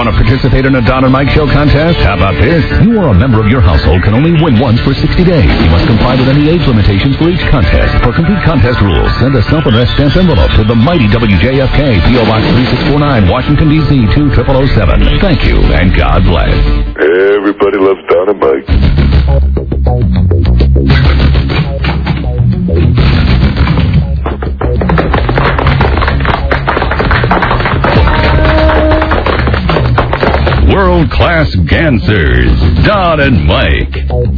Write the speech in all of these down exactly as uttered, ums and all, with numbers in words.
Want to participate in a Don and Mike Show contest? How about this? You or a member of your household can only win once for sixty days. You must comply with any age limitations for each contest. For complete contest rules, send a self-addressed stamped envelope to the mighty W J F K, P O Box three six four nine, Washington, D C two zero zero zero seven. Thank you, and God bless. Everybody loves Don and Mike. World-class Gansers, Don and Mike.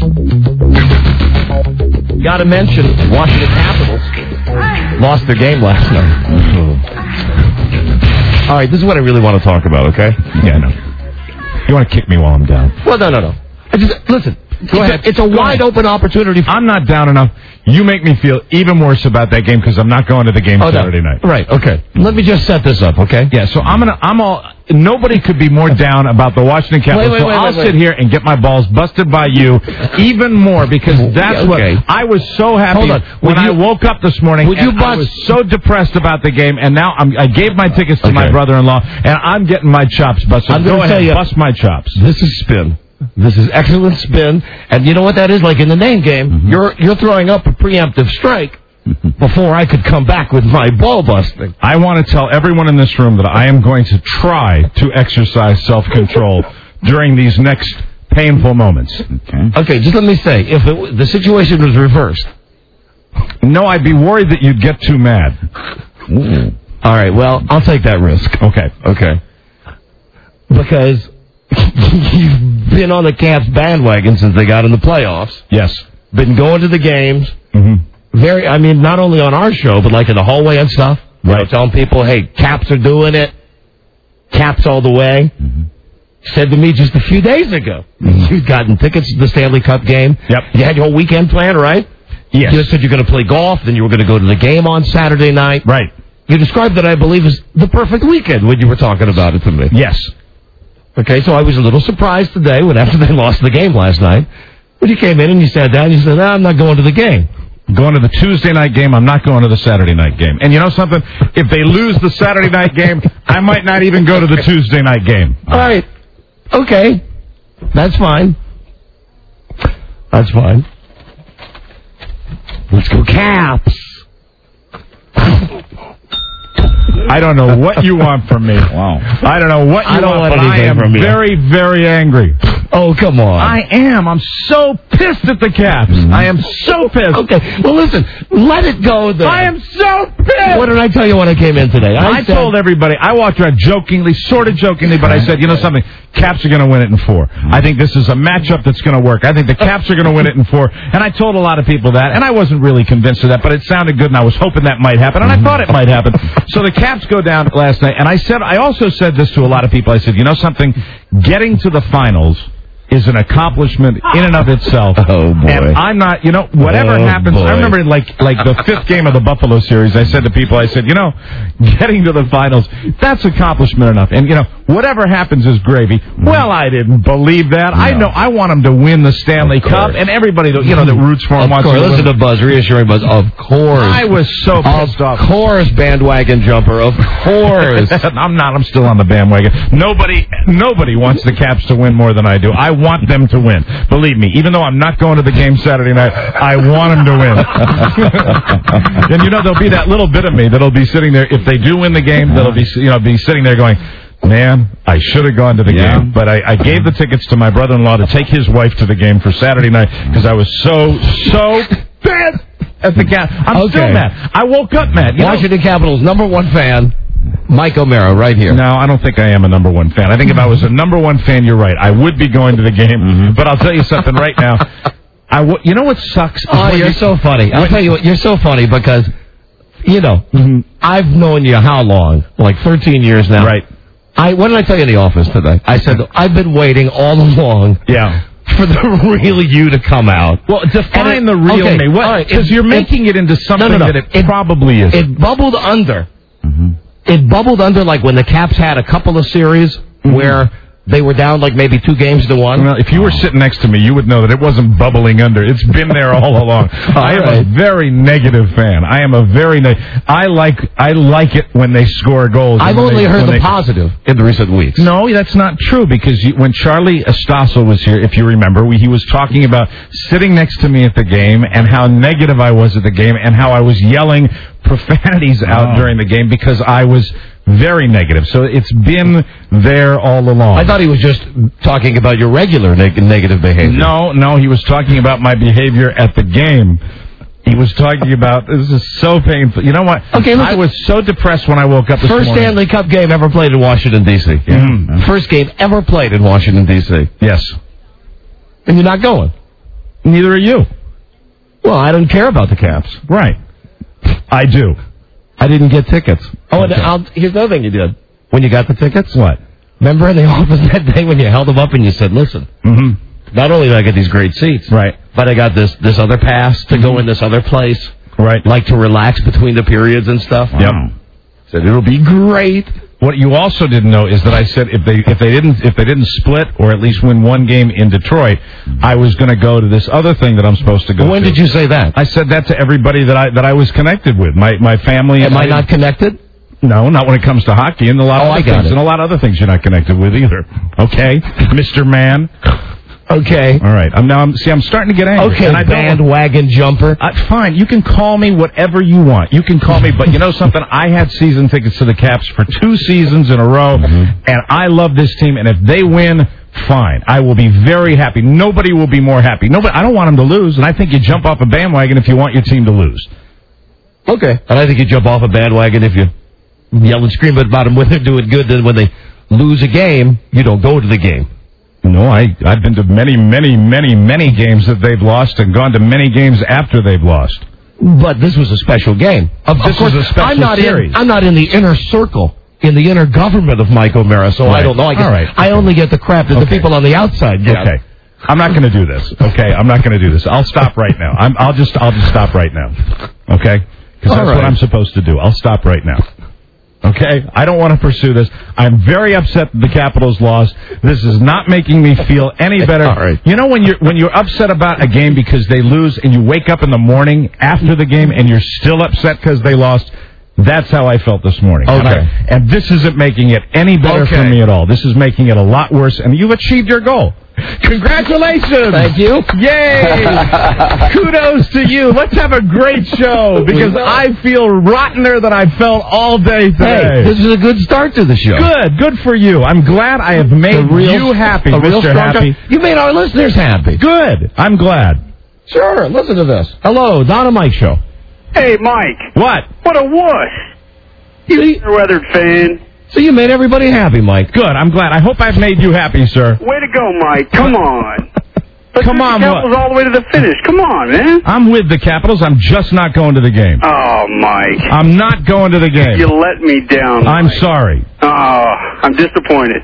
Got to mention, Washington Capitals lost their game last night. Mm-hmm. All right, this is what I really want to talk about, okay? Yeah, no. You want to kick me while I'm down? Well, no, no, no. I just, listen. Go it's ahead. A, it's a Go wide ahead. open opportunity. For- I'm not down enough. You make me feel even worse about that game because I'm not going to the game oh, Saturday no. night. Right. Okay. Let me just set this up. Okay. Yeah. So I'm gonna. I'm all. Nobody could be more down about the Washington Capitals. Wait, wait, wait, so I'll wait, wait. sit here and get my balls busted by you even more because that's okay. what I was so happy Hold on. when you, I woke up this morning. Would you and bust- I was so depressed about the game, and now I'm, I gave my tickets to okay. my brother-in-law, and I'm getting my chops busted. I'm Go gonna ahead, tell you, bust my chops. This is spin. This is excellent spin, and you know what that is like in the name game. Mm-hmm. You're you're throwing up a preemptive strike before I could come back with my ball busting. I want to tell everyone in this room that I am going to try to exercise self-control during these next painful moments. Okay. Okay. Just let me say, if it, the situation was reversed, no, I'd be worried that you'd get too mad. Ooh. All right. Well, I'll take that risk. Okay. Okay. Because you've been on the Caps bandwagon since they got in the playoffs. Yes. Been going to the games. Mm-hmm. Very, I mean, not only on our show, but like in the hallway and stuff. Right. You know, telling people, hey, Caps are doing it. Caps all the way. Mm-hmm. Said to me just a few days ago, mm-hmm. you'd gotten tickets to the Stanley Cup game. Yep. You had your whole weekend planned, right? Yes. You said you're going to play golf, then you were going to go to the game on Saturday night. Right. You described that, I believe, as the perfect weekend when you were talking about it to me. Yes. Okay, so I was a little surprised today when after they lost the game last night, when you came in and you sat down, you said, no, I'm not going to the game. Going to the Tuesday night game, I'm not going to the Saturday night game. And you know something? If they lose the Saturday night game, I might not even go to the Tuesday night game. All right. Okay. That's fine. That's fine. Let's go Caps. I don't know what you want from me. Wow. I don't know what you I don't want, want but I am from you. very, very angry. Oh, come on. I am. I'm so pissed at the Caps. Mm-hmm. I am so pissed. Okay. Well, listen. Let it go then. I am so pissed. What did I tell you when I came in today? I, I said, told everybody. I walked around jokingly, sort of jokingly, but I said, you know something? Caps are going to win it in four. Mm-hmm. I think this is a matchup that's going to work. I think the Caps are going to win it in four. And I told a lot of people that, and I wasn't really convinced of that, but it sounded good, and I was hoping that might happen, and I thought it might happen. So the Caps go down last night, and I said, I also said this to a lot of people. I said, you know something? Getting to the finals is an accomplishment in and of itself. Oh, boy. And I'm not, you know, whatever oh, happens, boy. I remember like like the fifth game of the Buffalo series, I said to people, I said, you know, getting to the finals, that's accomplishment enough. And, you know, whatever happens is gravy. Well, I didn't believe that. No. I know, I want them to win the Stanley Cup, and everybody, that, you know, that roots for him wants to win. Listen to Buzz, reassuring Buzz, of course. I was so pissed of off. Of course, bandwagon jumper, of course. I'm not, I'm still on the bandwagon. Nobody, nobody wants the Caps to win more than I do. I want them to win. Believe me, even though I'm not going to the game Saturday night, I want them to win. And you know, there'll be that little bit of me that'll be sitting there. If they do win the game, that'll be, you know, be sitting there going, man, I should have gone to the yeah. game. But I, I gave the tickets to my brother-in-law to take his wife to the game for Saturday night because I was so, so pissed at the Caps. I'm okay. still mad. I woke up mad. You Washington know? Capitals number one fan, Mike O'Mara, right here. No, I don't think I am a number one fan. I think if I was a number one fan, you're right. I would be going to the game. Mm-hmm. But I'll tell you something right now. I w- you know what sucks? Oh, you're you, so funny. I'll tell you what, you're so funny because, you know, mm-hmm. I've known you how long? Like thirteen years now. Right. I What did I tell you in the office today? I said, I've been waiting all along. Yeah. For the real you to come out. Well, define it, the real okay, me. Because right, you're making it, it into something no, no, no. that it, it probably is. It bubbled under. Mm-hmm. It bubbled under like when the Caps had a couple of series mm-hmm. where they were down like maybe two games to one. Well, if you were sitting next to me, you would know that it wasn't bubbling under. It's been there all along. I am right. a very negative fan. I am a very ne- I like I like it when they score goals. I've only they, heard the they... positive in the recent weeks. No, that's not true, because you, when Charlie Estasso was here, if you remember, we, he was talking about sitting next to me at the game and how negative I was at the game and how I was yelling profanities out oh. during the game because I was very negative. So it's been there all along. I thought he was just talking about your regular neg- negative behavior. No, no, he was talking about my behavior at the game. He was talking about, this is so painful. You know what? Okay, listen. I was so depressed when I woke up this First morning. Stanley Cup game ever played in Washington, D C Yeah. Mm-hmm. First game ever played in Washington, D C Yes. And you're not going. Neither are you. Well, I don't care about the Caps. Right. I do. I didn't get tickets. Oh, Okay. and I'll, here's the other thing you did. When you got the tickets? What? Remember in the office that day when you held them up and you said, listen, Mm-hmm. not only did I get these great seats, Right. but I got this, this other pass to Mm-hmm. go in this other place, Right. like to relax between the periods and stuff. Yep. Said it'll be great. What you also didn't know is that I said if they if they didn't if they didn't split or at least win one game in Detroit, I was going to go to this other thing that I'm supposed to go When to. did you say that? I said that to everybody that I that I was connected with, my my family. Am and I I not connected? No, not when it comes to hockey and a lot Oh, of I other got things it. and a lot of other things you're not connected with either. Okay, Mister Man. Okay. All right. I'm now. I'm, see, I'm starting to get angry. Okay, and I don't- bandwagon jumper. Uh, fine, you can call me whatever you want. You can call me, but you know something? I had season tickets to the Caps for two seasons in a row, Mm-hmm. and I love this team. And if they win, fine. I will be very happy. Nobody will be more happy. Nobody. I don't want them to lose, and I think you jump off a bandwagon if you want your team to lose. Okay. And I think you jump off a bandwagon if you yell and scream about them when they're doing good. Then when they lose a game, you don't go to the game. No, I, I've been to many, many, many, many games that they've lost and gone to many games after they've lost. But this was a special game. Of, This of course, is a special I'm not series. In, I'm not in the inner circle, in the inner government of Mike O'Mara, so Right. I don't know. I guess All right. I Okay. only get the crap that Okay. the people on the outside get. Okay. I'm not going to do this. Okay, I'm not going to do this. I'll stop right now. I'm, I'll just, I'll just stop right now. Okay, because that's All right. what I'm supposed to do. I'll stop right now. Okay, I don't want to pursue this. I'm very upset that the Capitals lost. This is not making me feel any better. All right. You know when you're when you're upset about a game because they lose, and you wake up in the morning after the game and you're still upset because they lost. That's how I felt this morning. Okay. And, I, and this isn't making it any better for Okay. me at all. This is making it a lot worse, and you've achieved your goal. Congratulations! Thank you. Yay! Kudos to you. Let's have a great show because I feel rottener than I felt all day today. Hey, this is a good start to the show. Good, good for you. I'm glad I have made A real, you happy, a real Mister strong Happy. start. You made our listeners happy. Good. I'm glad. Sure. Listen to this. Hello, Don and Mike Show. Hey, Mike. What? What a wuss. You, You're a weathered fan. so you made everybody happy, Mike. Good. I'm glad. I hope I've made you happy, sir. Way to go, Mike. Come on. Let's Come take on, the what? Capitals all the way to the finish. Come on, man. I'm with the Capitals. I'm just not going to the game. Oh, Mike. I'm not going to the game. You let me down, I'm Mike. sorry. Oh, I'm disappointed.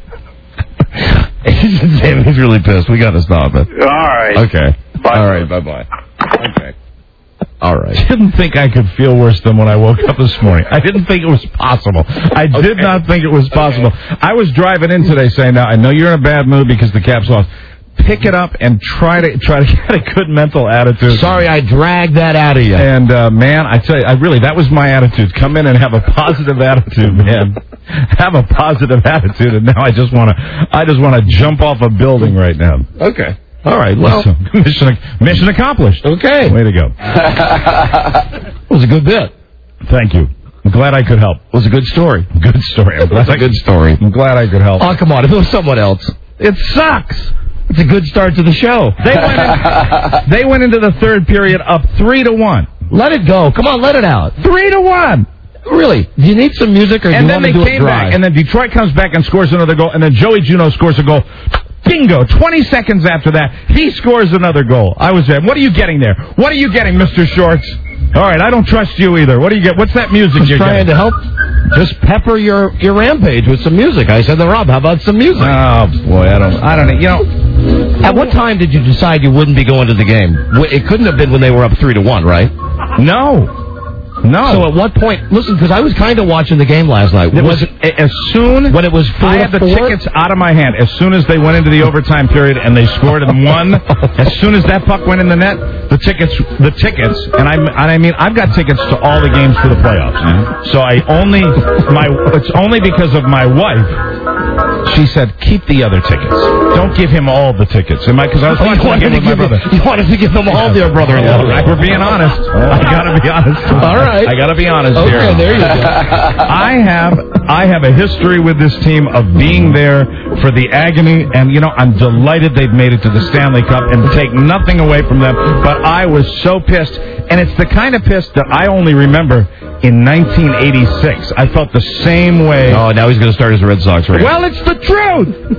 He's really pissed. We got to stop it. All right. Okay. Bye. All right. Bye-bye. Okay. All right. I didn't think I could feel worse than when I woke up this morning. I didn't think it was possible. I did Okay. not think it was possible. I was driving in today saying, now, I know you're in a bad mood because the Caps lost. Pick it up and try to try to get a good mental attitude. Sorry I dragged that out of you. And, uh, man, I tell you, I really, that was my attitude. Come in and have a positive attitude, man. Have a positive attitude. And now I just want to, I just want to jump off a building right now. Okay. All right. Well, So, mission, mission accomplished. okay. Way to go. It was a good bit. It Thank you. I'm glad I could help. was a good story. Good story. I'm glad It's a I good story. I'm glad I could help. Oh, come on. If it was someone else. It sucks. It's a good start to the show. They went in, they went into the third period up three to one. Let it go. Come on, let it out. Three to one. Really? Do you need some music or do And you then want they to do it came dry? back, and then Detroit comes back and scores another goal, and then Joey Juneau scores a goal. Bingo! Twenty seconds after that, he scores another goal. I was there. What are you getting there? What are you getting, Mister Shorts? All right, I don't trust you either. What do you get? What's that music Just you're trying getting? to help. Just pepper your, your rampage with some music. I said to Rob, how about some music? Oh boy, I don't, I don't know. You know, At what time did you decide you wouldn't be going to the game? W- It couldn't have been when they were up three to one, right? no. No. So at what point? Listen, because I was kind of watching the game last night. It was, was as soon when it was four I had the four? tickets out of my hand. As soon as they went into the overtime period and they scored and won, as soon as that puck went in the net, the tickets, the tickets, and I, and I mean, I've got tickets to all the games for the playoffs. Mm-hmm. So I only my it's only because of my wife. She said, keep the other tickets. Don't give him all the tickets. Am I? Because I was oh, thinking to with my brother. You wanted to give them all their brother-in-law, right? We're being honest. I gotta be honest. All right. I gotta be honest okay, here. Okay, there you go. I have I have a history with this team of being there for the agony, and you know I'm delighted they've made it to the Stanley Cup and take nothing away from them. But I was so pissed, and it's the kind of piss that I only remember in nineteen eighty-six. I felt the same way. Oh, now he's going to start his Red Sox right? Well, it's the truth.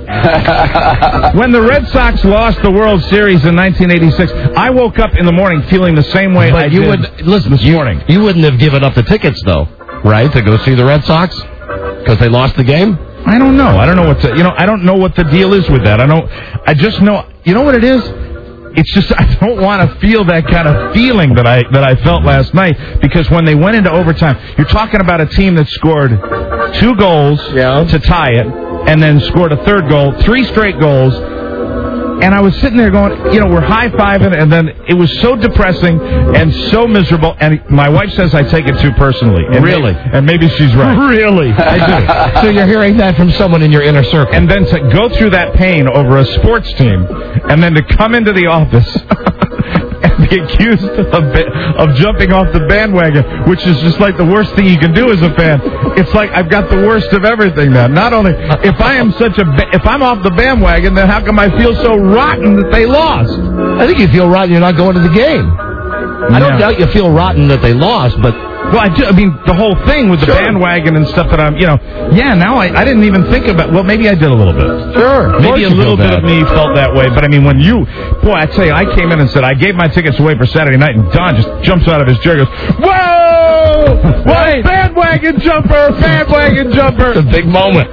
When the Red Sox lost the World Series in nineteen eighty-six, I woke up in the morning feeling the same way but I you did would, listen, this you, morning. You wouldn't have given up the tickets, though, right, to go see the Red Sox? Because they lost the game? I don't know. I don't know what the, you know, I don't know what the deal is with that. I don't, I just know, you know what it is? It's just I don't want to feel that kind of feeling that I that I felt last night, because when they went into overtime, you're talking about a team that scored two goals yeah. to tie it, and then scored a third goal, three straight goals. And I was sitting there going, you know, we're high-fiving, and then it was so depressing and so miserable. And my wife says I take it too personally. And really? Maybe, and maybe she's right. Really? I do. So you're hearing that from someone in your inner circle. And then to go through that pain over a sports team, and then to come into the office and be accused of, of jumping off the bandwagon, which is just like the worst thing you can do as a fan. It's like I've got the worst of everything now. Not only, if I am such a, if I'm off the bandwagon, then how come I feel so rotten that they lost? I think you feel rotten you're not going to the game. I don't Yeah. doubt you feel rotten that they lost, but... Well, I, do, I mean, the whole thing with the Sure. bandwagon and stuff that I'm, you know, yeah, now I, I didn't even think about, well, maybe I did a little bit. Sure. Maybe a little bit of me felt that way, but I mean, when you, boy, I tell you, I came in and said, I gave my tickets away for Saturday night, and Don just jumps out of his chair and goes, whoa! What? Bandwagon jumper, bandwagon jumper. It's a big moment.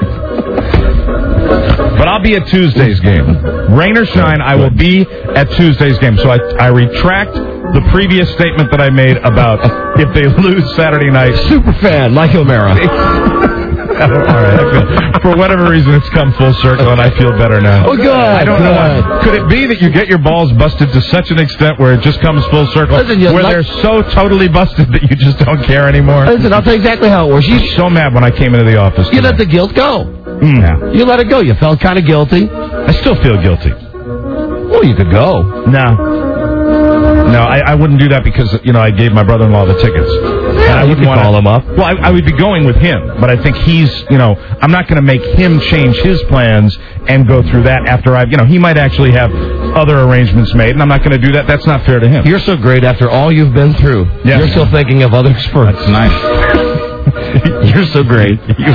But I'll be at Tuesday's game. Rain or shine, I will be at Tuesday's game. So I, I retract the previous statement that I made about if they lose Saturday night. Super fan, Mike O'Mara. All right, I feel, for whatever reason, it's come full circle, and I feel better now. Oh, good. I don't good. know. Why. Could it be that you get your balls busted to such an extent where it just comes full circle, Listen, you where like- they're so totally busted that you just don't care anymore? Listen, I'll tell you exactly how it works. I You, was so mad when I came into the office. you today. let the guilt go. Mm. Yeah. You let it go. You felt kind of guilty. I still feel guilty. Well, you could go. No. No, I, I wouldn't do that because, you know, I gave my brother-in-law the tickets. Yeah, I you wouldn't could wanna, call him up. Well, I, I would be going with him, but I think he's, you know, I'm not going to make him change his plans and go through that after I've, you know, he might actually have other arrangements made, and I'm not going to do that. That's not fair to him. You're so great after all you've been through. Yeah. You're still thinking of others first. That's nice. You're so great. You,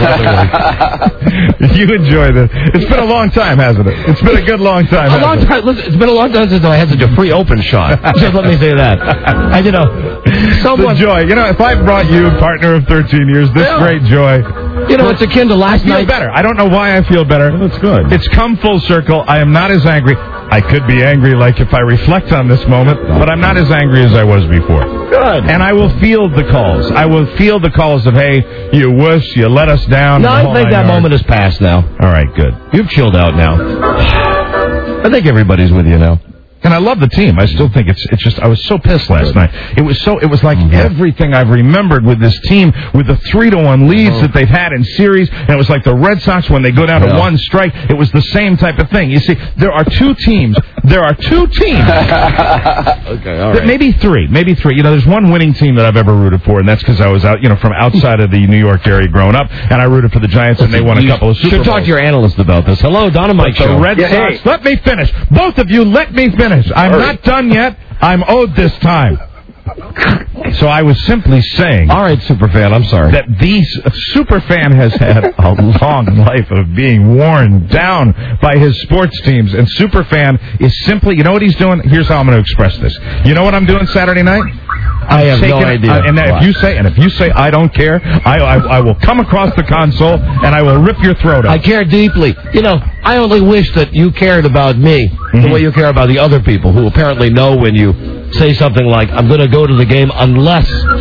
you enjoy this. It's been a long time, hasn't it? It's been a good long time. A long time. Listen, it's been a long time since I had such a free open shot. Just let me say that. And you know, someone. The joy. You know, if I brought you, partner of thirteen years, this Yeah. great joy. You know, it's akin to last I feel night. better. I don't know why I feel better. That's good. It's come full circle. I am not as angry. I could be angry, like if I reflect on this moment, but I'm not as angry as I was before. Good. And I will feel the calls. I will feel the calls of, hey, you wuss, you let us down. No, the I whole think nine that yards. moment has passed now. All right, good. You've chilled out now. I think everybody's with you now. And I love the team. I still think it's it's just I was so pissed last night. It was so it was like Mm-hmm. everything I've remembered with this team, with the three to one leads Oh. that they've had in series, and it was like the Red Sox when they go down Yeah. to one strike. It was the same type of thing. You see, there are two teams. There are two teams. Okay, all That- Maybe three, maybe three. You know, there's one winning team that I've ever rooted for, and that's because I was out, you know, from outside of the New York area growing up, and I rooted for the Giants, and they won a You couple of Super should Bowls. talk to your analyst about this. Hello, Don and Mike The show. Red Yeah, Sox. hey. Let me finish. Both of you, let me finish. I'm Hurry. not done yet. I'm owed this time. So I was simply saying All right, superfan, I'm sorry. that these Superfan has had a long life of being worn down by his sports teams, and Superfan is simply, you know what he's doing? Here's how I'm going to express this. You know what I'm doing Saturday night? I have no Taking- idea. uh, and Wow. if you say, and if you say I don't care, I, I I will come across the console and I will rip your throat out. I care deeply. You know, I only wish that you cared about me the Mhm. way you care about the other people who apparently know when you say something like, I'm going to go to the game unless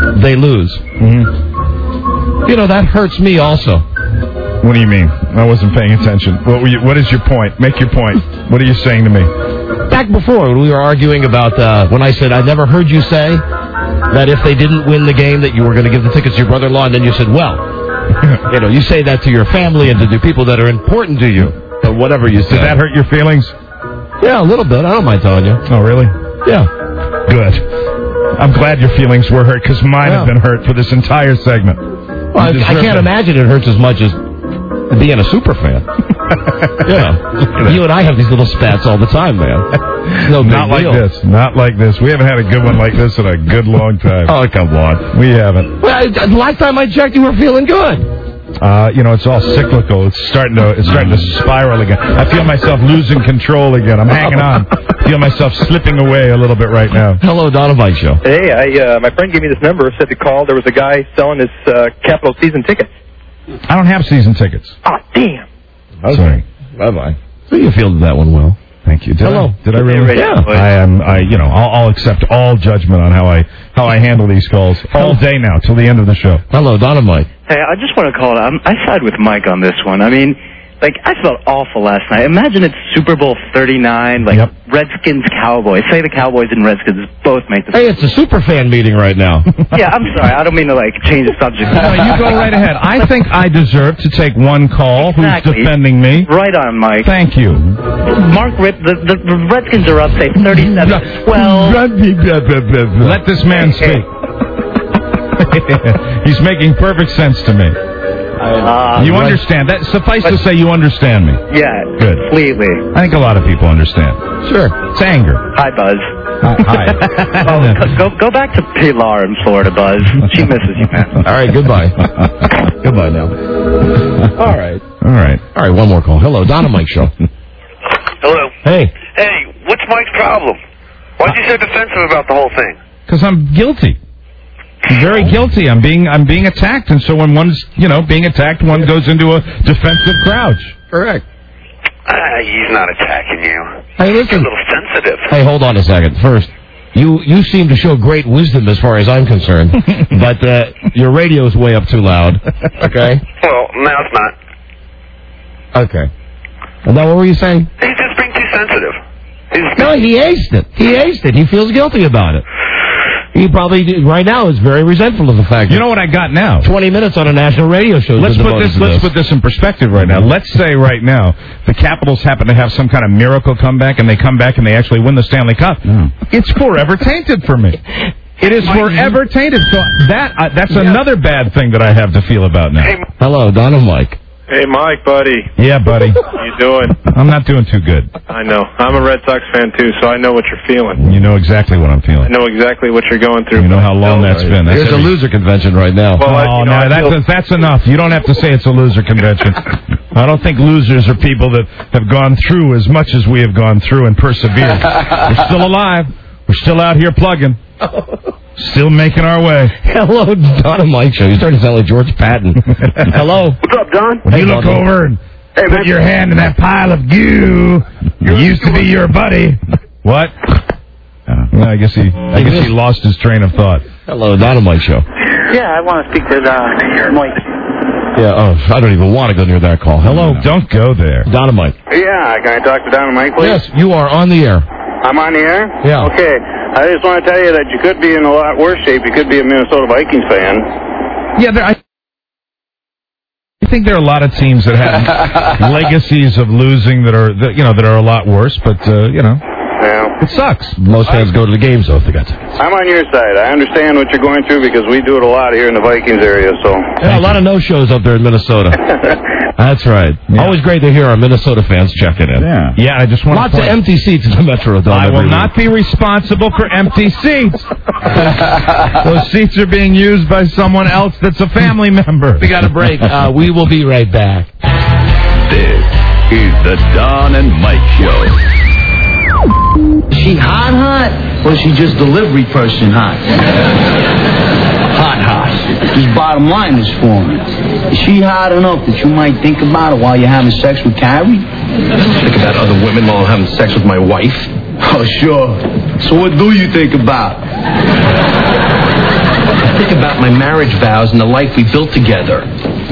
they lose. Mm-hmm. You know, that hurts me also. What do you mean? I wasn't paying attention. What were you, What is your point? Make your point. What are you saying to me? Back before, when we were arguing about, uh, when I said, I never heard you say that if they didn't win the game that you were going to give the tickets to your brother-in-law, and then you said, well, you know, you say that to your family and to the people that are important to you, or whatever you say. Did that hurt your feelings? Yeah, a little bit. I don't mind telling you. Oh, really? Yeah. Good. I'm glad your feelings were hurt, because mine Yeah. have been hurt for this entire segment. Well, I, I deserve can't it. imagine it hurts as much as being a super fan. Yeah. You and I have these little spats all the time, man. No big Not like deal. this. Not like this. We haven't had a good one like this in a good long time. Oh, come on. We haven't. Well, I, last time I checked, you were feeling good. Uh, you know, it's all cyclical. It's starting to it's starting to spiral again. I feel myself losing control again. I'm hanging on. I feel myself slipping away a little bit right now. Hello, Donna Mike Show. Hey, I uh, my friend gave me this number, said to call. There was a guy selling his uh, Capital season tickets. I don't have season tickets. Oh, damn. Sorry. Bye-bye. So you fielded that one well. Thank you. Did Hello. I, did I really? Yeah. I am. I you know I'll, I'll accept all judgment on how I how I handle these calls all day now till the end of the show. Hello, Donna Mike. Hey, I just want to call it. I'm, I side with Mike on this one. I mean, like, I felt awful last night. Imagine it's Super Bowl thirty-nine, like Yep. Redskins Cowboys. Say the Cowboys and Redskins both make the. Hey, it's a super fan meeting right now. Yeah, I'm sorry. I don't mean to like change the subject. No, you go right ahead. I think I deserve to take one call. Exactly. Who's defending me? Right on, Mike. Thank you. Mark Rip. The, the, the Redskins are up, say thirty-seven. Well, Let this man speak. He's making perfect sense to me. uh, You understand that? Suffice to say, you understand me. yeah, Good. completely. I think a lot of people understand. Sure. It's anger. Hi, Buzz. Hi. Oh, go go back to Pilar in Florida, Buzz. She misses you, man. All right, goodbye. Goodbye now. All right. All right. All right, one more call. Hello, Donna Mike Show. Hello. Hey. Hey, what's Mike's problem? Why'd you so defensive about the whole thing? Because I'm guilty. I'm very guilty. I'm being I'm being attacked, and so when one's you know being attacked, one goes into a defensive crouch. Correct. Ah, he's not attacking you. Hey, He's a listen. little sensitive. Hey, hold on a second. First, you you seem to show great wisdom as far as I'm concerned, but uh, your radio's way up too loud. Okay? Well, now it's not. Okay. And now what were you saying? He's just being too sensitive. He's No, he aced it. He aced it. He feels guilty about it. He probably, right now, is very resentful of the fact You that know what I got now? twenty minutes on a national radio show. Let's put this. Let's put this in perspective right now. Let's say right now the Capitals happen to have some kind of miracle comeback, and they come back and they actually win the Stanley Cup. Mm. It's forever tainted for me. It is forever tainted. So that uh, that's another bad thing that I have to feel about now. Hello, Donna Mike. Hey, Mike, buddy. Yeah, buddy. How you doing? I'm not doing too good. I know. I'm a Red Sox fan, too, so I know what you're feeling. You know exactly what I'm I feeling. know exactly what you're going through. You know how long that's been. That's There's a every- loser convention right now. Well, I- Oh, you know, no, I that's, feel- that's enough. You don't have to say it's a loser convention. I don't think losers are people that have gone through as much as we have gone through and persevered. We're still alive. We're still out here plugging. Still making our way. Hello, Donna Mike Show. You're starting to sound like George Patton. Hello. What's up, Don? When Hey, you look Donald. over and Hey, put man. your hand in that pile of goo, you used to be your buddy. What? Uh, well, I guess he. I guess he lost his train of thought. Hello, Donna Mike Show. Yeah, I want to speak to uh, Mike. Yeah, oh, I don't even want to go near that call. Hello, Don't go there. Donna Mike. Yeah, can I talk to Don and Mike, please? Yes, you are on the air. I'm on the air? Yeah. Okay. I just want to tell you that you could be in a lot worse shape. You could be a Minnesota Vikings fan. Yeah, there, I, I think there are a lot of teams that have legacies of losing that are, that, you know, that are a lot worse. But uh, you know, Yeah. it sucks. Most fans go to the games, though, if they got tickets. I'm on your side. I understand what you're going through because we do it a lot here in the Vikings area, so. Yeah, a lot of no-shows up there in Minnesota. That's right. Yeah. Always great to hear our Minnesota fans checking in. Yeah. Yeah, I just want Lots to of empty seats in the Metrodome. I will every not week. be responsible for empty seats. Those seats are being used by someone else that's a family member. We got a break. Uh, we will be right back. This is the Don and Mike Show. She hot hot, or is she just delivery person hot? Hot hot. Just bottom line is for me. Is she hot enough that you might think about it while you're having sex with Carrie? Think about other women while I'm having sex with my wife. Oh, sure. So what do you think about? I think about my marriage vows and the life we built together.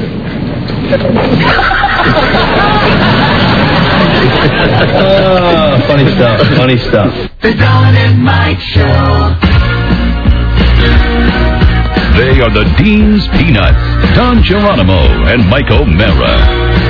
Oh, funny stuff, funny stuff. The Don and Mike Show. They are the Dean's Peanuts, Don Geronimo and Mike O'Mara.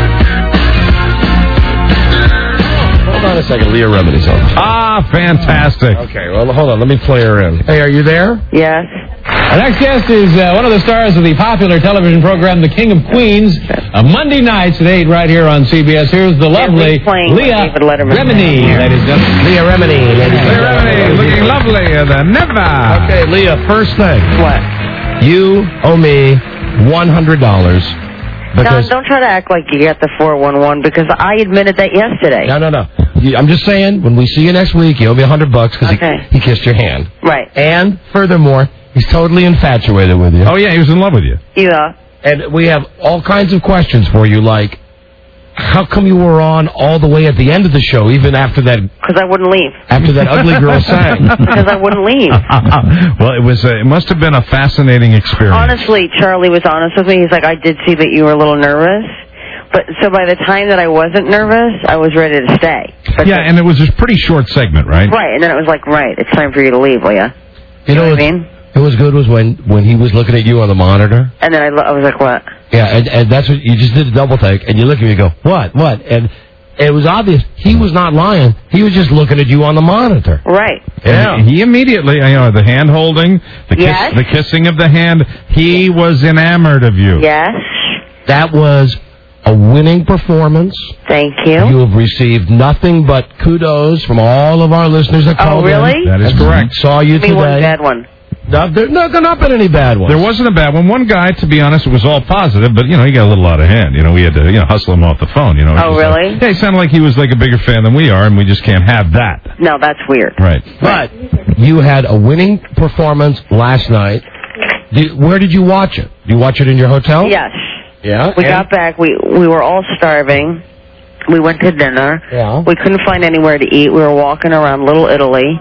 Hold on a second, Leah Remini's on. Ah, fantastic. Okay, well, hold on, let me play her in. Hey, are you there? Yes. Our next guest is uh, one of the stars of the popular television program The King of Queens, uh, Monday nights at eight right here on C B S. Here's the lovely Leah Remini. Ladies and gentlemen. Leah Remini. Ladies and Leah Remini, looking lovelier than ever. Okay, Leah, first thing. What? You owe me one hundred dollars. Don, don't try to act like you got the four one one because I admitted that yesterday. No, no, no. You, I'm just saying, when we see you next week, you owe me one hundred bucks because okay. he, he kissed your hand. Right. And, furthermore, he's totally infatuated with you. Oh, yeah, he was in love with you. Yeah. And we have all kinds of questions for you, like, how come you were on all the way at the end of the show, even after that... Because I wouldn't leave. After that ugly girl sang. Because I wouldn't leave. Well, it was. Uh, it must have been a fascinating experience. Honestly, Charlie was honest with me. He's like, I did see that you were a little nervous. But so by the time that I wasn't nervous, I was ready to stay. But yeah, the, and it was a pretty short segment, right? Right, and then it was like, right, it's time for you to leave, Leah. You, you know, know what I mean? It was good was when, when he was looking at you on the monitor. And then I, I was like, what? Yeah, and, and that's what you just did a double take, and you look at me and go, what, what? And it was obvious he was not lying. He was just looking at you on the monitor. Right. Yeah. And he immediately, you know, the hand holding, the kiss, yes. the kissing of the hand. He was enamored of you. Yes. That was a winning performance. Thank you. You have received nothing but kudos from all of our listeners that called in. Oh, really? That is correct. Saw you Give me today. one bad one. No, there, no, there not been any bad ones. There wasn't a bad one. One guy, to be honest, it was all positive, but, you know, he got a little out of hand. You know, we had to, you know, hustle him off the phone, you know. Oh, really? Like, yeah, he sounded like he was, like, a bigger fan than we are, and we just can't have that. No, that's weird. Right. But you had a winning performance last night. Did, where did you watch it? Did you watch it in your hotel? Yes. Yeah? We and? got back. We we were all starving. We went to dinner. Yeah. We couldn't find anywhere to eat. We were walking around Little Italy.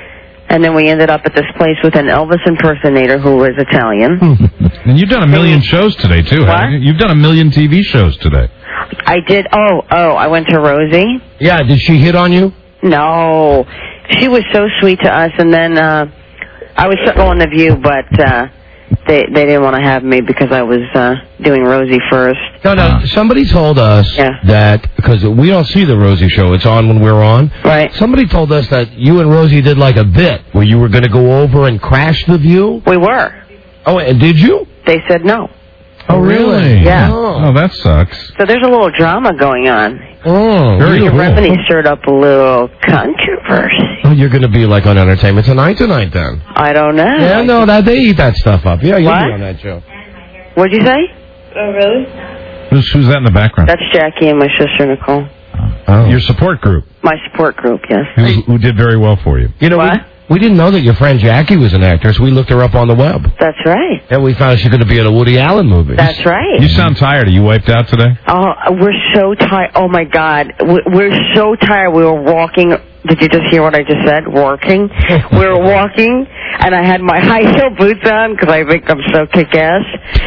And then we ended up at this place with an Elvis impersonator who was Italian. And you've done a million shows today, too, what? haven't you? You've done a million T V shows today. I did. Oh, oh, I went to Rosie. Yeah, did she hit on you? No. She was so sweet to us. And then uh, I was going The View, but uh, they they didn't want to have me because I was uh, doing Rosie first. No, no. Somebody told us yeah. that, because we don't see the Rosie show, it's on when we're on. Right. Somebody told us that you and Rosie did like a bit where you were going to go over and crash The View. We were. Oh, and did you? They said no. Oh, really? Yeah. Oh, oh that sucks. So there's a little drama going on. Oh, very Leah cool. Remini stirred up a little controversy. Oh, you're going to be like on Entertainment Tonight tonight then. I don't know. Yeah, no, that they eat that stuff up. Yeah, you'll What? be on that show. What'd you say? Oh, really? Who's, who's that in the background? That's Jackie and my sister Nicole. Oh. Your support group. My support group, yes. Who, who did very well for you. You know, what? We, we didn't know that your friend Jackie was an actress. We looked her up on the web. That's right. And we found she's going to be in a Woody Allen movie. That's right. You sound tired. Are you wiped out today? Oh, we're so tired. Oh, my God. We- We're so tired. We were walking. Did you just hear what I just said? Walking. We were walking, and I had my high-heel boots on because I think I'm so kick-ass.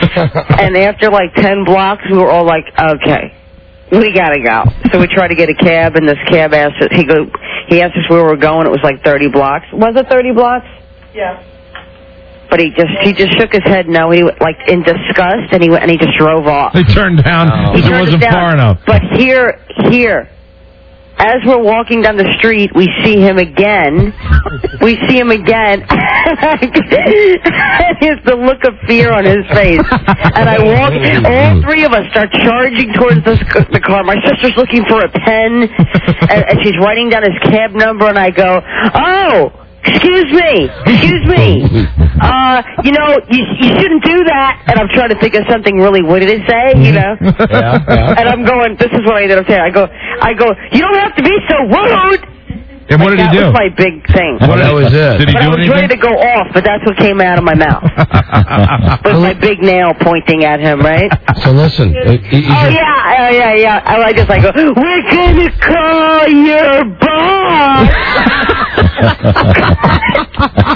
And after like ten blocks, we were all like, okay, we got to go. So we tried to get a cab, and this cab asked us, he, go, he asked us where we were going. It was like thirty blocks. Was it thirty blocks? Yeah. But he just he just shook his head no. He like in disgust, and he went, and he just drove off. They turned down because He it turned wasn't it down. far enough. But here, here, as we're walking down the street, we see him again. We see him again. It's the look of fear on his face. And I walk, all three of us start charging towards this, the car. My sister's looking for a pen, and, and she's writing down his cab number, and I go, oh, excuse me, excuse me. Uh, you know, you, you shouldn't do that. And I'm trying to think of something really witty to say, you know. Yeah, yeah. And I'm going, this is what I ended up saying. I go, I go, you don't have to be so rude. And what Like, did he do? That was my big thing. What that was it. Did he But do I was anything? ready to go off, but that's what came out of my mouth. With my big nail pointing at him, right? So listen. Uh, is Oh, your- yeah, oh, yeah, yeah. I just like, go, we're going to call your boss.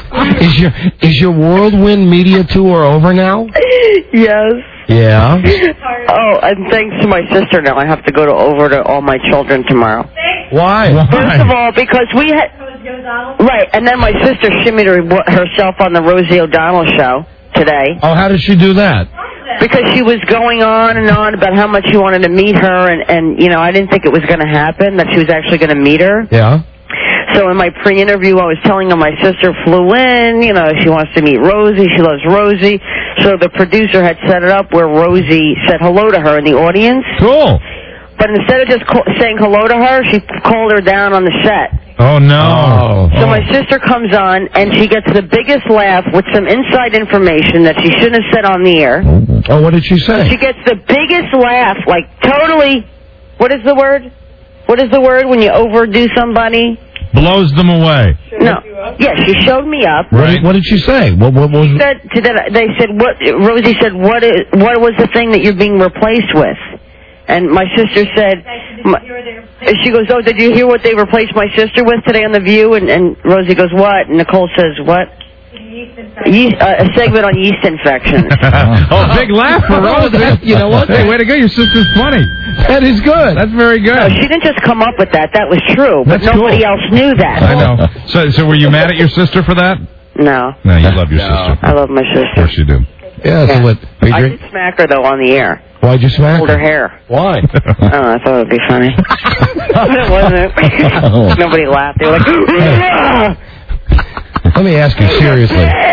Is your is your Whirlwind Media Tour over now? Yes. Yeah. Oh, and thanks to my sister now, I have to go to over to all my children tomorrow. Why? First of all, because we had... Right, and then my sister shimmied her, herself on the Rosie O'Donnell show today. Oh, how did she do that? Because she was going on and on about how much she wanted to meet her, and, and you know, I didn't think it was going to happen, that she was actually going to meet her. Yeah. So in my pre-interview, I was telling her my sister flew in, you know, she wants to meet Rosie, she loves Rosie. So the producer had set it up where Rosie said hello to her in the audience. Cool. But instead of just call, saying hello to her, she called her down on the set. Oh, no. So my sister comes on, and she gets the biggest laugh with some inside information that she shouldn't have said on the air. Oh, what did she say? She gets the biggest laugh, like totally, what is the word? What is the word when you overdo somebody? Blows them away. No. Yeah, she showed me up. Right. What did she say? What, what was? She said, they said, what, Rosie said, what, is, what was the thing that you're being replaced with? And my sister said, my, she goes, oh, did you hear what they replaced my sister with today on The View? And, and Rosie goes, what? And Nicole says, what? Yeast, uh, a segment on yeast infections. Oh, big laugh for Rosie. You know what? Hey, way to go. Your sister's funny. That is good. That's very good. No, she didn't just come up with that. That was true. But That's nobody cool. else knew that. I know. So, so were you mad at your sister for that? No. No, you love your No. sister. I love my Of sister. course you do. Yeah, so Yeah. what? I did smack her, though, on the air. Why'd you smack Pulled her? her hair. Why? Oh, I thought it would be funny. It wasn't. Nobody laughed. They were like, "Ah!" Let me ask you seriously.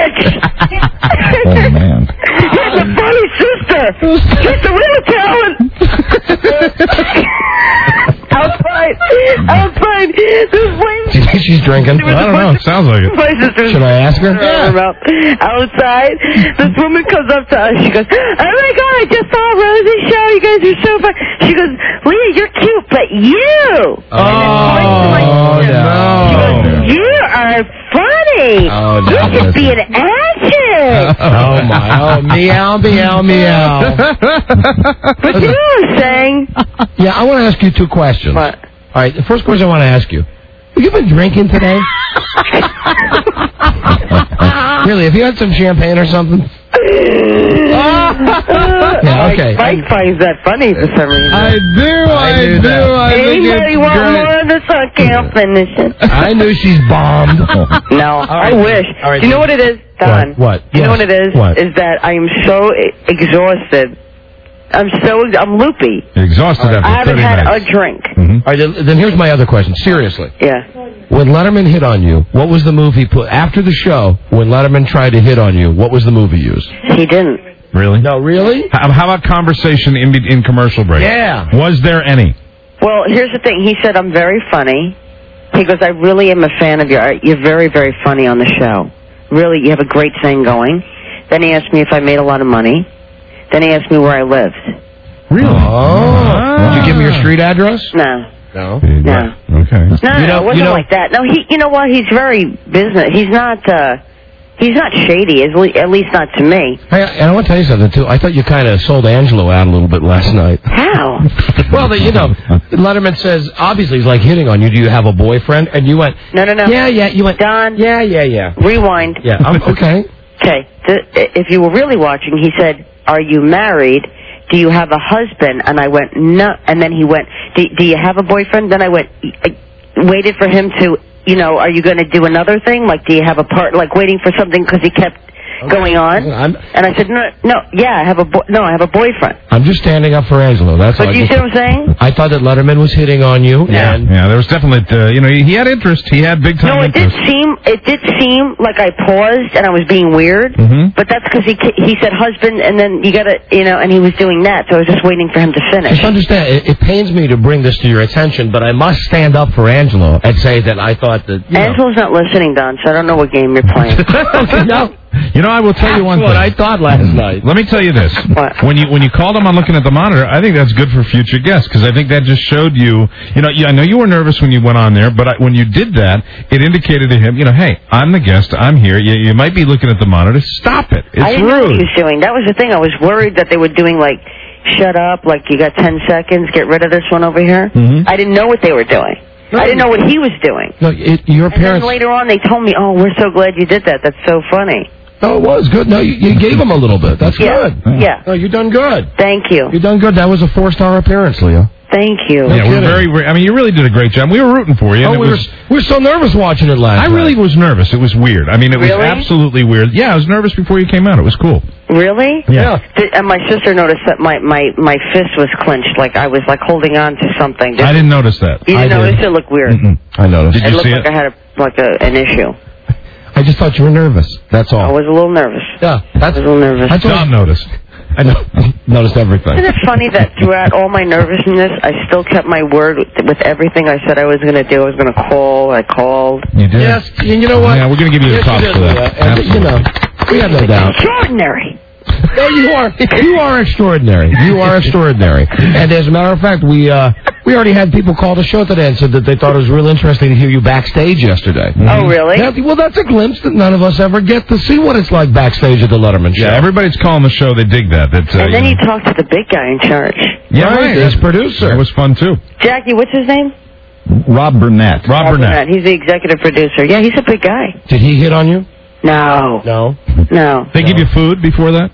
Oh, man. She's a funny sister. She's a real talent. Outside. Outside. This lady. Do you think she's drinking? There was I a don't know. bunch- Sounds like it. My sister's Should I ask her? Yeah. Outside, this woman comes up to us. She goes, oh, my God, I just saw Rosie's show. You guys are so fun. She goes, Leah, you're cute, but you. Oh, and then no. She goes, you are funny. Oh, no. You should be an actress. Oh, my. Oh, meow, meow, meow. But you know what I'm saying? Yeah, I want to ask you two questions. What? All right, the first question I want to ask you. Have you been drinking today? Really, have you had some champagne or something? Yeah, okay. Mike, Mike finds that funny for some reason. I do, I, I knew do. that. I think Anybody it's want great. more of this? I can't finish it. I knew she's bombed. No, right. I wish. All right. Do you know what it is, Don? What? What? You know Yes. what it is? What? Is that I am so e- exhausted. I'm so, I'm loopy. Exhausted after I haven't thirty had nights. a drink. All right, then, then here's my other question. Seriously. Yeah. When Letterman hit on you, what was the move he put? After the show, when Letterman tried to hit on you, what was the move he used? He didn't. Really? No, really? How, how about conversation in, in commercial break? Yeah. Was there any? Well, here's the thing. He said, I'm very funny. He goes, I really am a fan of your art. You're very, very funny on the show. Really, you have a great thing going. Then he asked me if I made a lot of money. Then he asked me where I lived. Really? Oh. Did you give him your street address? No. No. No. Okay. No, You no, know- it wasn't you know- like that. No, he, you know what? He's very business. He's not, uh, he's not shady, at le- at least not to me. Hey, and I want to tell you something, too. I thought you kind of sold Angelo out a little bit last night. How? Well, the, you know, Letterman says, obviously, he's like hitting on you. Do you have a boyfriend? And you went, No, no, no. yeah, yeah. You went, Don, yeah, yeah, yeah. rewind. Yeah, I'm, okay. Okay, th- if you were really watching, he said, are you married? Do you have a husband? And I went, no. And then he went, do, do you have a boyfriend? Then I went, I waited for him to, you know, are you going to do another thing? Like, do you have a part, like waiting for something because he kept going on? I'm, And I said, no, no, yeah, I have a, bo- no, I have a boyfriend. I'm just standing up for Angelo. That's all. But I you just- see what I'm saying? I thought that Letterman was hitting on you. Yeah, And yeah. There was definitely, uh, you know, he, he had interest. He had big time No, it did interest. seem, it did seem like I paused and I was being weird. Mhm. But that's because he he said husband, and then you gotta, you know, and he was doing that, so I was just waiting for him to finish. Just understand, it, it pains me to bring this to your attention, but I must stand up for Angelo and say that I thought that, you know. Angelo's not listening, Don, so I don't know what game you're playing. No. You know, I will tell you one That's what thing. I thought last night. Let me tell you this. What? When you when you called him on looking at the monitor, I think that's good for future guests because I think that just showed you, you know, yeah, I know you were nervous when you went on there, but I, when you did that, it indicated to him, you know, hey, I'm the guest, I'm here. You, you might be looking at the monitor. Stop it. It's I didn't know what rude. he was doing. That was the thing. I was worried that they were doing like, shut up, like you got ten seconds, get rid of this one over here. Mhm. I didn't know what they were doing. I didn't know what he was doing. No, it, your and parents. then later on, they told me, "Oh, we're so glad you did that. That's so funny." No, it was good. No, you, you gave him a little bit. That's yeah. good. Yeah. No, you done good. Thank you. You done good. That was a four-star appearance, Leo. Thank you. Yeah, we're very, very. I mean, you really did a great job. We were rooting for you. Oh, and we it were was, we were so nervous watching it last I night. really was nervous. It was weird. I mean, it was Really? absolutely weird. Yeah, I was nervous before you came out. It was cool. Really? Yeah. Th- And my sister noticed that my, my, my fist was clenched, like I was like holding on to something. I didn't notice that. You I didn't notice did. it looked weird. Mm-mm. I noticed. Did It you looked see like it? I had a, like a, an issue. I just thought you were nervous. That's all. I was a little nervous. Yeah, I that's. was a little nervous. That's Tom noticed. I know. Noticed everything. Isn't it funny that throughout all my nervousness, I still kept my word with, with everything I said I was going to do. I was going to call. I called. You did? Yes, and you know what? Yeah, we're going to give you the Yes, props you did, for that. Leah. And, you know, we have no doubt. Extraordinary. No, you are. You are extraordinary. You are extraordinary. And as a matter of fact, we uh, we already had people call the show today and said that they thought it was real interesting to hear you backstage yesterday. Oh, really? Yeah, well, that's a glimpse that none of us ever get to see what it's like backstage at the Letterman show. Yeah, everybody's calling the show. They dig that. That uh, And then you you know. talk to the big guy in charge. Yeah, right, right. his producer. That was fun, too. Jackie, what's his name? Rob Burnett. Rob Burnett. He's the executive producer. Yeah, he's a big guy. Did he hit on you? No. No. No. They give you food before that?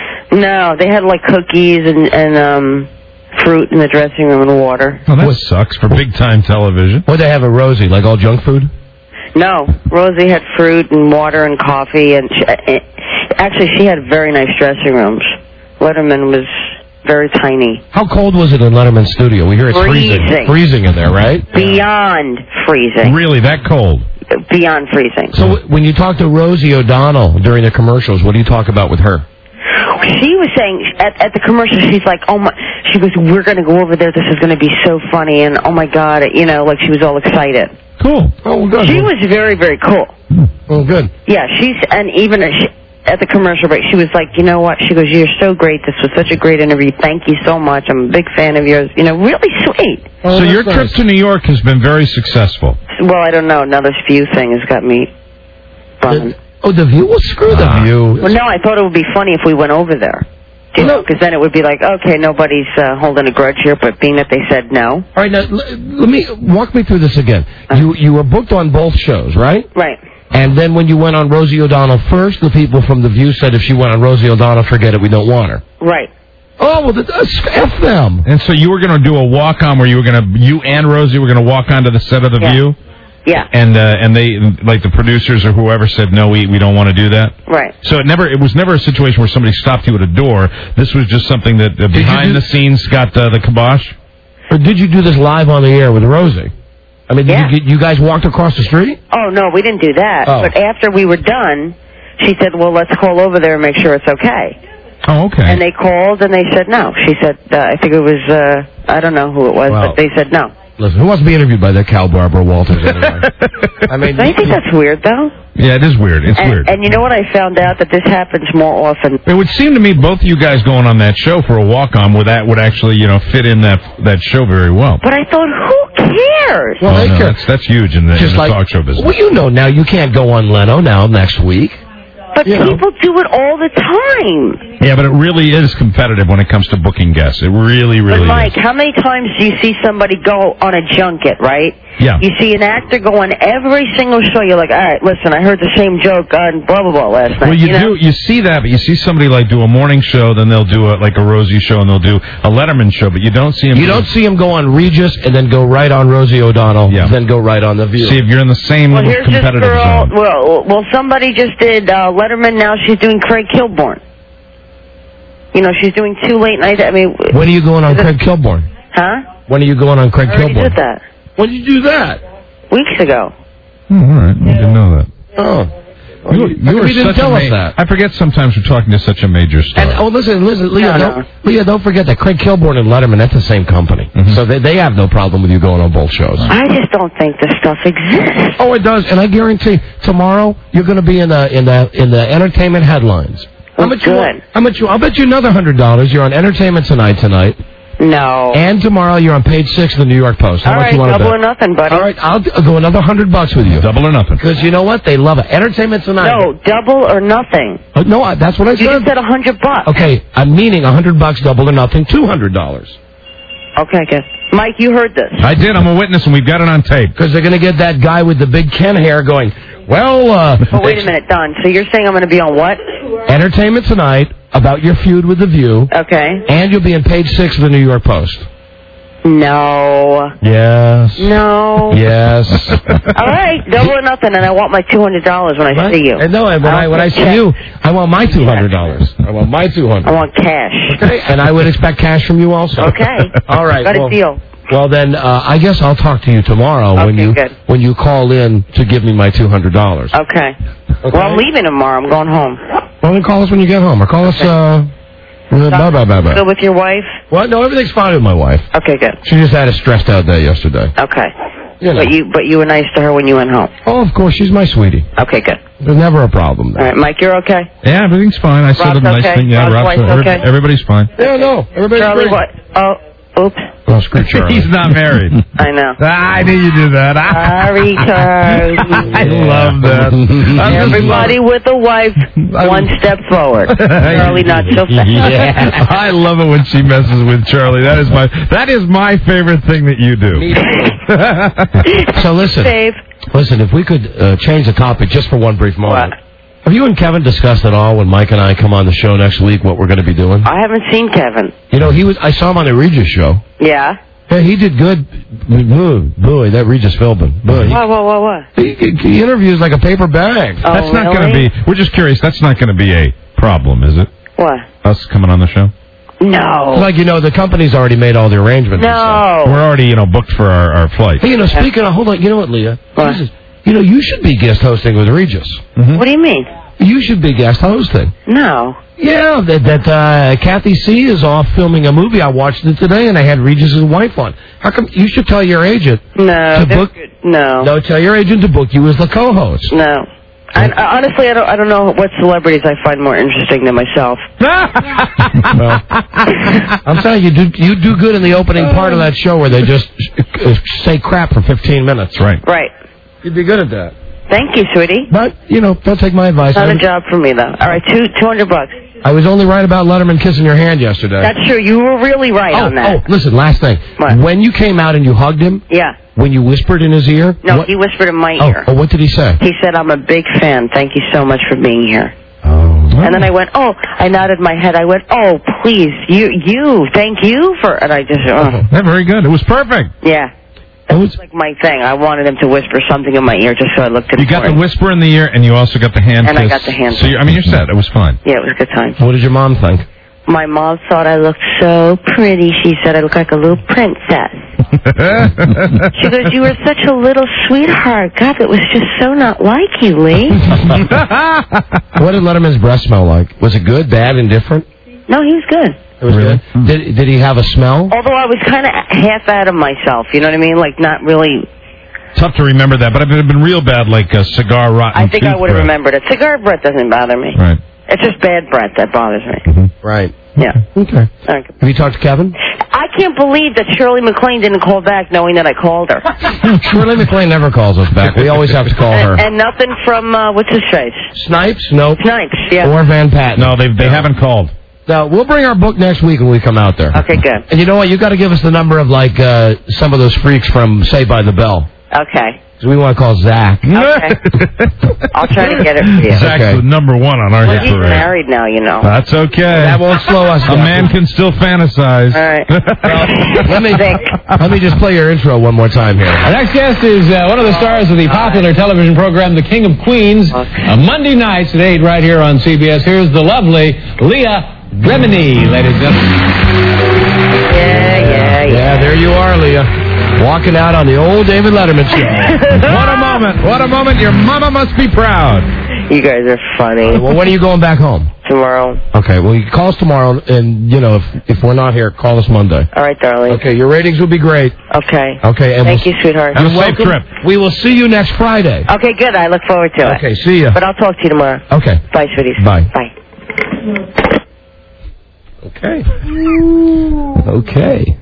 No, they had like cookies and, and um, fruit in the dressing room and water. Oh, that sucks for big-time television. What'd they have at Rosie? Like all junk food? No, Rosie had fruit and water and coffee, and she, uh, actually she had very nice dressing rooms. Letterman was very tiny. How cold was it in Letterman's studio? We hear it's freezing. Freezing. Freezing in there, right? Beyond freezing. Really, that cold? Beyond freezing. So w- when you talk to Rosie O'Donnell during the commercials, what do you talk about with her? She was saying at, at the commercial, she's like, "Oh my!" She goes, "We're going to go over there. This is going to be so funny." And oh my God, you know, like she was all excited. Cool. Oh, good. She was very, very cool. Oh, good. Yeah, she's and even at, she, at the commercial break, she was like, "You know what?" She goes, "You're so great. This was such a great interview. Thank you so much. I'm a big fan of yours. You know, really sweet." Oh, so that's your nice. trip to New York has been very successful. Well, I don't know. Now this View thing has got me bumming. Oh, the View? Well, screw the Ah. View. Well, no, I thought it would be funny if we went over there. You know, because then it would be like, okay, nobody's uh, holding a grudge here, but being that they said no. All right, now, l- let me walk me through this again. You you were booked on both shows, right? Right. And then when you went on Rosie O'Donnell first, the people from The View said if she went on Rosie O'Donnell, forget it, we don't want her. Right. Oh, well, that's F them. And so you were going to do a walk-on where you were going to, you and Rosie were going to walk onto the set of The Yeah. View? Yeah. And uh, and they, like the producers or whoever said, no, we, we don't want to do that? Right. So it never, it was never a situation where somebody stopped you at a door. This was just something that uh, behind do- the scenes got uh, the kibosh? Or did you do this live on the air with Rosie? I mean, did Yeah. you, you guys walked across the street? Oh, no, we didn't do that. Oh. But after we were done, she said, well, let's call over there and make sure it's okay. Oh, okay. And they called and they said no. She said, uh, I think it was, uh, I don't know who it was, Wow. but they said no. Listen, who wants to be interviewed by that Cal Barbara Walters anyway? I mean, Don't you think that's weird, though? Yeah, it is weird. It's and, weird. And you know what? I found out that this happens more often. It would seem to me both of you guys going on that show for a walk-on would that would actually, you know, fit in that that show very well. But I thought, who cares? Well, Oh, they no, care. that's, that's huge in the, in Just the like, talk show business. well, you know now, you can't go on Leno now next week. But You know. people do it all the time. Yeah, but it really is competitive when it comes to booking guests. It really, But really Mike, is. how many times do you see somebody go on a junket, right? Yeah. You see an actor go on every single show. You're like, all right, listen, I heard the same joke on blah, blah, blah last night. Well, you, know? do. You see that, but you see somebody like do a morning show, then they'll do a, like a Rosie show, and they'll do a Letterman show, but you don't see them. You don't see him go on Regis and then go right on Rosie O'Donnell, Yeah. then go right on The View. see if you're in the same Well, little here's this competitive girl. zone. Well, well, somebody just did uh, Letterman. Now she's doing Craig Kilborn. You know, she's doing two late nights. I mean, When are you going on Is it- Craig Kilborn? huh? When are you going on Craig I already Kilborn? did that When did you do that? weeks ago. Oh, all right, I didn't know that. Oh. You, How you come are you didn't such tell a us ma- that? I forget sometimes we're talking to such a major star. And, oh, listen, listen, Leah, No, don't, no. Leah, don't forget that Craig Kilborn and Letterman, that's the same company. Mhm. So they, they have no problem with you going on both shows. I just don't think this stuff exists. Oh, it does, and I guarantee tomorrow you're going to be in the in the in the entertainment headlines. How Oh, much you? good. How much you? I'll bet you another hundred dollars. You're on Entertainment Tonight tonight, No. and tomorrow you're on page six of the New York Post. How All much right, you want to double bet? or nothing, buddy. All right, I'll, d- I'll go another hundred bucks with you. Double or nothing. Because you know what? They love it. Entertainment Tonight. No, double or nothing. Uh, no, I, that's what I You said. just said a hundred bucks. Okay, I'm meaning a hundred bucks, double or nothing, two hundred dollars. Okay, good. Mike, you heard this. I did. I'm a witness, and we've got it on tape. Because they're going to get that guy with the big Ken hair going, well, uh... Oh, wait a minute, Don. So you're saying I'm going to be on what? Entertainment Tonight, about your feud with The View. Okay. And you'll be in page six of the New York Post. No. Yes. No. Yes. All right, double or nothing, and I want my two hundred dollars when I Right? see you. And no, and when I, I when I see check. you, I want my two hundred dollars. I want my two hundred I want cash. Okay. And I would expect cash from you also. Okay. All right. Got well, a deal. Well, then, uh, I guess I'll talk to you tomorrow Okay, when you good. when you call in to give me my two hundred dollars. Okay. Well, I'm leaving tomorrow. I'm going home. Well, then call us when you get home, or call us. Uh, uh, bye bye bye bye. Still with your wife? What? No, everything's fine with my wife. Okay, good. She just had a stressed out day yesterday. Okay. You know. But you but you were nice to her when you went home. Oh, of course, she's my sweetie. Okay, good. There's never a problem there. All right, Mike, you're okay? Yeah, everything's fine. I said Rob's a nice okay? thing. Yeah, Rob's Rob's wife's every- okay? everybody's fine. Yeah, no, everybody's Charlie, great. what? Oh, oops. Oh, screw Charlie. He's not married. I know. I knew you did that. Sorry, Charlie. I love that. Everybody with a wife, one step forward. Charlie, not so fast. Yeah. I love it when she messes with Charlie. That is my that is my favorite thing that you do. So listen, Dave. listen. If we could uh, change the topic just for one brief moment. What? Have you and Kevin discussed at all when Mike and I come on the show next week what we're going to be doing? I haven't seen Kevin. You know, he was. I saw him on the Regis show. Yeah? Yeah, he did good. Boy, boy that Regis Philbin. Boy, he, What, what, what, what? he, he interviews like a paper bag. Oh, That's not going to really? be. We're just curious. That's not going to be a problem, is it? What? Us coming on the show. No. Like, you know, the company's already made all the arrangements. and stuff. No. We're already, you know, booked for our, our flight. Hey, you know, speaking of, hold on, you know what, Leah? What? Jesus, you know, you should be guest hosting with Regis. Mm-hmm. What do you mean? You should be guest hosting. No. Yeah, that, that uh, Kathy C. is off filming a movie. I watched it today, and I had Regis' wife on. How come you should tell your agent No. to they're book? good. No. No, tell your agent to book you as the co-host. No. I, I, honestly, I don't. I don't know what celebrities I find more interesting than myself. Well, I'm telling you, you do, you do good in the opening part of that show where they just uh, say crap for fifteen minutes. Right. Right. You'd be good at that. Thank you, sweetie. But, you know, don't take my advice. Not I a was, job for me, though. All right, two two hundred bucks. I was only right about Letterman kissing your hand yesterday. That's true. You were really right oh, on that. oh, listen, last thing. What? When you came out and you hugged him, Yeah. when you whispered in his ear, No, what, he whispered in my oh, ear. oh, what did he say? He said, "I'm a big fan. Thank you so much for being here." Oh. And then I went, "Oh," I nodded my head. I went, "Oh, please, you, you, thank you for," and I just, oh. Yeah, very good. It was perfect. Yeah. That was like my thing. I wanted him to whisper something in my ear just so I looked at You him. got the whisper in the ear, and you also got the hand And kiss. I got the hand So, you, I mean, you're set. It was fine. Yeah, it was a good time. What did your mom think? My mom thought I looked so pretty. She said I looked like a little princess. She goes, "You were such a little sweetheart. God, it was just so not like you, Lee." What did Letterman's breath smell like? Was it good, bad, indifferent? No, he was good. It was Really? good. Did, did he have a smell? Although I was kind of half out of myself, you know what I mean? Like not really. Tough to remember that, but if it had been real bad, like a cigar rotten I think I tooth would have breath. remembered it. Cigar breath doesn't bother me. Right. It's just bad breath that bothers me. Mm-hmm. Right. Yeah. Okay. Okay. Have you talked to Kevin? I can't believe that Shirley MacLaine didn't call back knowing that I called her. Shirley MacLaine never calls us back. We always have to call her. And, and nothing from, uh, what's his face? Snipes? Nope. Snipes, yeah. Or Van Patten? No, they they haven't called. No, we'll bring our book next week when we come out there. Okay, good. And you know what? You got to give us the number of, like, uh, some of those freaks from Saved by the Bell. Okay. Because we want to call Zach. Okay. I'll try to get it for you. Zach's Okay. the number one on our Well, hit he's parade. married now, you know. That's okay. That won't slow us A down. man can still fantasize. All right. Let me, let me just play your intro one more time here. Our next guest is uh, one of the stars of the popular television program, The King of Queens, uh, Monday nights at eight right here on C B S. Here's the lovely Leah Remini, ladies and gentlemen. Yeah, yeah, yeah. Yeah, there you are, Leah. Walking out on the old David Letterman show. What a moment. What a moment. Your mama must be proud. You guys are funny. Well, when are you going back home? Tomorrow. Okay, well, you can call us tomorrow, and, you know, if if we're not here, call us Monday. All right, darling. Okay, your ratings will be great. Okay. Okay, and Thank we'll, you, sweetheart. Have a You're safe welcome. trip. We will see you next Friday. Okay, good. I look forward to it. Okay, see ya. But I'll talk to you tomorrow. Okay. Bye, sweeties. Bye. Bye. Okay. Okay.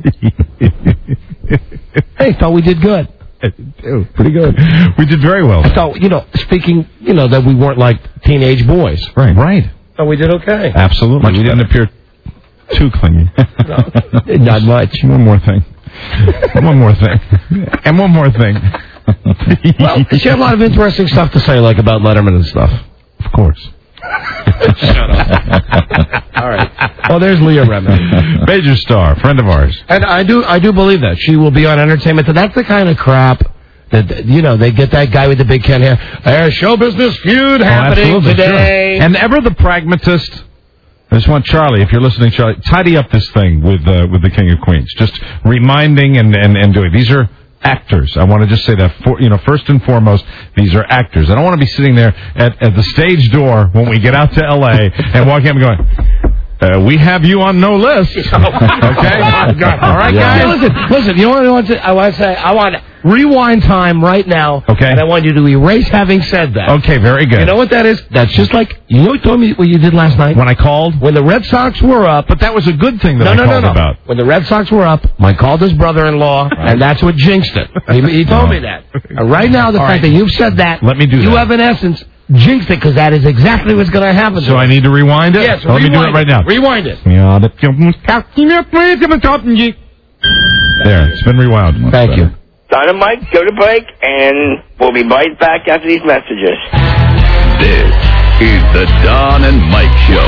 Hey, thought we did good. Ew, pretty good. We did very well. So, you know, speaking, you know, that we weren't like teenage boys. Right. Right. So we did okay. Absolutely. Much we didn't better. appear too clingy. No, not much. One more thing. One more thing. And one more thing. Well, she had a lot of interesting stuff to say, like about Letterman and stuff. Of course. Shut up. All right. Well, there's Leah Remini. Major star, friend of ours. And I do I do believe that. She will be on Entertainment. And that's the kind of crap that, you know, they get that guy with the big Ken hair. There's show business feud Oh, happening absolutely, today. sure. And ever the pragmatist. I just want Charlie, if you're listening, Charlie, tidy up this thing with uh, with the King of Queens. Just reminding and, and, and doing. These are actors. I want to just say that, for, you know, first and foremost, these are actors. I don't want to be sitting there at, at the stage door when we get out to L A and walking up and going, uh, we have you on no list. Okay? All right, Yeah. guys? Listen, listen, you know what I want to, I want to say? I want rewind time right now. Okay. And I want you to erase having said that. Okay, very good. You know what that is? That's just like, you know what told me what you did last night? When I called? When the Red Sox were up. But that was a good thing that no, I no, called no, no. about. When the Red Sox were up, Mike called his brother-in-law, and that's what jinxed it. He, he told me that. And right now, the All fact right. that you've said that, Let me do you that. have, in essence, jinxed it, because that is exactly what's going to happen. So I need to rewind it? Yes, Let me do it rewind right now. Rewind it. Yeah, that- There, it's been rewound. Thank you. Don and Mike, go to break, and we'll be right back after these messages. This is the Don and Mike Show.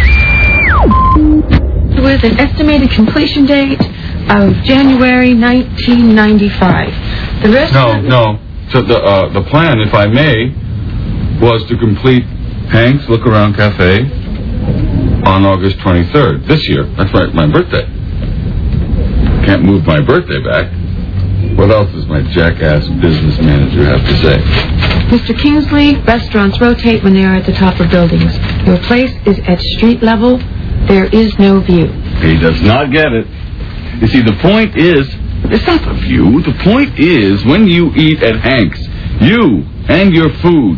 With an estimated completion date of January nineteen ninety-five. The rest No, of no. So the uh, the plan, if I may, was to complete Hank's Look Around Cafe on August twenty-third this year. That's my my birthday. Can't move my birthday back. What else does my jackass business manager have to say? Mister Kingsley, restaurants rotate when they are at the top of buildings. Your place is at street level. There is no view. He does not get it. You see, the point is, it's not the view. The point is, when you eat at Hank's, you and your food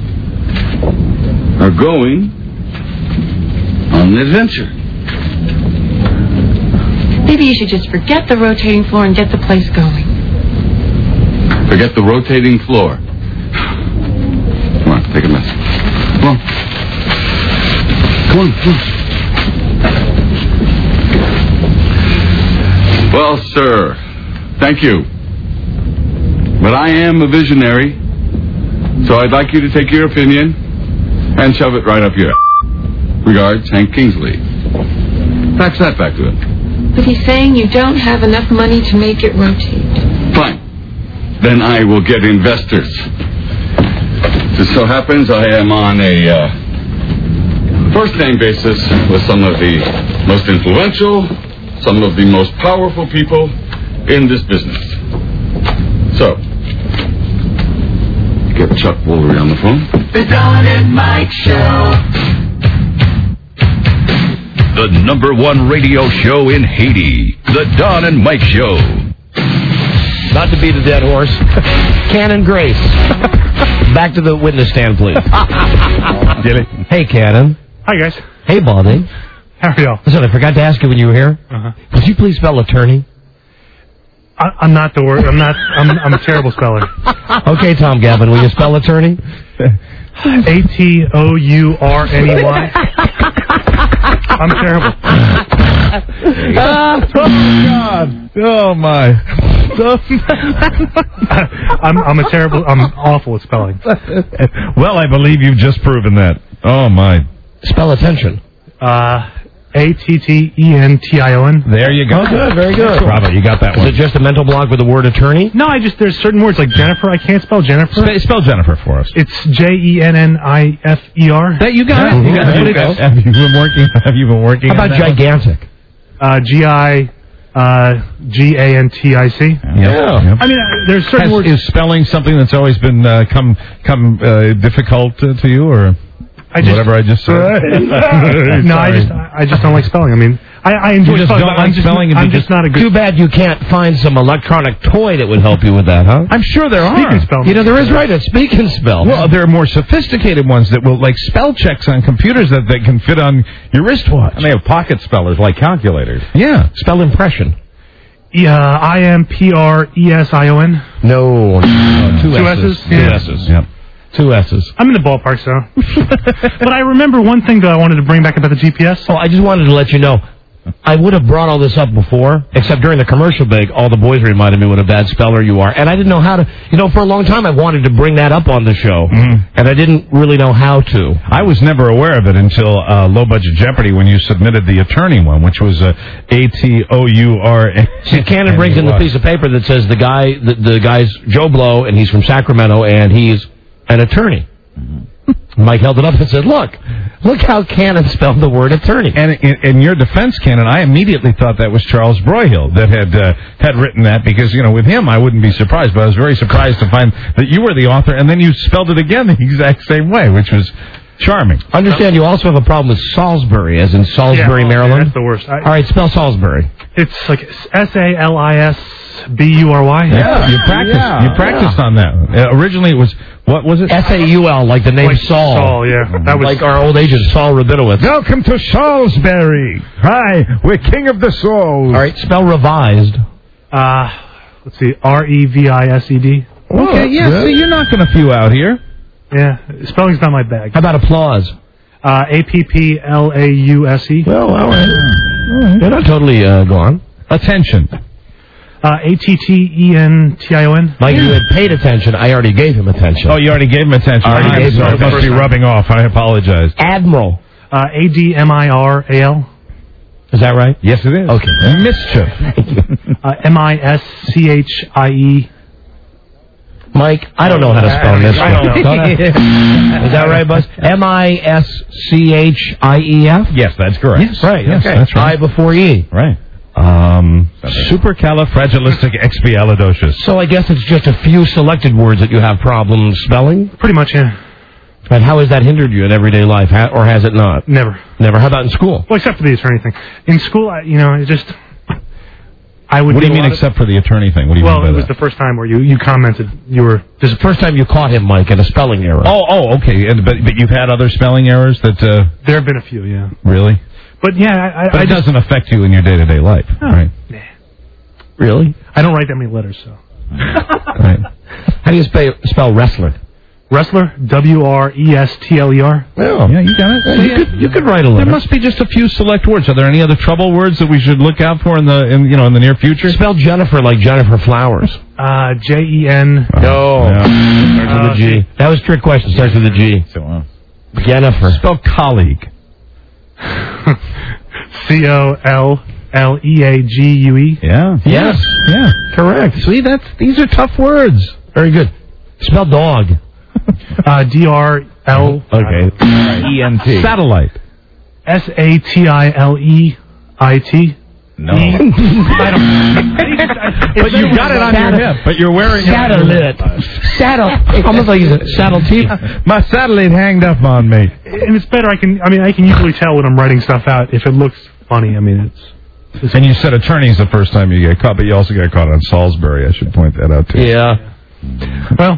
are going on an adventure. Maybe you should just forget the rotating floor and get the place going. Forget the rotating floor. Come on, take a message. Come on. Come on, come on. Well, sir, thank you. But I am a visionary, so I'd like you to take your opinion and shove it right up your ass. Regards, Hank Kingsley. Fax that back to him. But he's saying you don't have enough money to make it rotate. Fine. Then I will get investors. Just so happens I am on a uh, first-name basis with some of the most influential, some of the most powerful people in this business. So, get Chuck Woolery on the phone. The Don and Mike Show. The number one radio show in Haiti. The Don and Mike Show. Not to beat a dead horse. Cannon Grace. Back to the witness stand, please. Hey, Cannon. Hi, guys. Hey, Baldy. How are y'all? Listen, I forgot to ask you when you were here. Uh-huh. Would you please spell attorney? I, I'm not the word. I'm not. I'm, I'm a terrible speller. Okay, Tom Gavin, will you spell attorney? A T O U R N E Y. I'm terrible. Oh, God. Oh, my. I'm, I'm a terrible. I'm awful at spelling. Well, I believe you've just proven that. Oh, my. Spell attention. Uh, A T T E N T I O N. There you go. Oh, good. Very good. Bravo, you got that Is one. it just a mental block with the word attorney? No, I just there's certain words like Jennifer. I can't spell Jennifer. Spe- spell Jennifer for us. It's J E N N I F E R. That you got it. You got There it. you go. Have you been working? Have you been working? How about on that one? gigantic? Uh, G I uh, G A N T I C. Yeah. Yeah. I mean, uh, there's certain Has, words. is spelling something that's always been uh, come come uh, difficult uh, to you, or I just, whatever I just said? no, I just I just don't like spelling. I mean, I, I enjoy You just spelling. don't but I'm like just, spelling and I'm you just just- not a good. Too bad you can't find some electronic toy that would help you with that, huh? I'm sure there Speak are. and spell. You know, there is right a speak and spell. Well, there are more sophisticated ones that will, like, spell checks on computers that they can fit on your wristwatch. And they have pocket spellers like calculators. Yeah. Spell impression. Yeah, I M P R E S I O N. No. no two, Two S's. S's? Two Yeah. S's. Yep. Two S's. I'm in the ballpark, so. But I remember one thing that I wanted to bring back about the G P S. Oh, I just wanted to let you know, I would have brought all this up before, except during the commercial break, all the boys reminded me what a bad speller you are. And I didn't know how to, you know, for a long time I wanted to bring that up on the show, Mm-hmm. and I didn't really know how to. I was never aware of it until uh, Low Budget Jeopardy when you submitted the attorney one, which was uh, A T O U R N. See, Cannon brings in the piece of paper that says the guy, the, the guy's Joe Blow, and he's from Sacramento, and he's an attorney. Mike held it up and said, look, look how Cannon spelled the word attorney. And in, in your defense, Cannon, I immediately thought that was Charles Broyhill that had uh, had written that because, you know, with him I wouldn't be surprised, but I was very surprised to find that you were the author, and then you spelled it again the exact same way, which was charming. Understand you also have a problem with Salisbury, as in Salisbury, yeah, Maryland? Yeah, that's the worst. I, All right, spell Salisbury. It's like S A L I S B U R Y. Yeah, you practiced. Yeah. You practiced Yeah. on that. Uh, originally, it was what was it? S A U L, like the name Like Saul. Saul, yeah. That was like our old agent Saul Rabinowitz. Welcome to Salisbury. Hi, we're king of the souls. All right, spell revised. Uh, let's see, R E V I S E D. Okay, yeah. good. See, you're knocking a few out here. Yeah, spelling's not my bag. How about applause? Uh, A P P L A U S E. Well, all right. All right. You're not totally uh, gone. Attention. Uh, A T T E N T I O N. Mike, you had paid attention. I already gave him attention. Oh, you already gave him attention. I already I'm gave him sorry. It must be attention. rubbing off. I apologize. Admiral. Uh, A D M I R A L. Is that right? Yes, it is. Okay. Mischief. Uh, M I S C H I E. Mike, I don't know how to spell mischief. I don't know. Don't I? Is that right, Buzz? M I S C H I E F? Yes, that's correct. Yes, right. Yes, okay. that's right. I before E. Right. Um, supercalifragilisticexpialidocious. So I guess it's just a few selected words that you have problems spelling? Pretty much, yeah. And how has that hindered you in everyday life, ha- or has it not? Never. Never. How about in school? Well, except for the attorney thing. In school, I, you know, it just... I would What do you a mean lot except for the attorney thing? What do you well, mean by it was that? the first time where you, you commented you were... This is the first time you caught him, Mike, in a spelling error. Oh, oh, okay. And, but but you've had other spelling errors that uh, There have been a few, yeah. really. But yeah, I, I, But I it just... doesn't affect you in your day to day life, Oh, right? nah. Really? I don't write that many letters, so... Right. How do you spell, spell wrestler? Wrestler, W R E S T L E R. Oh, yeah, you got it. Yeah, you, could, you could write a letter. There must be just a few select words. Are there any other trouble words that we should look out for in the in you know in the near future? Spell Jennifer like Jennifer Flowers. Uh, J E N. No. Yeah. Starts with a G. That was a trick question. Starts with a G. So, uh, Jennifer. spell colleague. C O L L E A G U E. Yeah. Yes. Yeah. Correct. See, that's these are tough words. Very good. Spell dog. Uh, D R L. Okay. E N T. Satellite. S A T I L E I T. No. I don't. But you got it on your hip. But you're wearing Satellite. Saddle. Almost like he's a saddle teeth. My satellite hanged up on me. And it's better. I can. I mean, I can usually tell when I'm writing stuff out if it looks funny. I mean, it's. And you said attorney's the first time you get caught, but you also got caught on Salisbury. I should point that out too. Yeah. Well,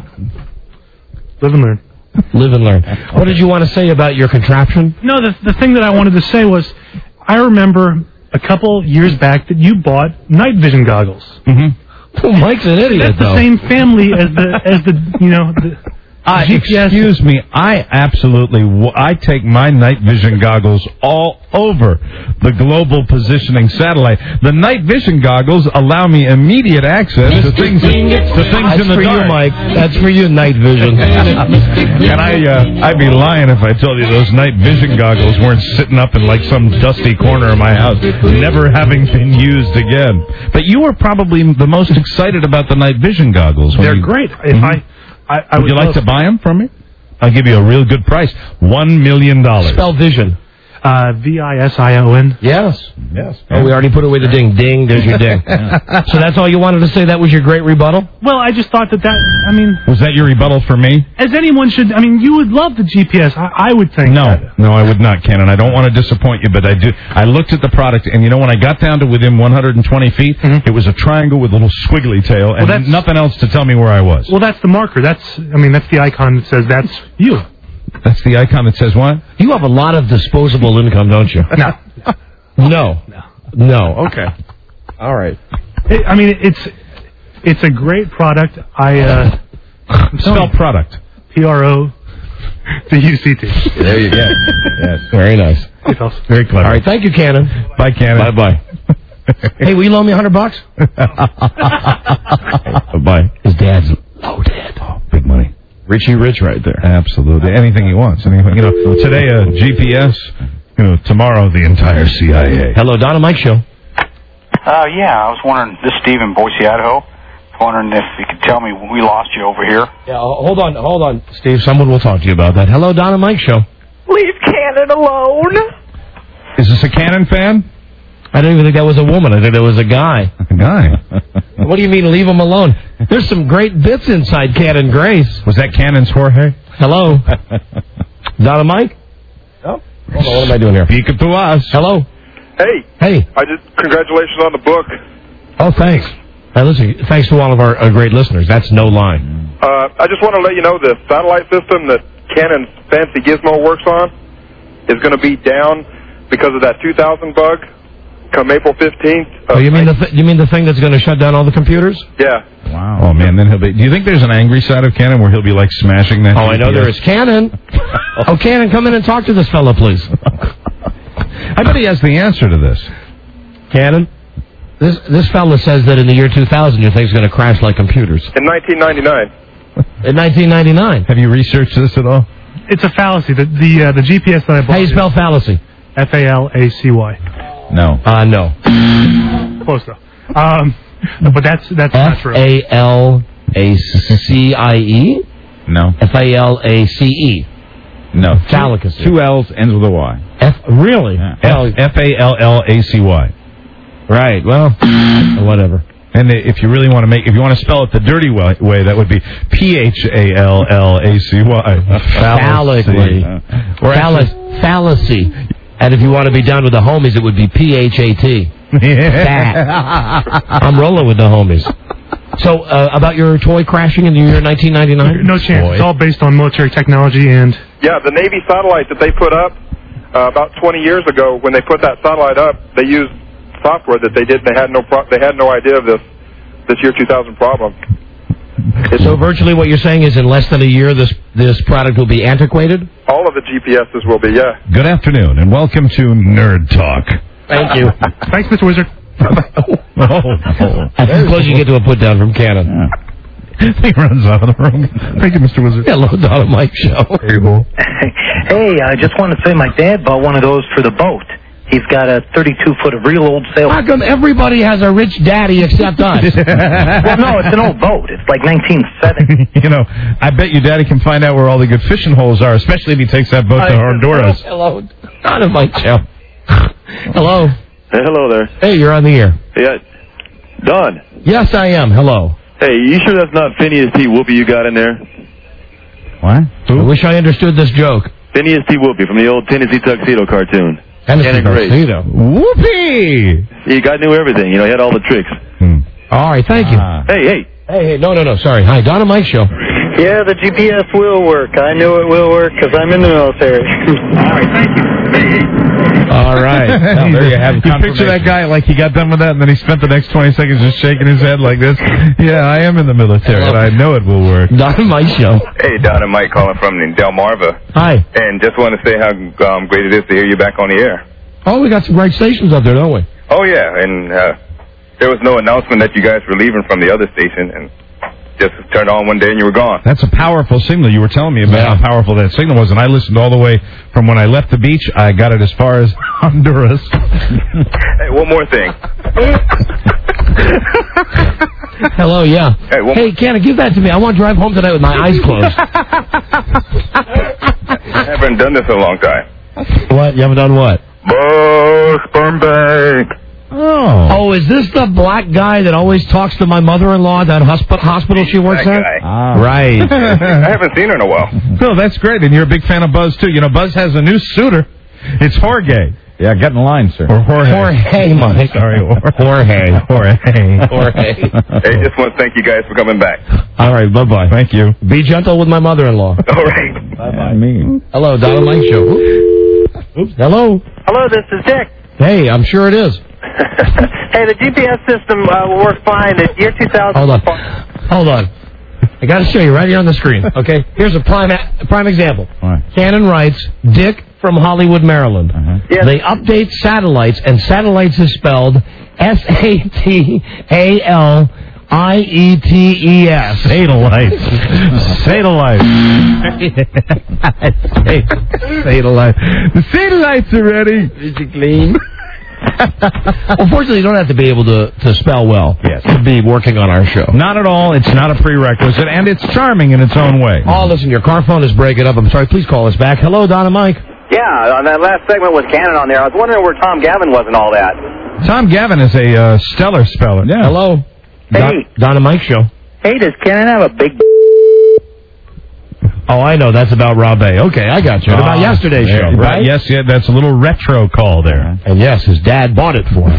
live and learn. Live and learn. What did you want to say about your contraption? No, the the thing that I wanted to say was, I remember a couple years back that you bought night vision goggles. Mm-hmm. Oh, Mike's an idiot, That's the though. same family as the as the you know the Uh, G P S. excuse me, I absolutely, w- I take my night vision goggles all over the global positioning satellite. The night vision goggles allow me immediate access to things, to things That's in the for dark. you, Mike. That's for you, night vision. And I, uh, I'd be lying if I told you those night vision goggles weren't sitting up in like some dusty corner of my house, never having been used again. But you were probably the most excited about the night vision goggles. when They're you- great. If Mhm. I, I, I Would would you like love- to buy them from me? I'll give you a real good price. One million dollars. Spell vision. Uh, V I S I O N. Yes. Yes. Oh, we already put away the ding. Ding, there's your ding. So that's all you wanted to say? That was your great rebuttal? Well, I just thought that that, I mean, Was that your rebuttal for me? as anyone should, I mean, you would love the G P S. I, I would think. No, that. no, I would not, Ken, and I don't want to disappoint you, but I do. I looked at the product, and you know, when I got down to within one hundred twenty feet, Mhm. it was a triangle with a little squiggly tail, and that's- nothing else to tell me where I was. Well, that's the marker. That's, I mean, that's the icon that says that's you. That's the icon that says what? You have a lot of disposable income, don't you? No. No. No. Okay. All right. It, I mean, it's, it's a great product. I, uh, Spell product. P R O D U C T. There you go. Yes. Very nice. Very clever. All right, thank you, Cannon. Bye, Cannon. Bye-bye. Hey, will you loan me a hundred bucks? Bye. His dad's loaded. Oh, big money. Richie Rich right there. Absolutely. Anything he wants. Anything. You know, today a G P S. You know, tomorrow the entire C I A. Hello, Donna Mike Show. Uh, yeah, I was wondering, this is Steve in Boise, Idaho. I was wondering if you could tell me when we lost you over here. Yeah, hold on, hold on. Steve, someone will talk to you about that. Hello, Donna Mike Show. Leave Cannon alone. Is this a Cannon fan? I don't even think that was a woman. I think that was a guy. A guy? What do you mean, leave him alone? There's some great bits inside Cannon Grace. Was that Cannon's Jorge? Hello? Donna Mike? Oh. Hold on, what am I doing here? Peekatuas. Hello? Hey. Hey. I just, congratulations on the book. Oh, thanks. Hey, listen, thanks to all of our uh, great listeners. That's no lie. Uh, I just want to let you know the satellite system that Cannon's fancy gizmo works on is going to be down because of that two thousand bug come April fifteenth. Oh, you mean the th- you mean the thing that's going to shut down all the computers? Yeah. Wow. Oh, man, then he'll be... Do you think there's an angry side of Cannon where he'll be, like, smashing that? Oh, I know there is. Cannon. Oh, Cannon, come in and talk to this fella, please. I bet he has the answer to this. Cannon? This this fella says that in the year two thousand, your thing's going to crash like computers. In nineteen ninety-nine. In nineteen ninety-nine. Have you researched this at all? It's a fallacy. The the, uh, the G P S that I bought. How you spell fallacy? F A L A C Y. No. Uh, no. Close though. Um, but that's that's not true. F A L A C I E? No. F A L A C E. No. Fallacy. Two L's, ends with a Y. F, really? Yeah. F, F A L L A C Y. Right, well, whatever. And if you really want to make, if you want to spell it the dirty way, way that would be P H A L L A C Y. Fallacy. Or Fallacy. Fallacy. And if you want to be down with the homies, it would be P H A T. Yeah. I'm rolling with the homies. So, uh, about your toy crashing in the year nineteen ninety-nine? No chance. Boy. It's all based on military technology and... Yeah, the Navy satellite that they put up uh, about twenty years ago, when they put that satellite up, they used software that they did. They had no pro- they had no idea of this this year two thousand problem. So virtually what you're saying is in less than a year this this product will be antiquated? All of the G P S's will be, yeah. Good afternoon, and welcome to Nerd Talk. Thank you. Thanks, Mister Wizard. oh, oh. I suppose you get to a put down from Cannon. Yeah. He runs out of the room. Thank you, Mister Wizard. Hello, Donna Mike Show. Hey, I just want to say my dad bought one of those for the boat. He's got a thirty-two foot of real old sail. How come everybody has a rich daddy except us? Well, no, it's an old boat. It's like nineteen seventy. You know, I bet your daddy can find out where all the good fishing holes are, especially if he takes that boat to Honduras. Hello, Donna Mike Show. Hello. Hey, hello there. Hey, you're on the air. Yeah, Don. Yes, I am. Hello. Hey, you sure that's not Phineas T. Whoopi you got in there? What? Who? I wish I understood this joke. Phineas T. Whoopi from the old Tennessee Tuxedo cartoon. Tennessee Tuxedo. Whoopee! He got knew everything. You know, he had all the tricks. Hmm. All right, thank you. Ah. Hey, hey. Hey, hey, no, no, no, sorry. Hi, Donna Mike Show. Yeah, the G P S will work. I know it will work because I'm in the military. All right, thank you. All right. Well, there you have it. You picture that guy like he got done with that, and then he spent the next twenty seconds just shaking his head like this. Yeah, I am in the military, and I know it will work. Donna Mike Show. Hey, Don and Mike calling from Delmarva. Hi. And just want to say how um, great it is to hear you back on the air. Oh, we got some great stations up there, don't we? Oh, yeah, and uh, there was no announcement that you guys were leaving from the other station, and just turned on one day and you were gone. That's a powerful signal. You were telling me about Yeah. how powerful that signal was, and I listened all the way from when I left the beach. I got it as far as Honduras. Hey, one more thing. Hello, yeah. Hey, one Hey, Cannon, give that to me. I want to drive home tonight with my eyes closed. I haven't done this in a long time. What? You haven't done what? Bo Sperm Bank. Oh. Oh, is this the black guy that always talks to my mother-in-law at that hosp- hospital she works That at? guy. Ah, right. I haven't seen her in a while. No, that's great, and you're a big fan of Buzz, too. You know, Buzz has a new suitor. It's Jorge. Yeah, get in line, sir. Or Jorge. Jorge, Mike. Sorry, Jorge. Jorge. Jorge. Jorge. Hey, just want to thank you guys for coming back. All right, bye-bye. Thank you. Be gentle with my mother-in-law. All right. Bye-bye. Me. Hello, Donna Mike Show. Oops. Hello. Hello, this is Dick. Hey, I'm sure it is. Hey, the G P S system uh, will work fine. The year two thousand. Hold on. Hold on. I I got to show you right here on the screen. Okay, here's a prime a prime example. Right. Cannon writes, Dick from Hollywood, Maryland. Uh-huh. Yes. They update satellites, and satellites is spelled S A T A L I E T E S. Satellites. Satellites. Satellite. The satellites are ready. Is it clean? Well, fortunately, you don't have to be able to, to spell well yes. to be working on our show. Not at all. It's not a prerequisite, and it's charming in its own way. Oh, listen, your car phone is breaking up. I'm sorry. Please call us back. Hello, Don and Mike. Yeah, on that last segment with Cannon on there, I was wondering where Tom Gavin was and all that. Tom Gavin is a uh, stellar speller. Yeah. Hello. Hey. Don, Don and Mike show. Hey, does Cannon have a big... Oh, I know. That's about Rob A. Okay, I got you. What about Ah, yesterday's there, show, right? Yes, yeah, that's a little retro call there. And yes, his dad bought it for him.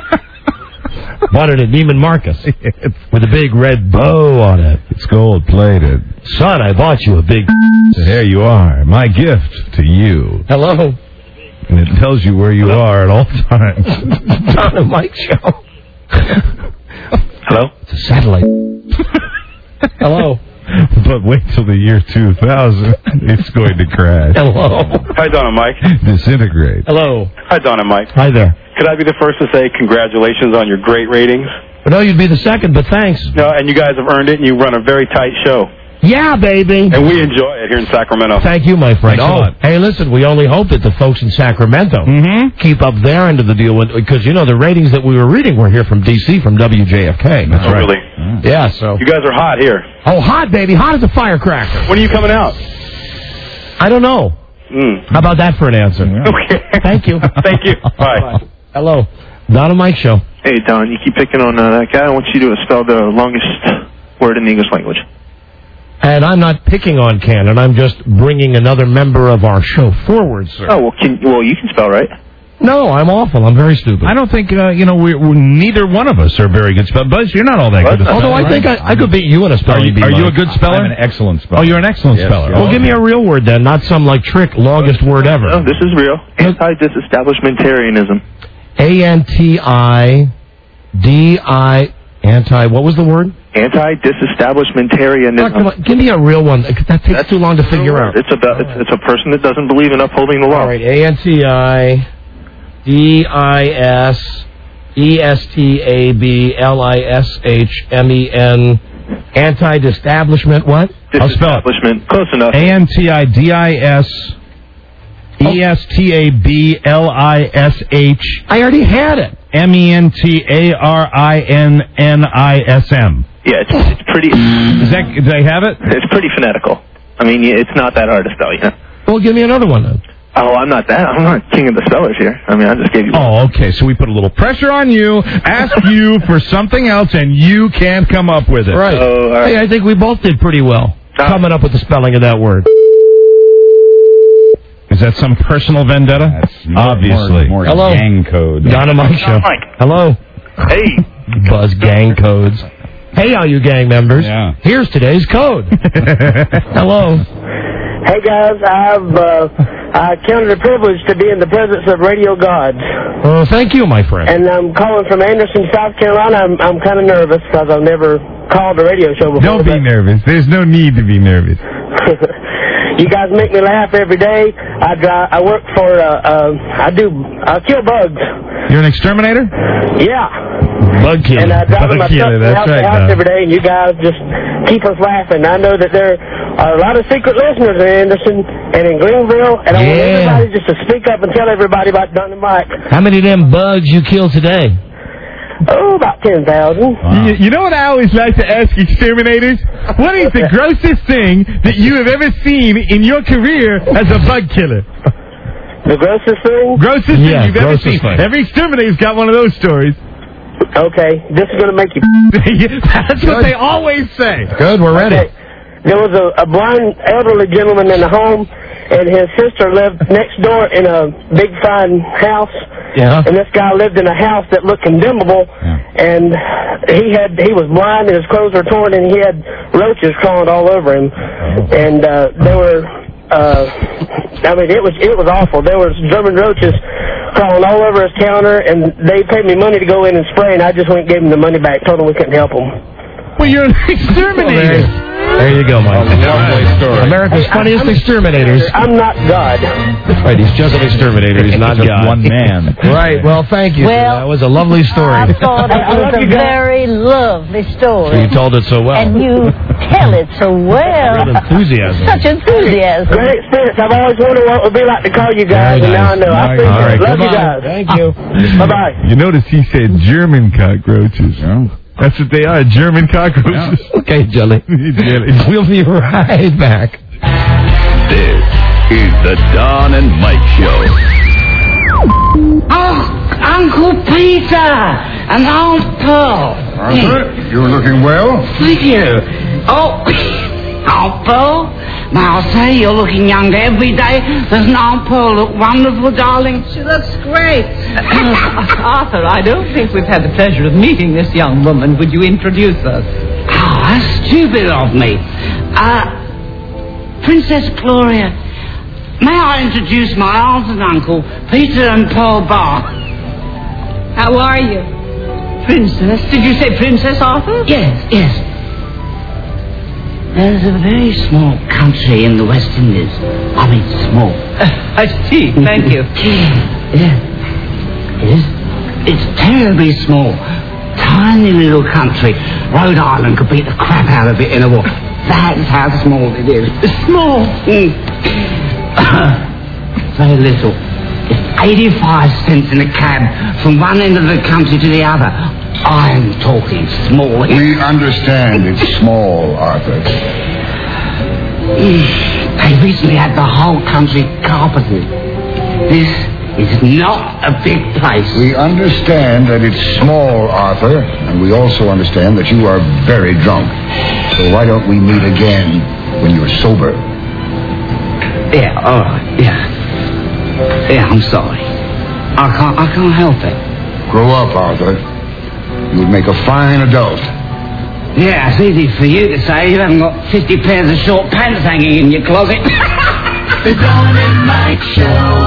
Bought it at Neiman Marcus with a big red bow on it. It's gold plated. Son, I bought you a big... So here you are, my gift to you. Hello. And it tells you where you Hello? are at all times. Don and Mike show. Hello? It's a satellite. Hello. But wait till the year two thousand. It's going to crash. Hello. Hi, Don and Mike. Disintegrate. Hello. Hi, Don and Mike. Hi there. Could I be the first to say congratulations on your great ratings? No, you'd be the second, but thanks. No, and you guys have earned it, and you run a very tight show. Yeah, baby. And we enjoy it here in Sacramento. Thank you, my friend. Thanks a Oh, lot. hey, listen, we only hope that the folks in Sacramento mm-hmm. keep up their end of the deal, because, you know, the ratings that we were reading were here from D C, from W J F K. That's oh, right. Really? Mm. Yeah, so. You guys are hot here. Oh, hot, baby. Hot as a firecracker. When are you coming out? I don't know. Mm. How about that for an answer? Okay. Thank you. Thank you. Bye. Bye. Hello. Don and Mike show. Hey, Don, you keep picking on uh, that guy. I want you to spell the longest word in the English language. And I'm not picking on Cannon. I'm just bringing another member of our show forward, sir. Oh, well, can, well you can spell, right? No, I'm awful. I'm very stupid. I don't think, uh, you know, we're, we're, neither one of us are very good spellers. Buzz, you're not all that Buzz, good at spelling. Although I think I, I could beat you in a spelling Are you, bee, are you a Mike. good speller? I'm an excellent speller. Oh, you're an excellent Yes, speller. yes. Well, give me a real word then, not some, like, trick, longest word ever. No, this is real. Anti-disestablishmentarianism. A N T I D I... Anti... What was the word? Anti-disestablishmentarianism. Oh, come on, give me a real one. That takes That's too long to figure out. It's about it's, it's a person that doesn't believe in upholding the law. All right, A N T I D I S E S T A B L I S H M E N Anti-establishment what? I'll spell it. Establishment. Close enough. A N T I D I S E S T A B L I S H I already had it. M E N T A R I N N I S M. Yeah, it's, it's pretty... Is that, do they have it? It's pretty phonetical. I mean, it's not that hard to spell, you know? Well, give me another one then. Oh, I'm not that. I'm not king of the spellers here. I mean, I just gave you... Oh, okay. So we put a little pressure on you, ask you for something else, and you can't come up with it. Right. Oh, all right. Hey, I think we both did pretty well Uh, coming up with the spelling of that word. Is that some personal vendetta? That's more, Obviously. More, more Hello. gang code. Don and Mike show. Mike. Hello. Hey. Buzz gang codes. Hey, all you gang members. Yeah. Here's today's code. Hello. Hey guys, I've uh, I counted a privilege to be in the presence of radio gods, Well, thank you, my friend. and I'm calling from Anderson, South Carolina. I'm I'm kind of nervous because I've never called a radio show before. Don't be but- nervous. There's no need to be nervous. You guys make me laugh every day. I drive. I work for. Uh, uh, I do. I kill bugs. You're an exterminator? Yeah. Bug killer. And I drive Bug my killer, truck from that's house right, to house Don. every day, and you guys just keep us laughing. I know that there are a lot of secret listeners in Anderson and in Greenville, and I want Yeah. everybody just to speak up and tell everybody about Don and Mike. How many of them bugs you killed today? Oh, about ten thousand. You, you know what I always like to ask exterminators? What is the grossest thing that you have ever seen in your career as a bug killer? The grossest thing? Grossest Yeah, thing you've ever grossest seen. thing. Every exterminator's got one of those stories. Okay, this is going to make you... That's what they always say. Good, we're ready. Okay. There was a, a blind elderly gentleman in the home, and his sister lived next door in a big fine house. Yeah. And this guy lived in a house that looked condemnable, and he had he was blind, and his clothes were torn, and he had roaches crawling all over him, and uh, there were. Uh, I mean, it was it was awful. There was German roaches crawling all over his counter, and they paid me money to go in and spray, and I just went and gave him the money back, told him we couldn't help him. Well, you're an exterminator. Hey, you go, Mike. Lovely story. America's funniest exterminators. I'm not God. Right, he's just an exterminator. He's not Just God. one man. Right, well, thank you. Well, that was a lovely story. I thought it was a very lovely story. You told it so well. And you tell it so well. Real enthusiasm. Such enthusiasm. Great experience. I've always wondered what it would be like to call you guys, Very and now I nice. know. I All appreciate right, it. Love goodbye. you guys. Thank you. Bye-bye. You notice he said German cockroaches. That's what they are, German cockroaches. Okay, Jelly. We'll be right back. This is the Don and Mike Show. Oh, Uncle Peter and Aunt Pearl. Arthur, you're looking well. Thank you. Oh, Aunt Pearl, may I say you're looking younger every day. Doesn't Aunt Pearl look wonderful, darling? She looks great. Arthur, I don't think we've had the pleasure of meeting this young woman. Would you introduce us? Oh, that's stupid of me. Uh, Princess Gloria, may I introduce my aunt and uncle, Peter and Pearl Barr? How are you? Princess? Did you say Princess, Arthur? Yes, yes. There's a very small country in the West Indies. I mean, small. Uh, I see. Thank you. Yeah. It is. It's terribly small. Tiny little country. Rhode Island could beat the crap out of it in a war. That's how small it is. Small? Mm. Very little. It's eighty-five cents in a cab from one end of the country to the other. I'm talking small. We understand it's small, Arthur. They recently had the whole country carpeted. This is not a big place. We understand that it's small, Arthur, and we also understand that you are very drunk. So why don't we meet again when you're sober? Yeah, all right, yeah. Yeah, I'm sorry. I can't, I can't help it. Grow up, Arthur. You'd make a fine adult. Yeah, it's easy for you to say. You haven't got fifty pairs of short pants hanging in your closet. The Don and Mike Show.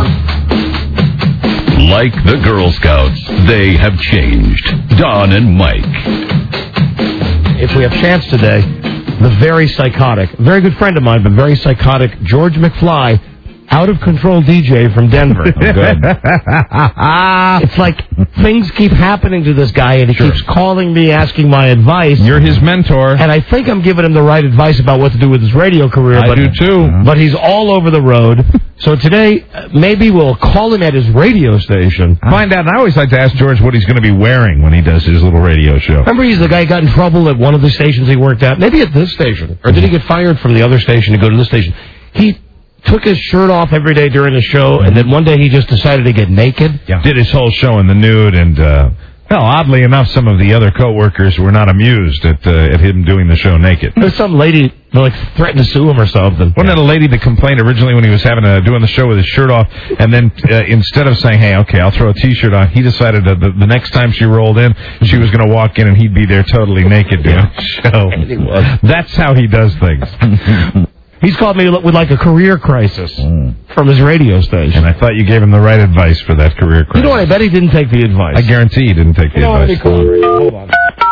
Like the Girl Scouts, they have changed. Don and Mike. If we have chance today, the very psychotic, very good friend of mine, but very psychotic George McFly, out of control D J from Denver. Oh, good. It's like things keep happening to this guy, and he Sure. keeps calling me, asking my advice. You're his mentor. And I think I'm giving him the right advice about what to do with his radio career. I but, do too. But he's all over the road. So today, uh, maybe we'll call him at his radio station. Find out. And I always like to ask George what he's going to be wearing when he does his little radio show. Remember, he's the guy who got in trouble at one of the stations he worked at. Maybe at this station. Or did he get fired from the other station to go to this station? He took his shirt off every day during the show, and then one day he just decided to get naked. Yeah. Did his whole show in the nude, and, uh, well, oddly enough, some of the other co-workers were not amused at, uh, at him doing the show naked. There's some lady, like, threatened to sue him or something. Wasn't it a lady that complained originally when he was having a, doing the show with his shirt off, and then uh, instead of saying, hey, okay, I'll throw a T-shirt on, he decided that the, the next time she rolled in, she was going to walk in and he'd be there totally naked doing the show. And he was. That's how he does things. He's called me with, like, a career crisis mm. from his radio station. And I thought you gave him the right advice for that career crisis. You know what? I bet he didn't take the advice. I guarantee he didn't take the you know advice. What, hold on.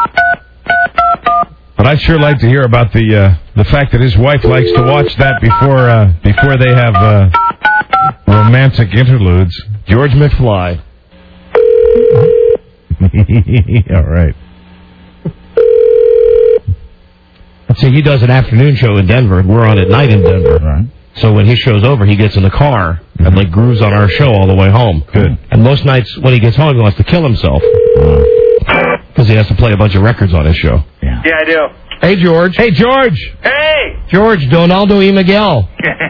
But I'd sure like to hear about the uh, the fact that his wife likes to watch that before uh, before they have uh, romantic interludes. George McFly. All right. Let's see, he does an afternoon show in Denver, and we're on at night in Denver. Right. So when his show's over, he gets in the car mm-hmm. and, like, grooves on our show all the way home. Good. And most nights when he gets home, he wants to kill himself. Because he has to play a bunch of records on his show. Yeah, yeah I do. Hey, George. Hey, George. Hey! George, Donaldo E. Miguel.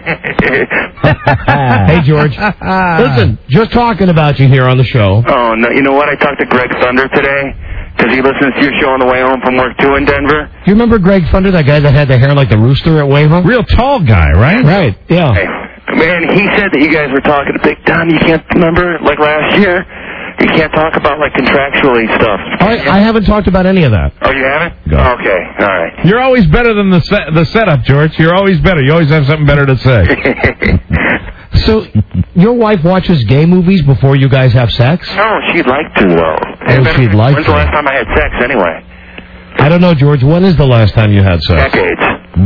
Hey, George. Listen, just talking about you here on the show. Oh, no, you know what? I talked to Greg Thunder today. Because he listens to your show on the way home from work, too, in Denver. Do you remember Greg Thunder, that guy that had the hair like the rooster at Wava? Real tall guy, right? Right, yeah. Hey, man, he said that you guys were talking big time. You can't remember, like last year? You can't talk about, like, contractually stuff. I, I haven't talked about any of that. Oh, you haven't? Go. Okay, all right. You're always better than the set, the setup, George. You're always better. You always have something better to say. So, your wife watches gay movies before you guys have sex? No, she'd like to, though. Oh, she'd like When's to. the last time I had sex, anyway? I don't know, George. When is the last time you had sex? Decades. Mm.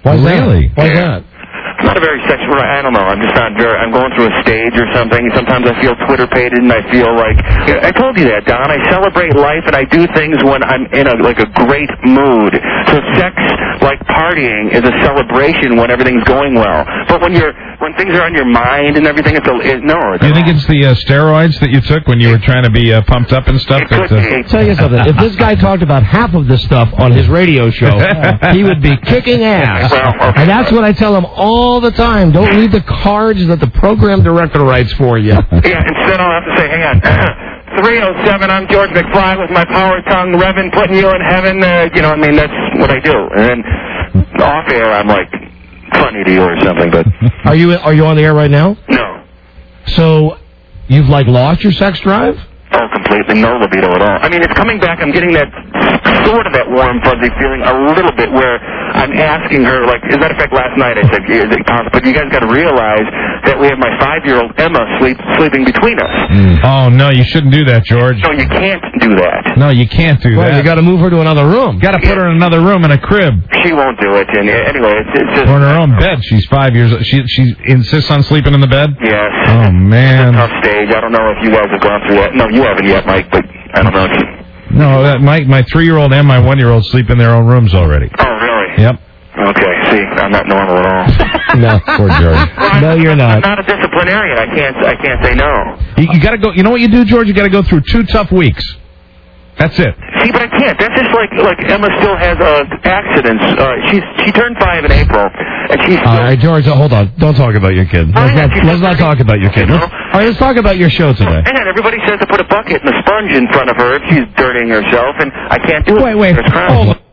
Why's really? that? Why's that? I'm not a very sexual. I don't know. I'm just not very. I'm going through a stage or something. Sometimes I feel Twitter-pated, and I feel like you know, I told you that, Don. I celebrate life, and I do things when I'm in a like a great mood. So sex, like partying, is a celebration when everything's going well. But when you're when things are on your mind and everything, it's a it, no. It's Do you think it's the uh, steroids that you took when you were trying to be uh, pumped up and stuff? That, uh... I'll tell you something. If this guy talked about half of this stuff on his radio show, he would be kicking ass. Well, okay. And that's what I tell him all the time. Don't read the cards that the program director writes for you. Yeah, instead I'll have to say, hang on. three oh seven, I'm George McFly with my power tongue, Reverend, putting you in heaven. Uh, you know, I mean, that's what I do. And then off air, I'm like funny to you or something, but... Are you are you on the air right now? No. So, you've, like, lost your sex drive? Oh, completely. No libido at all. I mean, it's coming back. I'm getting that sort of that warm, fuzzy feeling a little bit where I'm asking her, like, as a matter of fact, last night I said, is it possible? But you guys got to realize that we have my five-year-old Emma sleep, sleeping between us. Mm. Oh, no, you shouldn't do that, George. No, you can't do that. No, you can't do well, that. You got to move her to another room. Got to put her in another room in a crib. She won't do it. And uh, anyway, it's, it's just... Or in her own bed. She's five years old. She, she insists on sleeping in the bed? Yes. Oh, man. It's a tough stage. I don't know if you guys have gone through that. No, you haven't yet, Mike, but I don't know if you... No, that, my, my three-year-old and my one-year-old sleep in their own rooms already. Oh, really? Yep. Okay, see, I'm not normal at all. No, poor George. Well, no, you're not. I'm not a disciplinarian. I can't. I can't say no. You, you got to go. You know what you do, George? You got to go through two tough weeks. That's it. See, but I can't. That's just like like Emma still has uh, accidents. Uh, she's she turned five in April, and she's. Still... All right, George, hold on. Don't talk about your kid. Let's not, let's not talk about your kid. Let's, all right, let's talk about your show today. And everybody says to put a bucket and a sponge in front of her if she's dirtying herself, and I can't do it. Wait, wait. Hold on.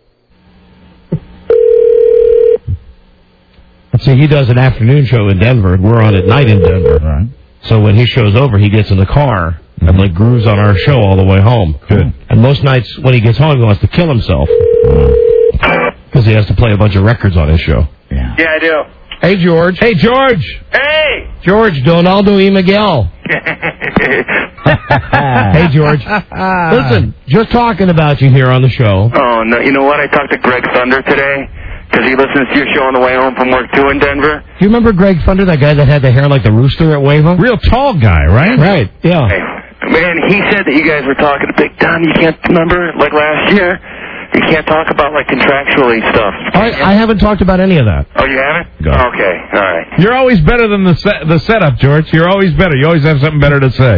See, he does an afternoon show in Denver, and we're on at night in Denver. Right. So when he shows over, he gets in the car mm-hmm. and like grooves on our show all the way home. Good. And most nights when he gets home, he wants to kill himself because he has to play a bunch of records on his show. Yeah. Yeah, I do. Hey, George. Hey, George. Hey. George, Donaldo E. Miguel. Hey, George. Listen, just talking about you here on the show. Oh, no. You know what? I talked to Greg Thunder today. Because he listens to your show on the way home from work, too, in Denver. Do you remember Greg Thunder, that guy that had the hair like the rooster at Wavo? Real tall guy, right? Right, yeah. Hey, man, he said that you guys were talking to Big Don. You can't remember, like last year? You can't talk about, like, contractually stuff. I, I haven't talked about any of that. Oh, you haven't? Go. Okay, all right. You're always better than the set, the setup, George. You're always better. You always have something better to say.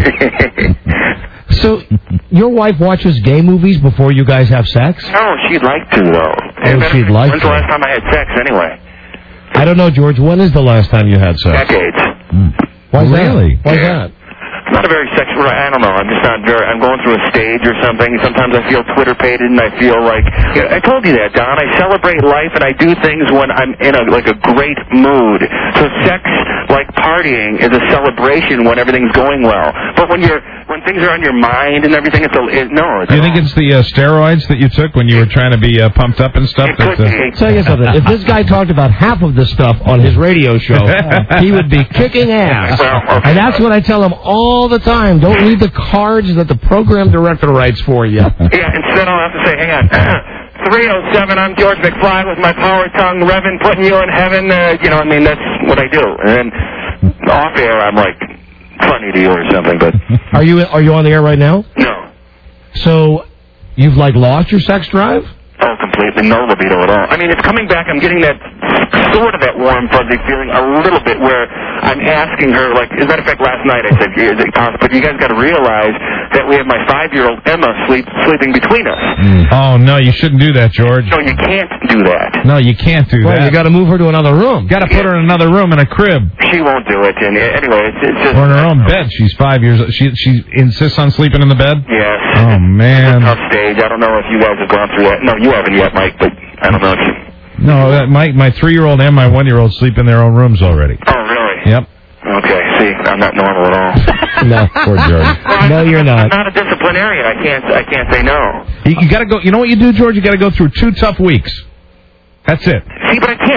So, your wife watches gay movies before you guys have sex? No, she'd like to, though. Oh, she'd like When's to. the last time I had sex, anyway? I don't know, George. When is the last time you had sex? Decades. Mm. Why's really? that? Why's that? I'm not a very sexual. I don't know. I'm just not very. I'm going through a stage or something. Sometimes I feel Twitter-pated, and I feel like you know, I told you that, Don. I celebrate life, and I do things when I'm in a like a great mood. So sex, like partying, is a celebration when everything's going well. But when you're when things are on your mind and everything, it's a it, no. It's Do you think it's the uh, steroids that you took when you were trying to be uh, pumped up and stuff? It could that, uh... be. I'll tell you something. If this guy talked about half of this stuff on his radio show, he would be kicking ass. Well, okay. And that's what I tell him all the time. Don't read the cards that the program director writes for you. Yeah, instead I'll have to say, hang on. three oh seven, I'm George McFly with my power tongue, Reverend, putting you in heaven. Uh, you know, I mean, that's what I do. And then off air, I'm like funny to you or something, but... Are you are you on the air right now? No. So, you've, like, lost your sex drive? Oh, completely. No libido at all. I mean, it's coming back. I'm getting that sort of that warm, fuzzy feeling a little bit where I'm asking her, like, as a matter of fact, last night I said, is it possible? But you guys got to realize that we have my five-year-old Emma sleep, sleeping between us. Mm. Oh, no, you shouldn't do that, George. No, you can't do that. No, you can't do well, that. You got to move her to another room. Got to put her in another room in a crib. She won't do it. And uh, anyway, it's, it's just... Or in her own bed. She's five years old. She, she insists on sleeping in the bed? Yes. Oh, man. It's a tough stage. I don't know if you guys have gone through that. No, you haven't yet, Mike, but I don't know if you... No, that, my, my three-year-old and my one-year-old sleep in their own rooms already. Oh, really? Yep. Okay, see, I'm not normal at all. No, poor George. Well, no, you're not. I'm not a disciplinarian. I can't. I can't say no. You, you got to go. You know what you do, George? You got to go through two tough weeks. That's it. See, but I can't. That's just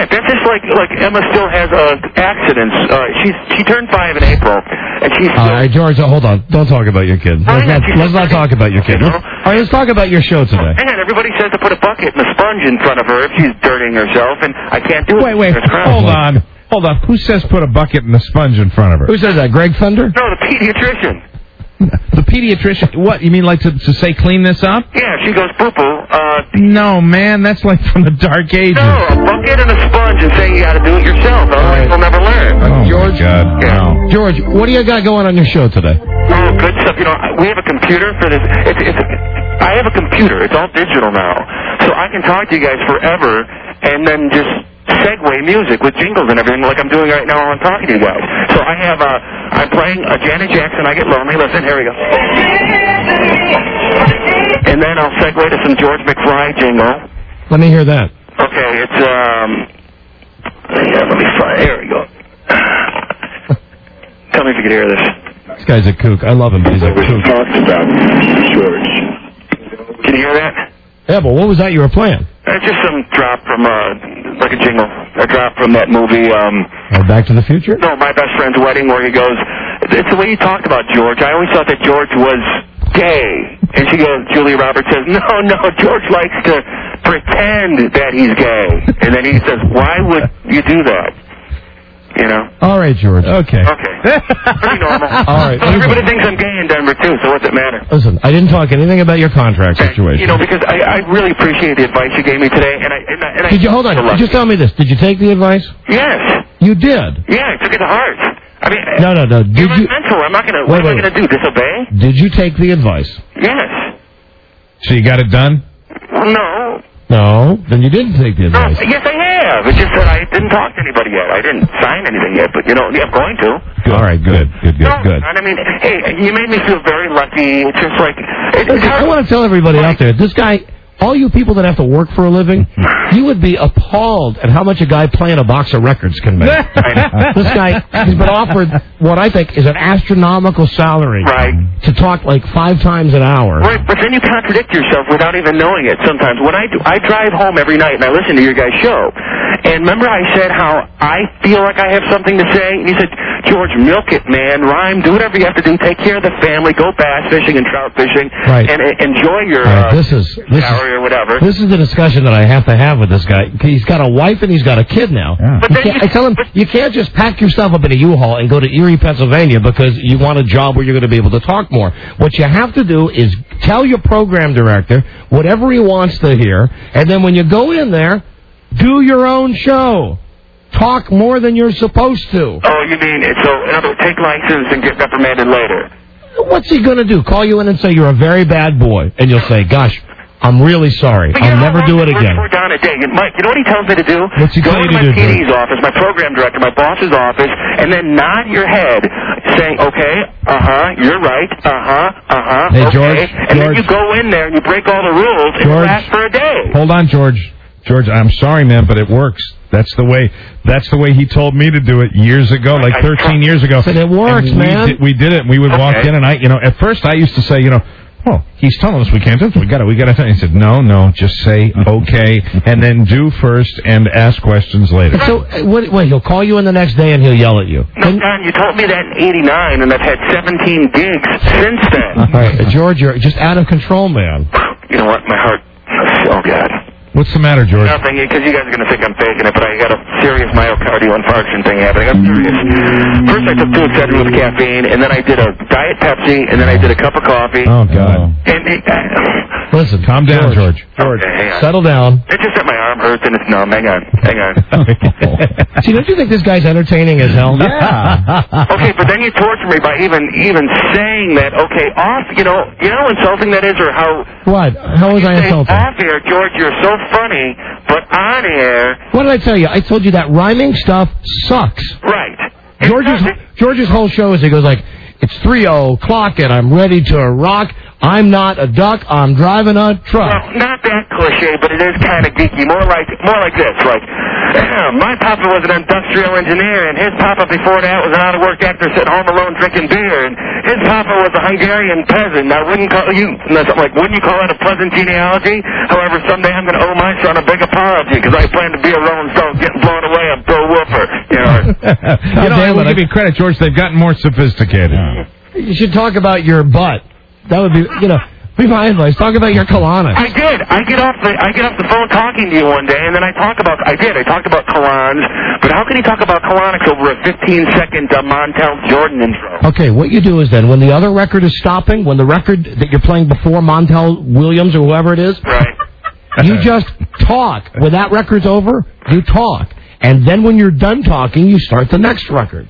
like like Emma still has uh, accidents. Uh, she's she turned five in April, and she's still... All right, George, hold on. Don't talk about your kid. Let's not, let's not talk about your kid. Let's, all right, let's talk about your show today. Hang on, everybody says to put a bucket and a sponge in front of her if she's dirtying herself, and I can't do it. Wait, wait, hold on. Hold on. Who says put a bucket and a sponge in front of her? Who says that? Greg Thunder? No, the pediatrician. The pediatrician? What, you mean like to, to say clean this up? Yeah, she goes poo-poo. Uh, no, man, that's like from the dark ages. no, a bucket and a sponge and saying you got to do it yourself. Otherwise, you'll never learn. Oh, George, my God. Yeah. No. George, what do you got going on your show today? Oh, good stuff. You know, we have a computer for this. It's, it's, I have a computer. It's all digital now. So I can talk to you guys forever and then just segue music with jingles and everything like I'm doing right now while I'm talking to you guys. So I have, uh, I'm playing uh, Janet Jackson, I Get Lonely. Listen, here we go. And then I'll segue to some George McFly jingle. Let me hear that. Okay, it's, um, yeah, let me find, here we go. Tell me if you can hear this. This guy's a kook. I love him, but he's a kook. Talked about George. Can you hear that? Yeah, but what was that you were playing? It's just some drop from, uh, like a jingle. A drop from that movie, um... Oh, Back to the Future? No, My Best Friend's Wedding, where he goes... It's the way you talked about George. I always thought that George was gay. And she goes, Julia Roberts says, no, no, George likes to pretend that he's gay. And then he says, why would you do that? You know? All right, George. Okay. Okay. Pretty normal. All right. Well, everybody thinks I'm gay in Denver, too, so what's it matter? Listen, I didn't talk anything about your contract situation. You know, because I, I really appreciate the advice you gave me today, and I... And I, and Did you, I hold on, just tell me this. Did you take the advice? Yes. You did? Yeah, I took it to heart. I mean... No, no, no. Did you're you... my mentor. I'm not going to... Wait, What wait, am I going to do, disobey? Did you take the advice? Yes. So you got it done? No. No, then you didn't take the No, advice. yes, I have. It's just that I didn't talk to anybody yet. I didn't sign anything yet, but, you know, yeah, I'm going to. Good. All right, good, good, good, no, good. And I mean, hey, you made me feel very lucky. It's just like... It, it's I want to tell everybody out there, this guy... All you people that have to work for a living, you would be appalled at how much a guy playing a box of records can make. This guy, he's been offered what I think is an astronomical salary right. to talk like five times an hour. Right, but then you contradict yourself without even knowing it sometimes. When I do, I drive home every night and I listen to your guys' show. And remember I said how I feel like I have something to say? And you said, George, milk it, man. Rhyme, do whatever you have to do. Take care of the family. Go bass fishing and trout fishing. Right. And uh, enjoy your Right, uh, this is, this salary is, or whatever. This is the discussion that I have to have with this guy. He's got a wife and he's got a kid now. Yeah. But You then can't- you- I tell him, you can't just pack yourself up in a U-Haul and go to Erie, Pennsylvania because you want a job where you're going to be able to talk more. What you have to do is tell your program director whatever he wants to hear, and then when you go in there, do your own show. Talk more than you're supposed to. Oh, you mean, it's so, in other words, take license and get reprimanded later. What's he going to do? Call you in and say you're a very bad boy, and you'll say, gosh, I'm really sorry. But you I'll know never how do long it he works again. for Don a day? And Mike, you know what he tells me to do? What's he Go tell you to to my do, P D's George? office, my program director, my boss's office, and then nod your head, saying, okay, uh-huh, you're right, uh-huh, uh-huh, Hey, okay. George, and then George. you go in there and you break all the rules and it George. lasts for a day. Hold on, George. George, I'm sorry, man, but it works. That's the way. That's the way he told me to do it years ago, like I- thirteen years ago. But it works, And we man. Did, we did it. We would walk Okay. in, and I, you know, at first I used to say, you know, well, he's telling us we can't do this. We got to, we got to. He said, no, no, just say okay, and then do first and ask questions later. So, uh, what, wait, he'll call you in the next day and he'll yell at you. No, Don, you told me that in eighty-nine, and I've had seventeen gigs since then. All right, uh, George, you're just out of control, man. You know what? My heart... Oh, God. What's the matter, George? Nothing, because you guys are going to think I'm faking it, but I got a serious myocardial infarction thing happening. I'm serious. First, I took two Excedrin with caffeine, and then I did a Diet Pepsi, and then I did a cup of coffee. Oh God! And it, uh, Listen, calm down, George. George, okay, hang on. settle down. It's just that my arm hurts and it's numb. Hang on, hang on. See, don't you think this guy's entertaining as hell? Yeah. Okay, but then you torture me by even even saying that. Okay, off. You know, you know how insulting that is, or how. What? How was I Say, insulting? off air, George, you're so funny, but on air, What did I tell you? I told you that rhyming stuff sucks. right? George's George's whole show is he goes like, it's three o'clock and I'm ready to rock. I'm not a duck, I'm driving a truck. Well, not that cliche, but it is kind of geeky. More like more like this. Like, my papa was an industrial engineer, and his papa before that was an out-of-work actor sitting home alone drinking beer, and his papa was a Hungarian peasant. Now, wouldn't call you no, something like wouldn't you call that a pleasant genealogy? However, someday I'm going to owe my son a big apology because I plan to be a Rolling Stone getting blown away on Bill Woofer. You know, you know, I will give you credit, George. They've gotten more sophisticated. You should talk about your butt. That would be, you know, be my advice. Talk about your colonics. I did. I get off the I get off the phone talking to you one day, and then I talk about I did. I talked about colons, but how can you talk about colonics over a fifteen second uh, Montel Jordan intro? Okay, what you do is then, when the other record is stopping, when the record that you're playing before Montel Williams or whoever it is, right? You just talk. When that record's over, you talk, and then when you're done talking, you start the next record.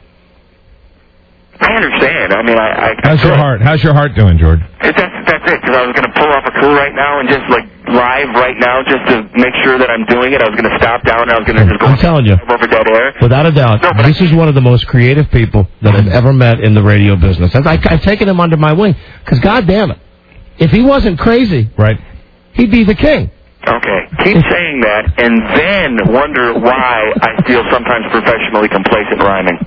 I understand. I mean, I. I How's I your heart? How's your heart doing, George? That's that's it. Because I was going to pull off a coup right now and just like live right now, just to make sure that I'm doing it. I was going to stop down and I was going to just go. I'm telling you, over dead air. Without a doubt, no, this is one of the most creative people that I've ever met in the radio business. I, I've taken him under my wing because, God damn it, if he wasn't crazy, right, he'd be the king. Okay, keep saying that, and then wonder why I feel sometimes professionally complacent rhyming.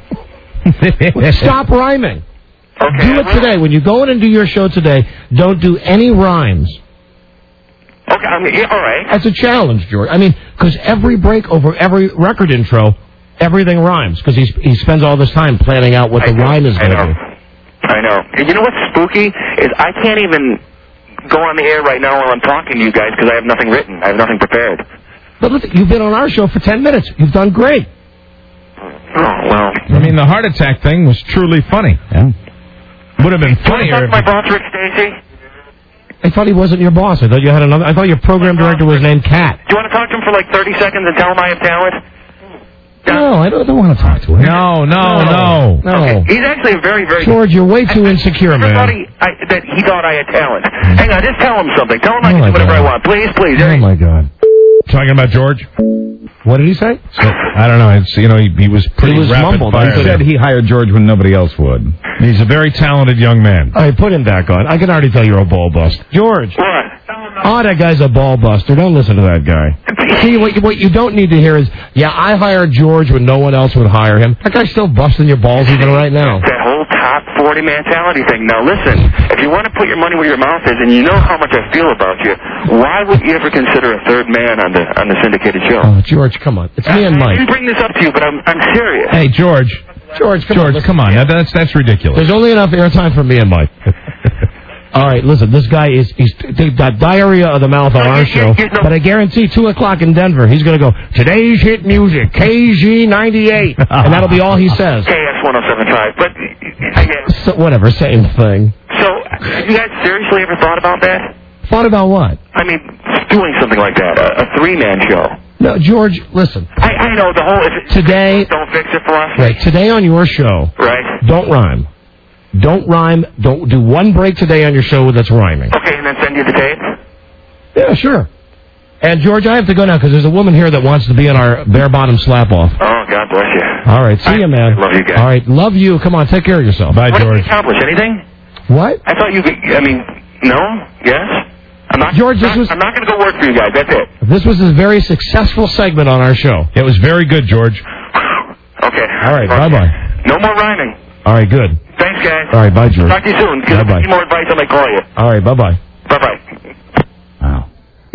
Stop rhyming. Okay, do it today. When you go in and do your show today, don't do any rhymes. Okay, I mean, yeah, all right. That's a challenge, George. I mean, because every break over every record intro, everything rhymes, because he spends all this time planning out what the rhyme is going to be. I know. And you know what's spooky is I can't even go on the air right now while I'm talking to you guys because I have nothing written. I have nothing prepared. But look, you've been on our show for ten minutes. You've done great. Oh, well. I mean, the heart attack thing was truly funny. Yeah. Would have been funnier. My boss, Rick Stacy. I thought he wasn't your boss. I thought you had another. I thought your program director was named Kat. Do you want to talk to him for like thirty seconds and tell him I have talent? No, I don't, I don't want to talk to him. No, no, no, no. Okay. He's actually a very, very... George, you're way too insecure, man. Thought he, I, that he thought I had talent. Hang on, just tell him something. Tell him I can do whatever I want. Please, please. Oh, my God. Talking about George? What did he say? So, I don't know. It's, you know, he, he was pretty He was rapid mumbled. fire. He said he hired George when nobody else would. He's a very talented young man. All right, put him back on. I can already tell you're a ball buster. George. What? Oh, that guy's a ball buster. Don't listen to that guy. See, what you, what you don't need to hear is, yeah, I hired George when no one else would hire him. That guy's still busting your balls even right now. That whole top forty mentality thing. Now, listen, if you want to put your money where your mouth is and you know how much I feel about you, why would you ever consider a third man on the on the syndicated show? Oh, George, come on. It's me and Mike. I didn't bring this up to you, but I'm, I'm serious. Hey, George. George, come George, on. come on. Now, that's, that's ridiculous. There's only enough airtime for me and Mike. All right, listen, this guy is, he's he's got diarrhea of the mouth on our show, but I guarantee two o'clock in Denver, he's going to go, today's hit music, K G ninety-eight, and that'll be all he says. K S one oh seven point five, but I guess. So, whatever, same thing. So, have you guys seriously ever thought about that? Thought about what? I mean, doing something like that, a, a three-man show. No, George, listen. I, I know, the whole... If Today... Don't fix it for us. Right, today on your show... Right. Don't rhyme. Don't rhyme. Don't do one break today on your show that's rhyming. Okay, and then send you the tape? Yeah, sure. And, George, I have to go now because there's a woman here that wants to be in our bare-bottom slap-off. Oh, God bless you. All right, see you, man. Love you guys. All right, love you. Come on, take care of yourself. Bye, what George. What did you accomplish? Anything? What? I thought you could... I mean, no? Yes? I'm not, George, this not, was... I'm not going to go work for you guys. That's it. This was a very successful segment on our show. It was very good, George. Okay. All right, bye-bye. No more rhyming. All right, good. Thanks, guys. All right, bye, George. Talk to you soon. If Bye-bye. you need more advice, I might call you. All right, bye-bye. Bye-bye. Wow.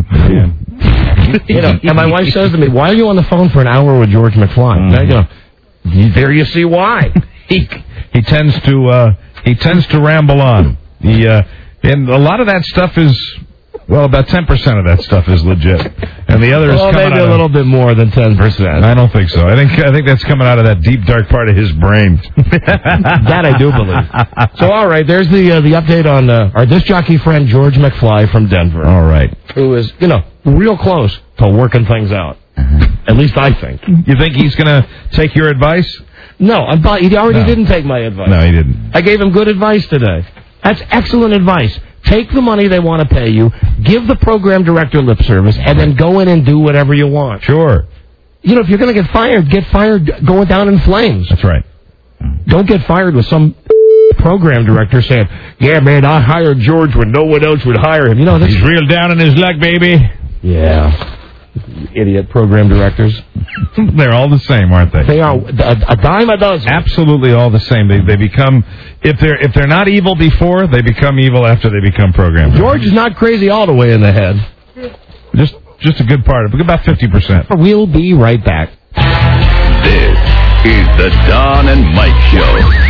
You know, and my wife says to me, why are you on the phone for an hour with George McFly? Mm-hmm. And I go, there you see why. he he tends to uh, he tends to ramble on. He uh, and a lot of that stuff is, well, about ten percent of that stuff is legit, and the other is well, coming maybe out a little of, bit more than ten percent. I don't think so. I think I think that's coming out of that deep dark part of his brain. That I do believe. So, all right, there's the uh, the update on uh, our disc jockey friend George McFly from Denver. All right, who is, you know, real close to working things out. At least I think. You think he's going to take your advice? No, I'm, he already no. didn't take my advice. No, he didn't. I gave him good advice today. That's excellent advice. Take the money they want to pay you, give the program director lip service, and then go in and do whatever you want. Sure. You know, if you're going to get fired, get fired going down in flames. That's right. Don't get fired with some program director saying, yeah, man, I hired George when no one else would hire him. You know, He's real down in his luck, baby. Yeah. Idiot program directors. They're all the same, aren't they? They are a, a dime a dozen. Absolutely all the same. They they become if they're if they're not evil before, they become evil after they become program directors. George is not crazy all the way in the head. Just just a good part of it, about fifty percent. We'll be right back. This is the Don and Mike Show.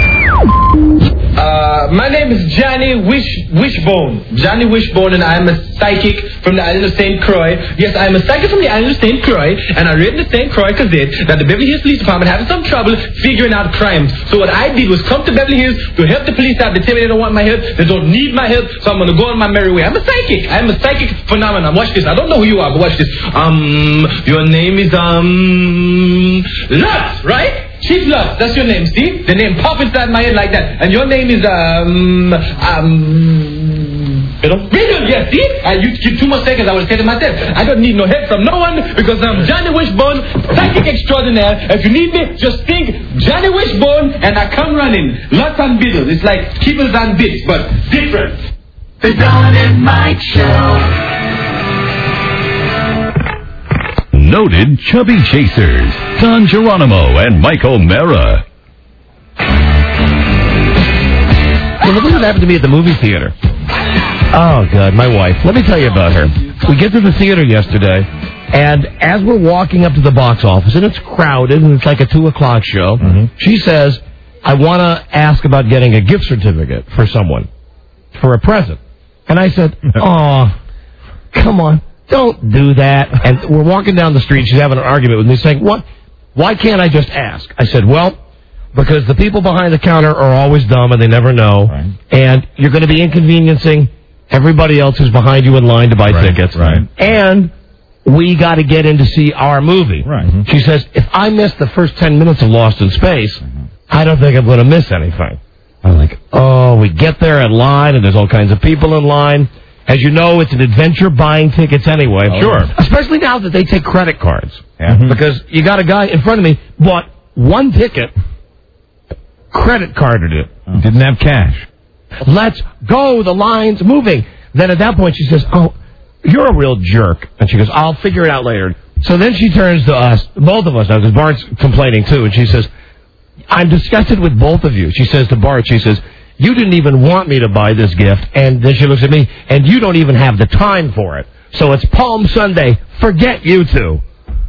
Uh, my name is Johnny Wish Wishbone. Johnny Wishbone, and I am a psychic from the island of Saint Croix. Yes, I am a psychic from the island of Saint Croix, and I read in the Saint Croix Gazette that the Beverly Hills Police Department having some trouble figuring out crimes. So what I did was come to Beverly Hills to help the police out. They tell me they don't want my help. They don't need my help, so I'm going to go on my merry way. I'm a psychic. I'm a psychic phenomenon. Watch this. I don't know who you are, but watch this. Um, your name is, um, Lutz, right? Chief Lutz, that's your name, see? The name pop inside my head like that. And your name is, um, um, Riddle? Riddle, yes, see? Uh, you give two more seconds, I will say to myself, I don't need no help from no one because I'm Johnny Wishbone, psychic extraordinaire. If you need me, just think Johnny Wishbone and I come running. Lutz and Biddle. It's like kibbles and bits, but different. The Don and Mike Show. Noted chubby chasers, Don Geronimo and Mike O'Mara. Well, look what happened to me at the movie theater. Oh, God, my wife. Let me tell you about her. We get to the theater yesterday, and as we're walking up to the box office, and it's crowded, and it's like a two o'clock show, mm-hmm. she says, I want to ask about getting a gift certificate for someone, for a present. And I said, oh, come on. Don't do that. And we're walking down the street. She's having an argument with me saying, what? Why can't I just ask? I said, well, because the people behind the counter are always dumb and they never know. Right. And you're going to be inconveniencing everybody else who's behind you in line to buy right, tickets. Right. And we got to get in to see our movie. Right. Mm-hmm. She says, if I miss the first ten minutes of Lost in Space, mm-hmm. I don't think I'm going to miss anything. I'm like, oh, we get there in line and there's all kinds of people in line. As you know, it's an adventure buying tickets anyway. Oh, sure. Especially now that they take credit cards. Yeah. Mm-hmm. Because you got a guy in front of me, bought one ticket, credit carded it. Oh. Didn't have cash. Let's go. The line's moving. Then at that point she says, oh, you're a real jerk. And she goes, I'll figure it out later. So then she turns to us, both of us now, because Bart's complaining too, and she says, I'm disgusted with both of you. She says to Bart, she says, you didn't even want me to buy this gift. And then she looks at me, and you don't even have the time for it. So it's Palm Sunday. Forget you two.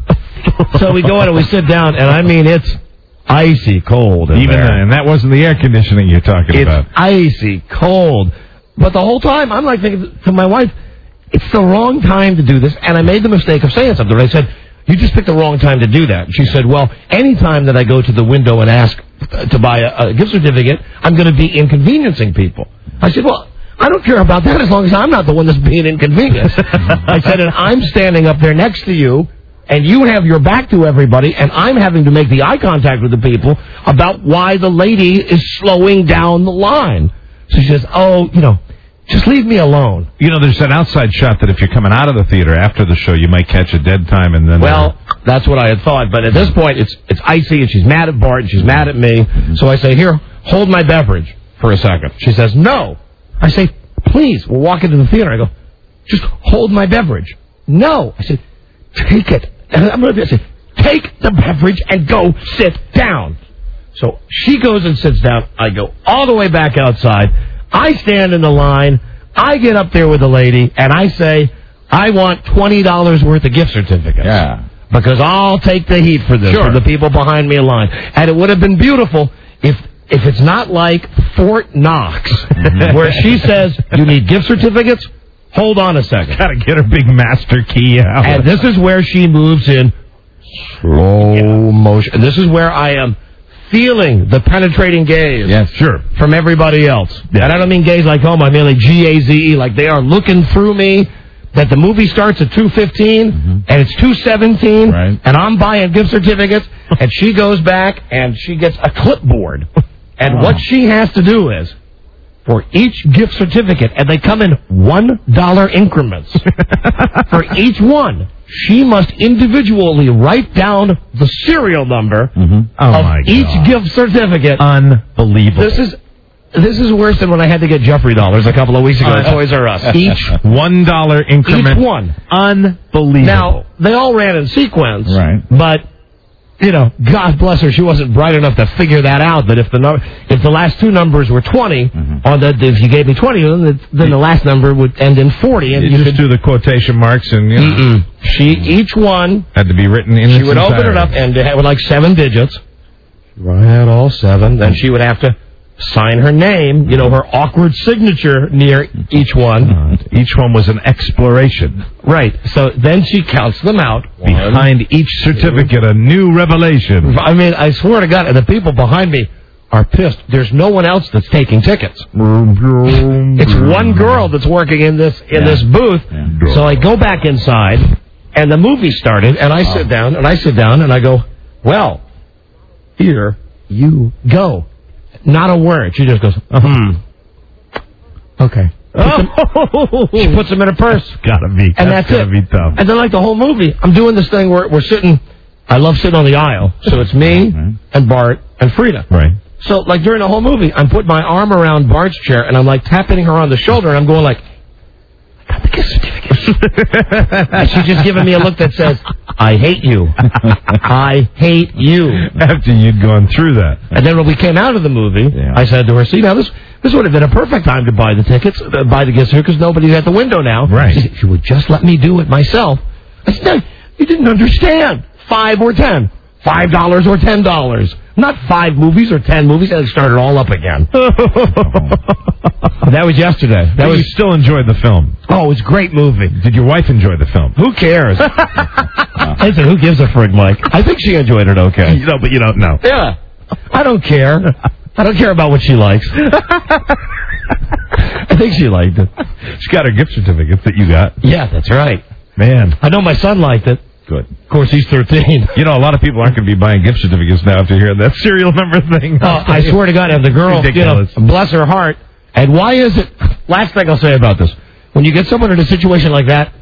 So we go in and we sit down, and I mean, it's icy cold in even there. Uh, and that wasn't the air conditioning you're talking it's about. It's icy cold. But the whole time, I'm like thinking to my wife, it's the wrong time to do this. And I made the mistake of saying something. I said, you just picked the wrong time to do that. And she said, well, any time that I go to the window and ask to buy a, a gift certificate, I'm going to be inconveniencing people. I said, well, I don't care about that as long as I'm not the one that's being inconvenienced. I said, and I'm standing up there next to you, and you have your back to everybody, and I'm having to make the eye contact with the people about why the lady is slowing down the line. So she says, oh, you know, just leave me alone. You know, there's an outside shot that if you're coming out of the theater after the show, you might catch a dead time and then... Well, that's what I had thought. But at this point, it's it's icy, and she's mad at Bart, and she's mad at me. Mm-hmm. So I say, here, hold my beverage for a second. She says, no. I say, please. We'll walk into the theater. I go, just hold my beverage. No. I said, take it. And I'm going to say, take the beverage and go sit down. So she goes and sits down. I go all the way back outside. I stand in the line. I get up there with the lady, and I say, I want twenty dollars worth of gift certificates. Yeah. Because I'll take the heat for this, sure. for the people behind me in line. And it would have been beautiful if if it's not like Fort Knox, mm-hmm. where she says, you need gift certificates? Hold on a second. Got to get her big master key out. And this is where she moves in slow yeah. motion. And this is where I am feeling the penetrating gaze. Yes, sure. From everybody else. Yeah. And I don't mean gaze like home. I mean like G A Z E. Like they are looking through me. That the movie starts at two fifteen, mm-hmm. and it's two seventeen, right. and I'm buying gift certificates, and she goes back, and she gets a clipboard. And oh. what she has to do is, for each gift certificate, and they come in one dollar increments, for each one, she must individually write down the serial number mm-hmm. oh of my each God. gift certificate. Unbelievable. This is This is worse than when I had to get Jeffrey dollars a couple of weeks ago at Toys R Us. Each one dollar increment. Each one. Unbelievable. Now, they all ran in sequence. Right. But, you know, God bless her, she wasn't bright enough to figure that out, that if the no, if the last two numbers were twenty, mm-hmm. or that if you gave me twenty, then, then the last number would end in forty. And you, you just could do the quotation marks and, you know. Mm-mm. She, each one. Had to be written in She would entirety. Open it up and it had like seven digits. Right, all seven. Then she would have to sign her name, you know, her awkward signature near each one. Uh, each one was an exploration. Right. So then she counts them out. Behind each certificate, a new revelation. I mean, I swear to God, and the people behind me are pissed. There's no one else that's taking tickets. It's one girl that's working in this in yeah. this booth. Yeah. So I go back inside, and the movie started, and I sit down, and I sit down, and I go, well, here you go. Not a word. She just goes, hmm. Okay. Oh. She puts them in her purse. Gotta be. And that's, that's it. Be tough. And then, like the whole movie, I'm doing this thing where we're sitting. I love sitting on the aisle. So it's me right. and Bart and Frida. Right. So, like, during the whole movie, I'm putting my arm around Bart's chair, and I'm, like, tapping her on the shoulder, and I'm going, like, I got the gift certificate. And she's just giving me a look that says, I hate you. I hate you. After you'd gone through that. And then when we came out of the movie, yeah. I said to her, see, now this this would have been a perfect time to buy the tickets, uh, buy the gifts here, because nobody's at the window now. Right. She said, if you would just let me do it myself. I said, no, you didn't understand. Five or ten. Five dollars or ten dollars. Not five movies or ten movies, and it started all up again. That was yesterday. That but was you still enjoyed the film. Oh, it was a great movie. Did your wife enjoy the film? Who cares? I said, who gives a frig, Mike? I think she enjoyed it okay. You know, but you don't know. Yeah. I don't care. I don't care about what she likes. I think she liked it. She got her gift certificates that you got. Yeah, that's right. Man. I know my son liked it. Good. Of course, he's thirteen. You know, a lot of people aren't going to be buying gift certificates now after hearing that serial number thing. Oh, I swear to God, and the girl, you know, bless her heart. And why is it... Last thing I'll say about this. When you get someone in a situation like that,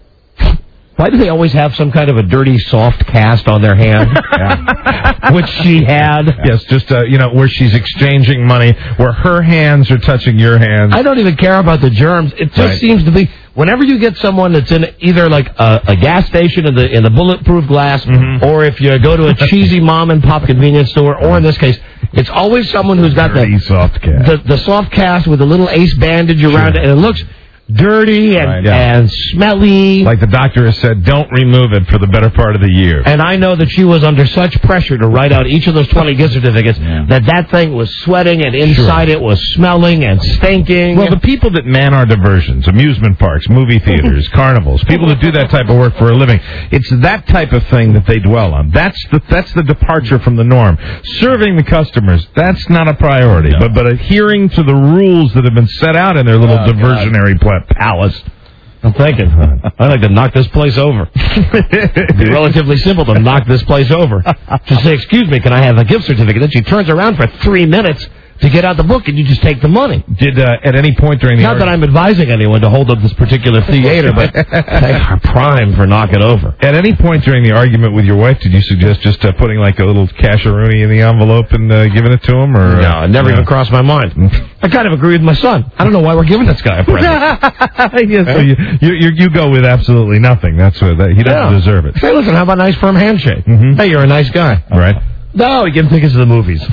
why do they always have some kind of a dirty, soft cast on their hand? Yeah. Which she had. Yes, just, uh, you know, where she's exchanging money, where her hands are touching your hands. I don't even care about the germs. It just right. seems to be... Whenever you get someone that's in either like a, a gas station in the in the bulletproof glass, mm-hmm. or if you go to a cheesy mom and pop convenience store, or in this case, it's always someone who's got the soft cast, the, the soft cast with a little ace bandage around sure. it, and it looks dirty and, right, yeah. and smelly. Like the doctor has said, don't remove it for the better part of the year. And I know that she was under such pressure to write out each of those twenty gift certificates yeah. that that thing was sweating and inside sure. it was smelling and stinking. Well, the people that man our diversions, amusement parks, movie theaters, carnivals, people that do that type of work for a living, it's that type of thing that they dwell on. That's the that's the departure from the norm. Serving the customers, that's not a priority. No. But but adhering to the rules that have been set out in their little oh, diversionary plan. Palace. I'm thinking, I'd like to knock this place over. It'd be relatively simple to knock this place over. Just say, excuse me, can I have a gift certificate? Then she turns around for three minutes to get out the book, and you just take the money. Did, uh, at any point during the Not argument... that I'm advising anyone to hold up this particular theater, but they are primed for knock it over. At any point during the argument with your wife, did you suggest just uh, putting like a little casharoonie in the envelope and uh, giving it to him? Or, uh, no, it never no. even crossed my mind. I kind of agree with my son. I don't know why we're giving this guy a present. yes, so you, you, you go with absolutely nothing. That's what, that, he doesn't yeah. deserve it. Hey, listen, how about a nice firm handshake? Mm-hmm. Hey, you're a nice guy. All right. No, we give him tickets to the movies.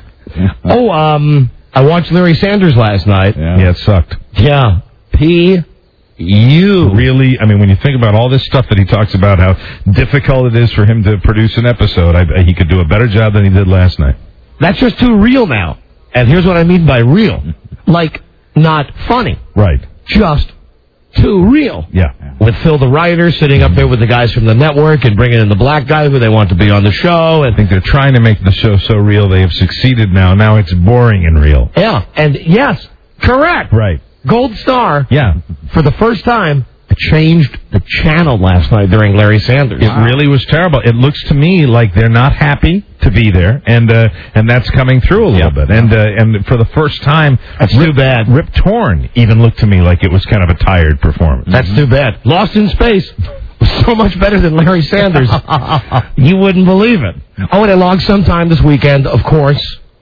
oh, um... I watched Larry Sanders last night. Yeah, yeah it sucked. Yeah. P. U. Really? I mean, when you think about all this stuff that he talks about, how difficult it is for him to produce an episode, I, he could do a better job than he did last night. That's just too real now. And here's what I mean by real. Like, not funny. Right. Just too real. Yeah. With Phil the writer sitting up there with the guys from the network and bringing in the black guy who they want to be on the show. And I think they're trying to make the show so real. They have succeeded now. Now it's boring and real. Yeah. And yes, correct. Right. Gold Star. Yeah. For the first time, changed the channel last night during Larry Sanders. It wow. really was terrible. It looks to me like they're not happy to be there, and uh, and that's coming through a little yep. bit. And uh, and for the first time, that's Rip, too bad. Rip Torn even looked to me like it was kind of a tired performance. That's mm-hmm. too bad. Lost in Space was so much better than Larry Sanders. You wouldn't believe it. Oh, and I logged sometime this weekend, of course,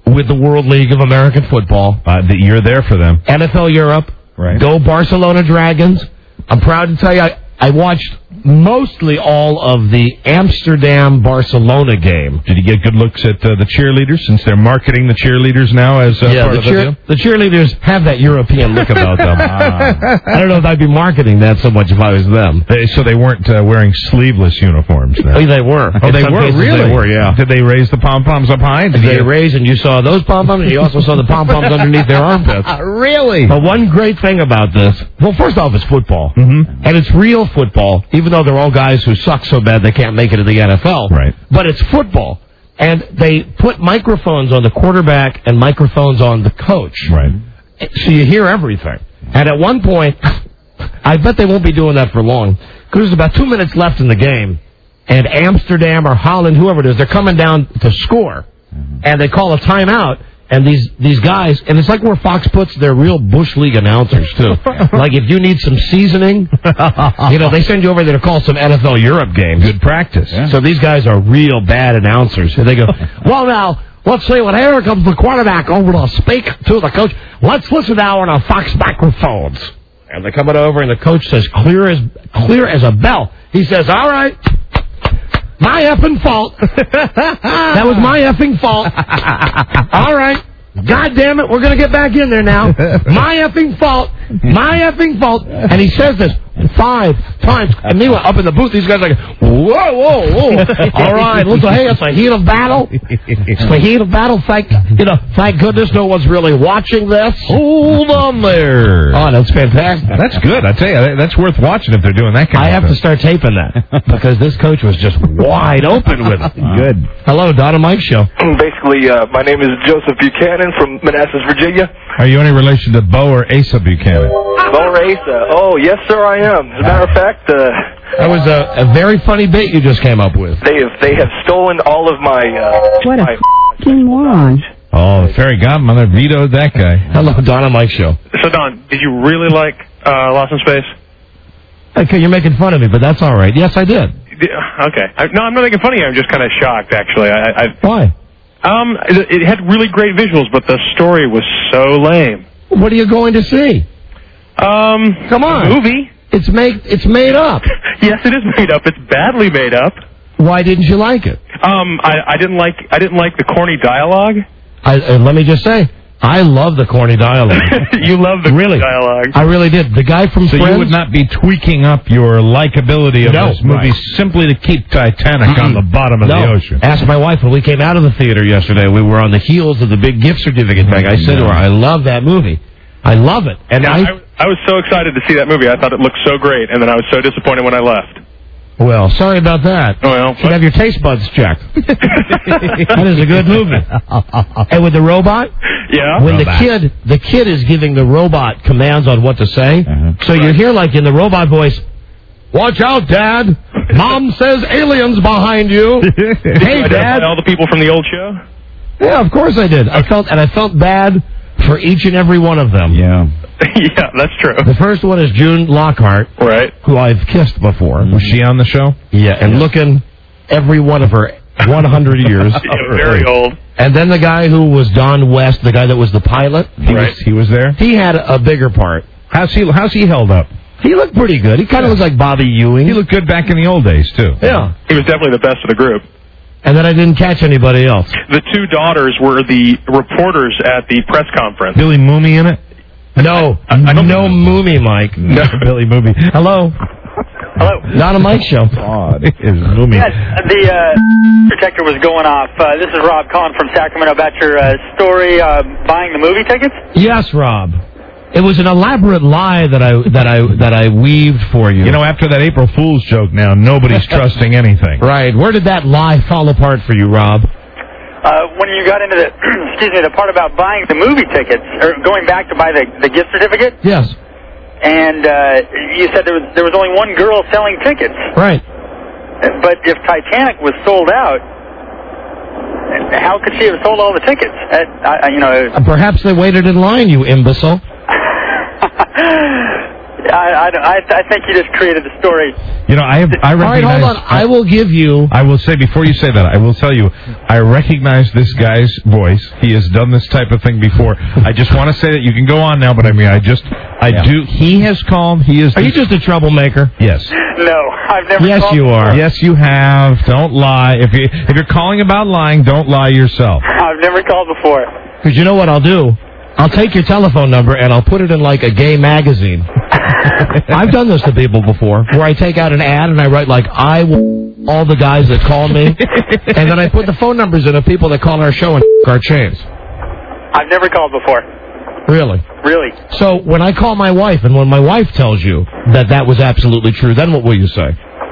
with the World League of American Football. Uh, that you're there for them. N F L Europe. Right. Go Barcelona Dragons. I'm proud to tell you, I, I watched mostly all of the Amsterdam-Barcelona game. Did you get good looks at uh, the cheerleaders, since they're marketing the cheerleaders now as uh, yeah, part the, of cheer, the deal? the cheerleaders have that European look about them. ah. I don't know if I'd be marketing that so much if I was them. They, so they weren't uh, wearing sleeveless uniforms now? Oh, they were. Oh, In they some were? cases Really? They were, yeah. Did they raise the pom-poms up high? Did They you... raised, and you saw those pom-poms, and you also saw the pom-poms underneath their armpits. Really? But one great thing about this, well, first off, it's football. Mm-hmm. And it's real football, even though they're all guys who suck so bad they can't make it to the N F L. Right. But it's football. And they put microphones on the quarterback and microphones on the coach. Right. So you hear everything. And at one point, I bet they won't be doing that for long, because there's about two minutes left in the game, and Amsterdam or Holland, whoever it is, they're coming down to score. Mm-hmm. And they call a timeout. And these, these guys, and it's like where Fox puts their real Bush League announcers, too. Like, if you need some seasoning, you know, they send you over there to call some N F L Europe games. Good practice. Yeah. So these guys are real bad announcers. And they go, well, now, let's see, when here comes the quarterback over to speak to the coach. Let's listen now on our Fox microphones. And they're coming over, and the coach says, clear as clear as a bell. He says, all right. My effing fault. That was my effing fault. All right. God damn it, we're going to get back in there now. My effing fault. My effing fault. And he says this five times. And meanwhile, up in the booth, these guys are like, whoa, whoa, whoa. All right, look, hey, it's a heat of battle. It's the heat of battle. Thank, you know, thank goodness no one's really watching this. Hold on there. Oh, that's fantastic. That's good. I tell you, that's worth watching if they're doing that kind I of have stuff. to start taping that, because this coach was just wide open with it. Good. Hello, Don and Mike Show. Basically, uh, my name is Joseph Buchanan from Manassas, Virginia. Are you any relation to Bo or Asa Buchanan? Bo Asa. Oh, yes, sir, I am. As a matter of fact, uh, That was a, a very funny bit you just came up with. they have they have stolen all of my. Uh, What a my f***ing moron. Oh, the fairy godmother vetoed that guy. Hello, Don and Mike Show. So, Don, did you really like uh, Lost in Space? Okay, you're making fun of me, but that's all right. Yes, I did. Okay. I, no, I'm not making fun of you. I'm just kind of shocked, actually. I, I, Why? um, it, it had really great visuals, but the story was so lame. What are you going to see? Um, Come on. a movie? It's made. It's made up. Yes, it is made up. It's badly made up. Why didn't you like it? Um, I, I didn't like I didn't like the corny dialogue. I, uh, let me just say, I love the corny dialogue. You love the really dialogue. I really did. The guy from So Friends, you would not be tweaking up your likability of No, this movie right. simply to keep Titanic on the bottom of no. the ocean? Ask my wife when we came out of the theater yesterday. We were on the heels of the big gift certificate bag. I said to her, "I love that movie. I love it." And Yeah, I, I, I was so excited to see that movie. I thought it looked so great, and then I was so disappointed when I left. well, sorry about that. Oh, well. Should have your taste buds checked. That is a good movie. And with the robot, Yeah. when Robot. the kid, the kid is giving the robot commands on what to say. Uh-huh. So you hear like in the robot voice, "Watch out, Dad! Mom says aliens behind you." Hey, Identify Dad. all the people from the old show? Yeah, of course I did. I felt and I felt bad for each and every one of them. Yeah. Yeah, that's true. The first one is June Lockhart, Right. who I've kissed before. Was she on the show? Yeah, and looking every one of her one hundred years. Yeah, very old. And then the guy who was Don West, the guy that was the pilot, He Right. was. He was there. he had a bigger part. How's he? How's he held up? He looked pretty good. He kind of looks like Bobby Ewing. He looked good back in the old days too. Yeah. He was definitely the best of the group. And then I didn't catch anybody else. The two daughters were the reporters at the press conference. Billy Mooney in it. No, no Moomy, Mike. No, Billy Mooney. Hello. Hello. Not a Mike show. God, it is Mooney. Yes, the uh, protector was going off. Uh, this is Rob calling from Sacramento about your uh, story uh, buying the movie tickets. Yes, Rob. It was an elaborate lie that I that I that I weaved for you. You know, after that April Fool's joke, now nobody's trusting anything. Right. Where did that lie fall apart for you, Rob? Uh, when you got into the excuse me, the part about buying the movie tickets or going back to buy the, the gift certificate, Yes. and uh, you said there was there was only one girl selling tickets. Right. But if Titanic was sold out, how could she have sold all the tickets? Uh, I, you know. Uh, Perhaps they waited in line, you imbecile. I, I, I, I think you just created the story. You know, I have, I All right, recognize... hold on. I will give you... I will say, before you say that, I will tell you, I recognize this guy's voice. He has done this type of thing before. I just want to say that you can go on now, but I mean, I just, I Yeah. do, he has called, he is... Are you just a troublemaker? Yes. No, I've never Yes, called you before. are. Yes, you have. Don't lie. If, you, if you're calling about lying, don't lie yourself. I've never called before. Because you know what I'll do? I'll take your telephone number and I'll put it in like a gay magazine. I've done this to people before, where I take out an ad and I write like, I will all the guys that call me, and then I put the phone numbers in of people that call our show and our chains. I've never called before. Really? Really? So when I call my wife, and when my wife tells you that that was absolutely true, then what will you say?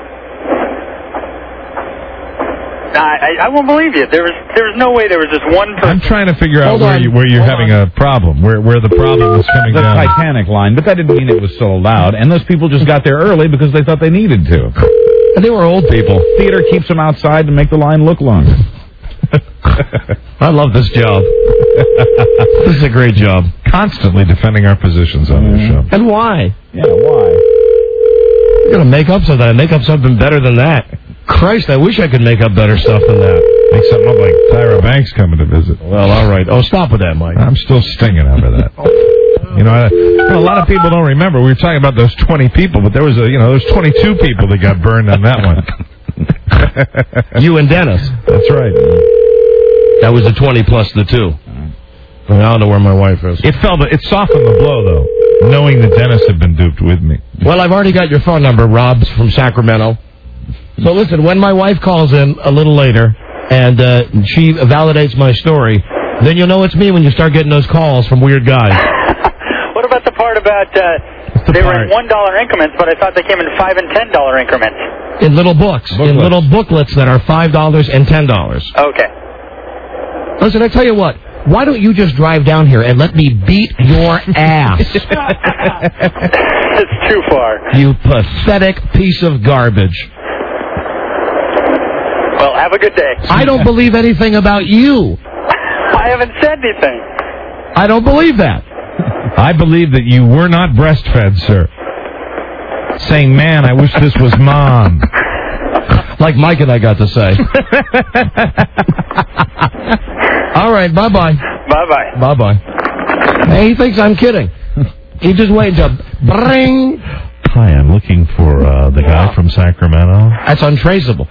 I, I, I won't believe you. There was there was no way there was just one person. I'm trying to figure out Hold where, on. you, where you're Hold having on. a problem, where where the problem is coming The down. Titanic line, but that didn't mean it was sold out. And those people just got there early because they thought they needed to. And they were old people. Theater keeps them outside to make the line look longer. I love this job. This is a great job. Constantly defending our positions on this show. And why? Yeah, why? You're going to make up something. Make up something better than that. Christ, I wish I could make up better stuff than that. Make something up like Tyra Banks coming to visit. Well, all right. Oh, stop with that, Mike. I'm still stinging over that. You know, I, you know, a lot of people don't remember. We were talking about those twenty people, but there was a, you know, there's twenty-two people that got burned on that one. You and Dennis. That's right. That was the twenty plus the two. I don't know where my wife is. It felt, it softened the blow, though, knowing that Dennis had been duped with me. Well, I've already got your phone number, Rob's from Sacramento. So listen, when my wife calls in a little later and uh, she validates my story, then you'll know it's me when you start getting those calls from weird guys. What about the part about uh, the they part? were in one dollar increments, but I thought they came in five and ten dollar increments. In little books, in Booklets. little booklets that are five dollars and ten dollars. Okay. Listen, I tell you what. Why don't you just drive down here and let me beat your ass? It's too far. You pathetic piece of garbage. Well, have a good day. I don't believe anything about you. I haven't said anything. I don't believe that. I believe that you were not breastfed, sir. Saying, man, I wish this was mom. Like Mike and I got to say. All right, bye-bye. Bye-bye. Bye-bye. Hey, he thinks I'm kidding. He just waited to bring. Hi, I'm looking for uh, the guy from Sacramento. That's untraceable.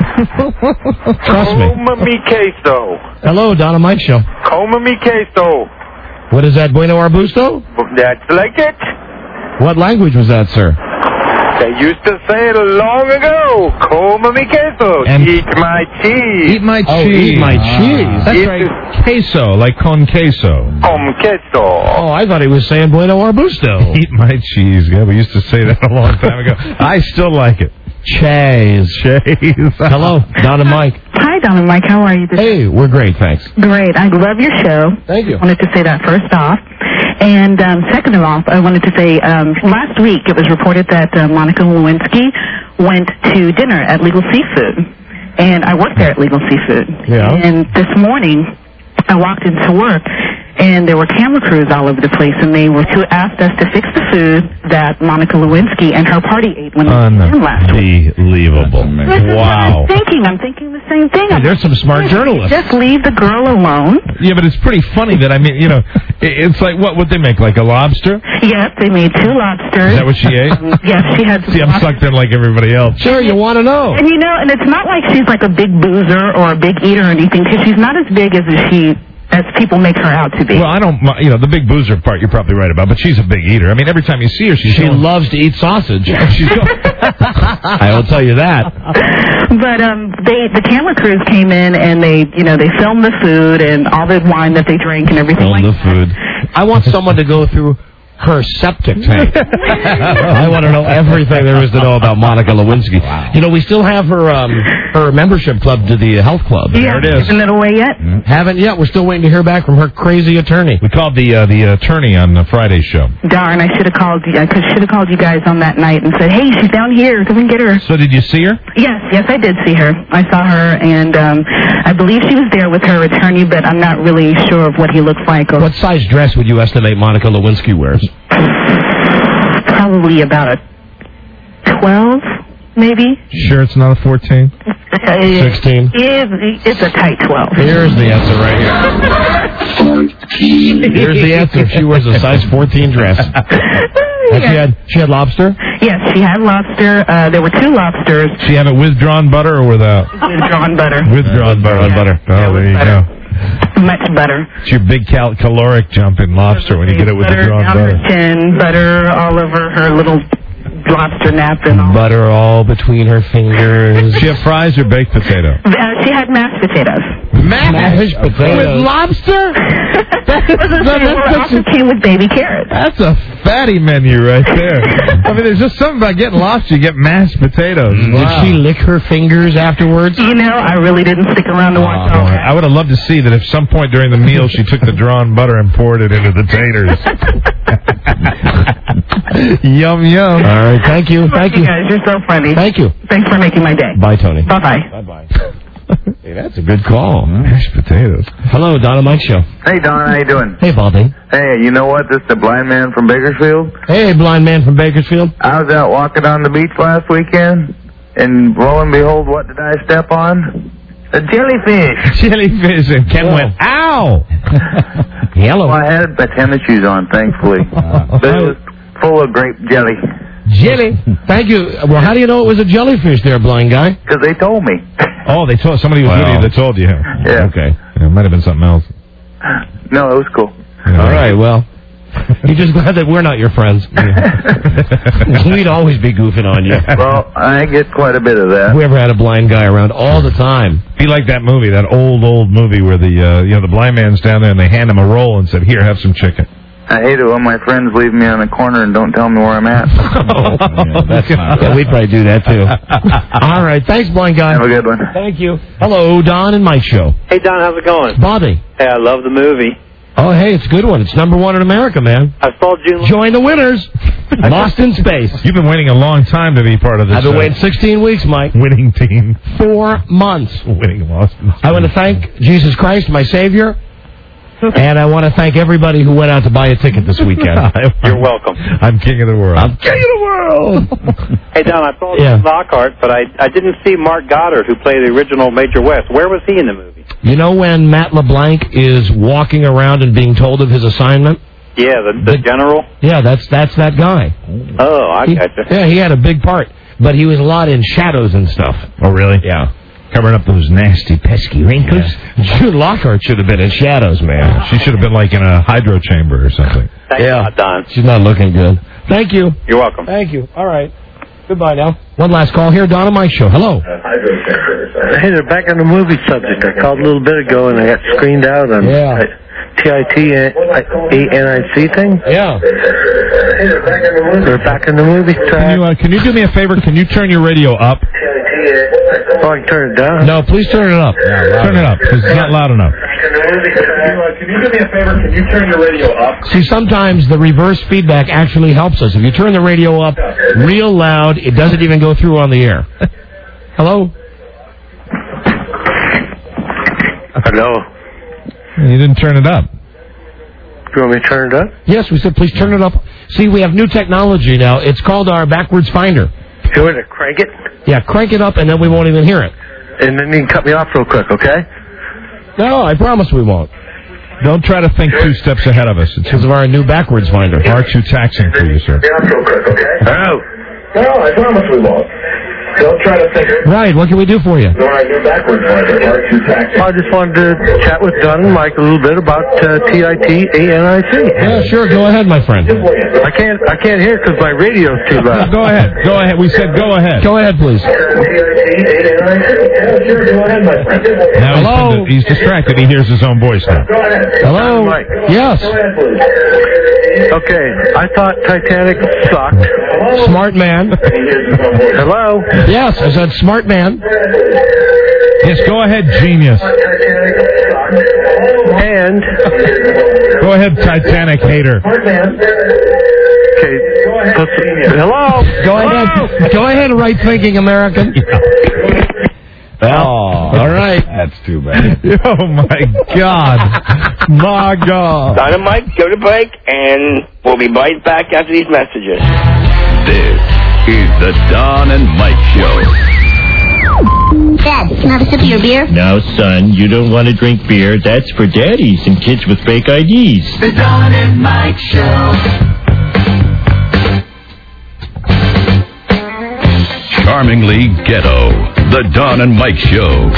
Trust me. Coma mi queso. Hello, Donna Mike Show. Coma mi queso. What is that, Bueno Arbusto? That's like it. What language was that, sir? They used to say it long ago. Coma mi queso. And- Eat my cheese. Eat my Oh, cheese. eat my cheese. That's Eat right. Queso, like con queso. Con queso. Oh, I thought he was saying Bueno Arbusto. Eat my cheese. Yeah, we used to say that a long time ago. I still like it. Chase. Cheese. Hello, Donna Mike. Hi, Don and Mike. How are you? This Hey, we're great, thanks. Great. I love your show. Thank you. Wanted to say that first off. And um, second of all, I wanted to say um, last week it was reported that uh, Monica Lewinsky went to dinner at Legal Seafood. And I worked there at Legal Seafood. Yeah. And this morning I walked into work and there were camera crews all over the place, and they were to asked us to fix the food that Monica Lewinsky and her party ate when they came in last week. Unbelievable. This is what Wow. I'm thinking. I'm thinking the same thing. Hey, there's some smart journalists. Just leave the girl alone. Yeah, but it's pretty funny that, I mean, you know, it- it's like, what would they make, like a lobster? Yes, they made two lobsters. Is that what she ate? Yes, she had some See, I'm lobsters. sucked in like everybody else. Sure, you want to know. And you know, and it's not like she's like a big boozer or a big eater or anything, because she's not as big as she as people make her out to be. Well, I don't, mi- you know, the big boozer part you're probably right about, but she's a big eater. I mean, every time you see her, she's She going, loves to eat sausage. she's going, I will tell you that. But um, they the camera crews came in and they, you know, they filmed the food and all the wine that they drank and everything like the that. food. I want someone to go through her septic tank. I want to know everything there is to know about Monica Lewinsky. Wow. You know, we still have her um, her membership club to the health club. Yeah, There it is. isn't it away yet? Haven't yet. We're still waiting to hear back from her crazy attorney. we called the uh, the attorney on the Friday show. Darn, I should have called you. I should have called you guys on that night and said, "Hey, she's down here. Come and get her." So did you see her? Yes, yes, I did see her. I saw her, and um, I believe she was there with her attorney, but I'm not really sure of what he looks like. Or What size dress would you estimate Monica Lewinsky wears? probably about a twelve, maybe. Sure, it's not a fourteen. Sixteen. It's, it's a tight twelve. Here's the answer right here. Here's the answer. She wears a size fourteen dress. And she had she had lobster? Yes, she had lobster. Uh, there were two lobsters. She have it with drawn butter or without? With drawn butter. With drawn butter. Yeah. butter. Oh, Yeah, there you butter. go. Much butter. It's your big cal- caloric jump in lobster when you get it with the Butter drawn down butter. her chin, butter all over her little lobster napkin. Butter all between her fingers. She have fries or baked potato? Uh, she had mashed potatoes. Mashed potatoes. With lobster? It also came with baby carrots. That's a fatty menu right there. I mean, there's just something about getting lobster. You get mashed potatoes. Did she lick her fingers afterwards? You know, I really didn't stick around to watch all that. I would have loved to see that if some point during the meal she took the drawn butter and poured it into the taters. Yum, yum. All right, thank you. Thank you. You guys, you're so funny. Thank you. Thanks for making my day. Bye, Tony. Bye-bye. Bye-bye. Hey, that's a good call. Mashed potatoes. Hello, Donna Mike Show. Hey, Don, how you doing? Hey, Bobby. Hey, you know what? This is the blind man from Bakersfield. Hey, blind man from Bakersfield. I was out walking on the beach last weekend, and lo and behold, what did I step on? A jellyfish. Jellyfish. And Ken went, ow! Hello. Well, I had my tennis shoes on, thankfully. But it was full of grape jelly. Jelly. Thank you. Well, how do you know it was a jellyfish there, blind guy? Because they told me. Oh, they told somebody was Wow. with you that told you. Yeah. Okay. Yeah, it might have been something else. No, it was cool. All right, well, you're just glad that we're not your friends. We'd always be goofing on you. Well, I get quite a bit of that. We ever had a blind guy around all the time. Be like that movie, that old, old movie where the uh, you know the blind man's down there and they hand him a roll and said, "Here, have some chicken." I hate it when my friends leave me on the corner and don't tell me where I'm at. Oh, yeah, that's not yeah, we'd probably do that, too. All right. Thanks, blind guy. Have a good one. Thank you. Hello, Don and Mike Show. Hey, Don, how's it going? Bobby. Hey, I love the movie. Oh, hey, it's a good one. It's number one in America, man. I saw June. Join the winners. Lost in Space. You've been waiting a long time to be part of this. I've been uh, waiting sixteen weeks, Mike. Winning team. Four months. Winning Lost in Space. I want to thank Jesus Christ, my Savior. And I want to thank everybody who went out to buy a ticket this weekend. You're welcome. I'm king of the world. I'm king of the world. Hey, Don, I saw Yeah. Lockhart, but I I didn't see Mark Goddard, who played the original Major West. Where was he in the movie? You know when Matt LeBlanc is walking around and being told of his assignment? Yeah, the, the general? Yeah, that's that's that guy. Oh, I He- gotcha. Yeah, he had a big part, but he was a lot in shadows and stuff. Oh, really? Yeah. Covering up those nasty, pesky wrinkles. Jude Lockhart should have been in shadows, man. She should have been like in a hydro chamber or something. Thanks Yeah. a lot, Don. She's not looking good. Thank you. You're welcome. Thank you. All right. Goodbye now. One last call here, Donna Mike Show. Hello. Hey, they're back on the movie subject. I called a little bit ago and I got screened out on Yeah. T I T A N I C thing. Yeah. They're back in the movie Can track. you, uh, can you do me a favor? Can you turn your radio up? Oh, I can turn it down. No, please turn it up. Turn it up, because it's not loud enough. Can you do me a favor? Can you turn your radio up? See, sometimes the reverse feedback actually helps us. If you turn the radio up real loud, it doesn't even go through on the air. Hello? Hello. You didn't turn it up. Do you want me to turn it up? Yes, we said please turn it up. See, we have new technology now. It's called our backwards finder. You want to crank it? Yeah, crank it up and then we won't even hear it. And then you can cut me off real quick, okay? No, I promise we won't. Don't try to think two steps ahead of us. It's because of our new backwards finder. far too taxing for you, sir. Hello. No, I promise we won't. Don't try to think. Right, what can we do for you? No, I do backwards. I just wanted to chat with Don and Mike a little bit about uh, T I T A N I C. Yeah, sure, go ahead, my friend. I can't I can't hear because my radio's too loud. Go ahead. Go ahead. We said go ahead. Go ahead, please. T I T A N I C. Yeah, sure, go ahead, my friend. Now he's Hello? been- he's distracted. He hears his own voice now. Go ahead. Hello? Mike. Yes. Go ahead, please. Okay, I thought Titanic sucked. Smart man. Hello? Yes, I said smart man. Yes, go ahead, genius. And, Go ahead, Titanic hater. okay, let's- hello? Go ahead. Go ahead, right thinking American. Well, all right. That's too bad. Oh, my God. My God. Dynamite, go to break, and we'll be right back after these messages. This is the Don and Mike Show. Dad, can I have a sip of your beer? Now, son, you don't want to drink beer. That's for daddies and kids with fake I Ds. The Don and Mike Show. Charmingly ghetto. The Don and Mike Show.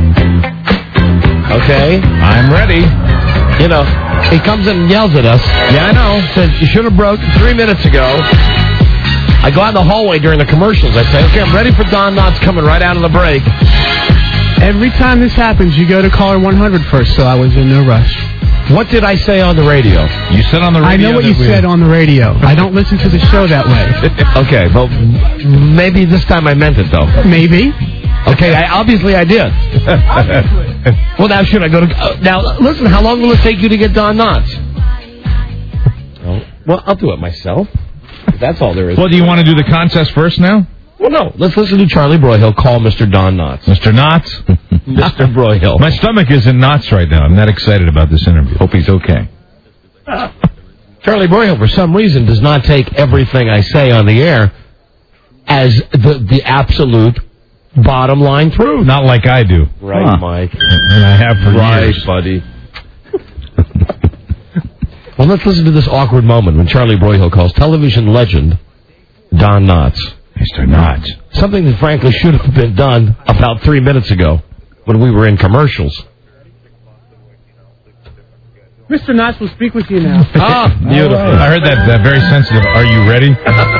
Okay. I'm ready. You know, he comes in and yells at us. Yeah, I know. Says, you should have broke three minutes ago. I go out in the hallway during the commercials. I say, okay, I'm ready for Don Knotts coming right out of the break. Every time this happens, you go to caller one hundred first, so I was in no rush. What did I say on the radio? You said on the radio. I know what you we... said on the radio. I don't listen to the show that way. Okay, well, maybe this time I meant it, though. Maybe. Okay, I, obviously I did. Well, now should I go to... Uh, now, listen, how long will it take you to get Don Knotts? Oh, well, I'll do it myself. That's all there is. Well, do you want to do the contest first now? Well, no. Let's listen to Charlie Broyhill call Mister Don Knotts. Mister Knotts? Mister Broyhill. My stomach is in knots right now. I'm not excited about this interview. Hope he's okay. Charlie Broyhill, for some reason, does not take everything I say on the air as the, the absolute bottom line truth. Not like I do. Right, huh. Mike. And I have for right, years. buddy. Well, let's listen to this awkward moment when Charlie Broyhill calls television legend Don Knotts. Mister Knotts. Something that, frankly, should have been done about three minutes ago when we were in commercials. Mister Knotts will speak with you now. Ah, beautiful. Right. I heard that, that very sensitive, are you ready?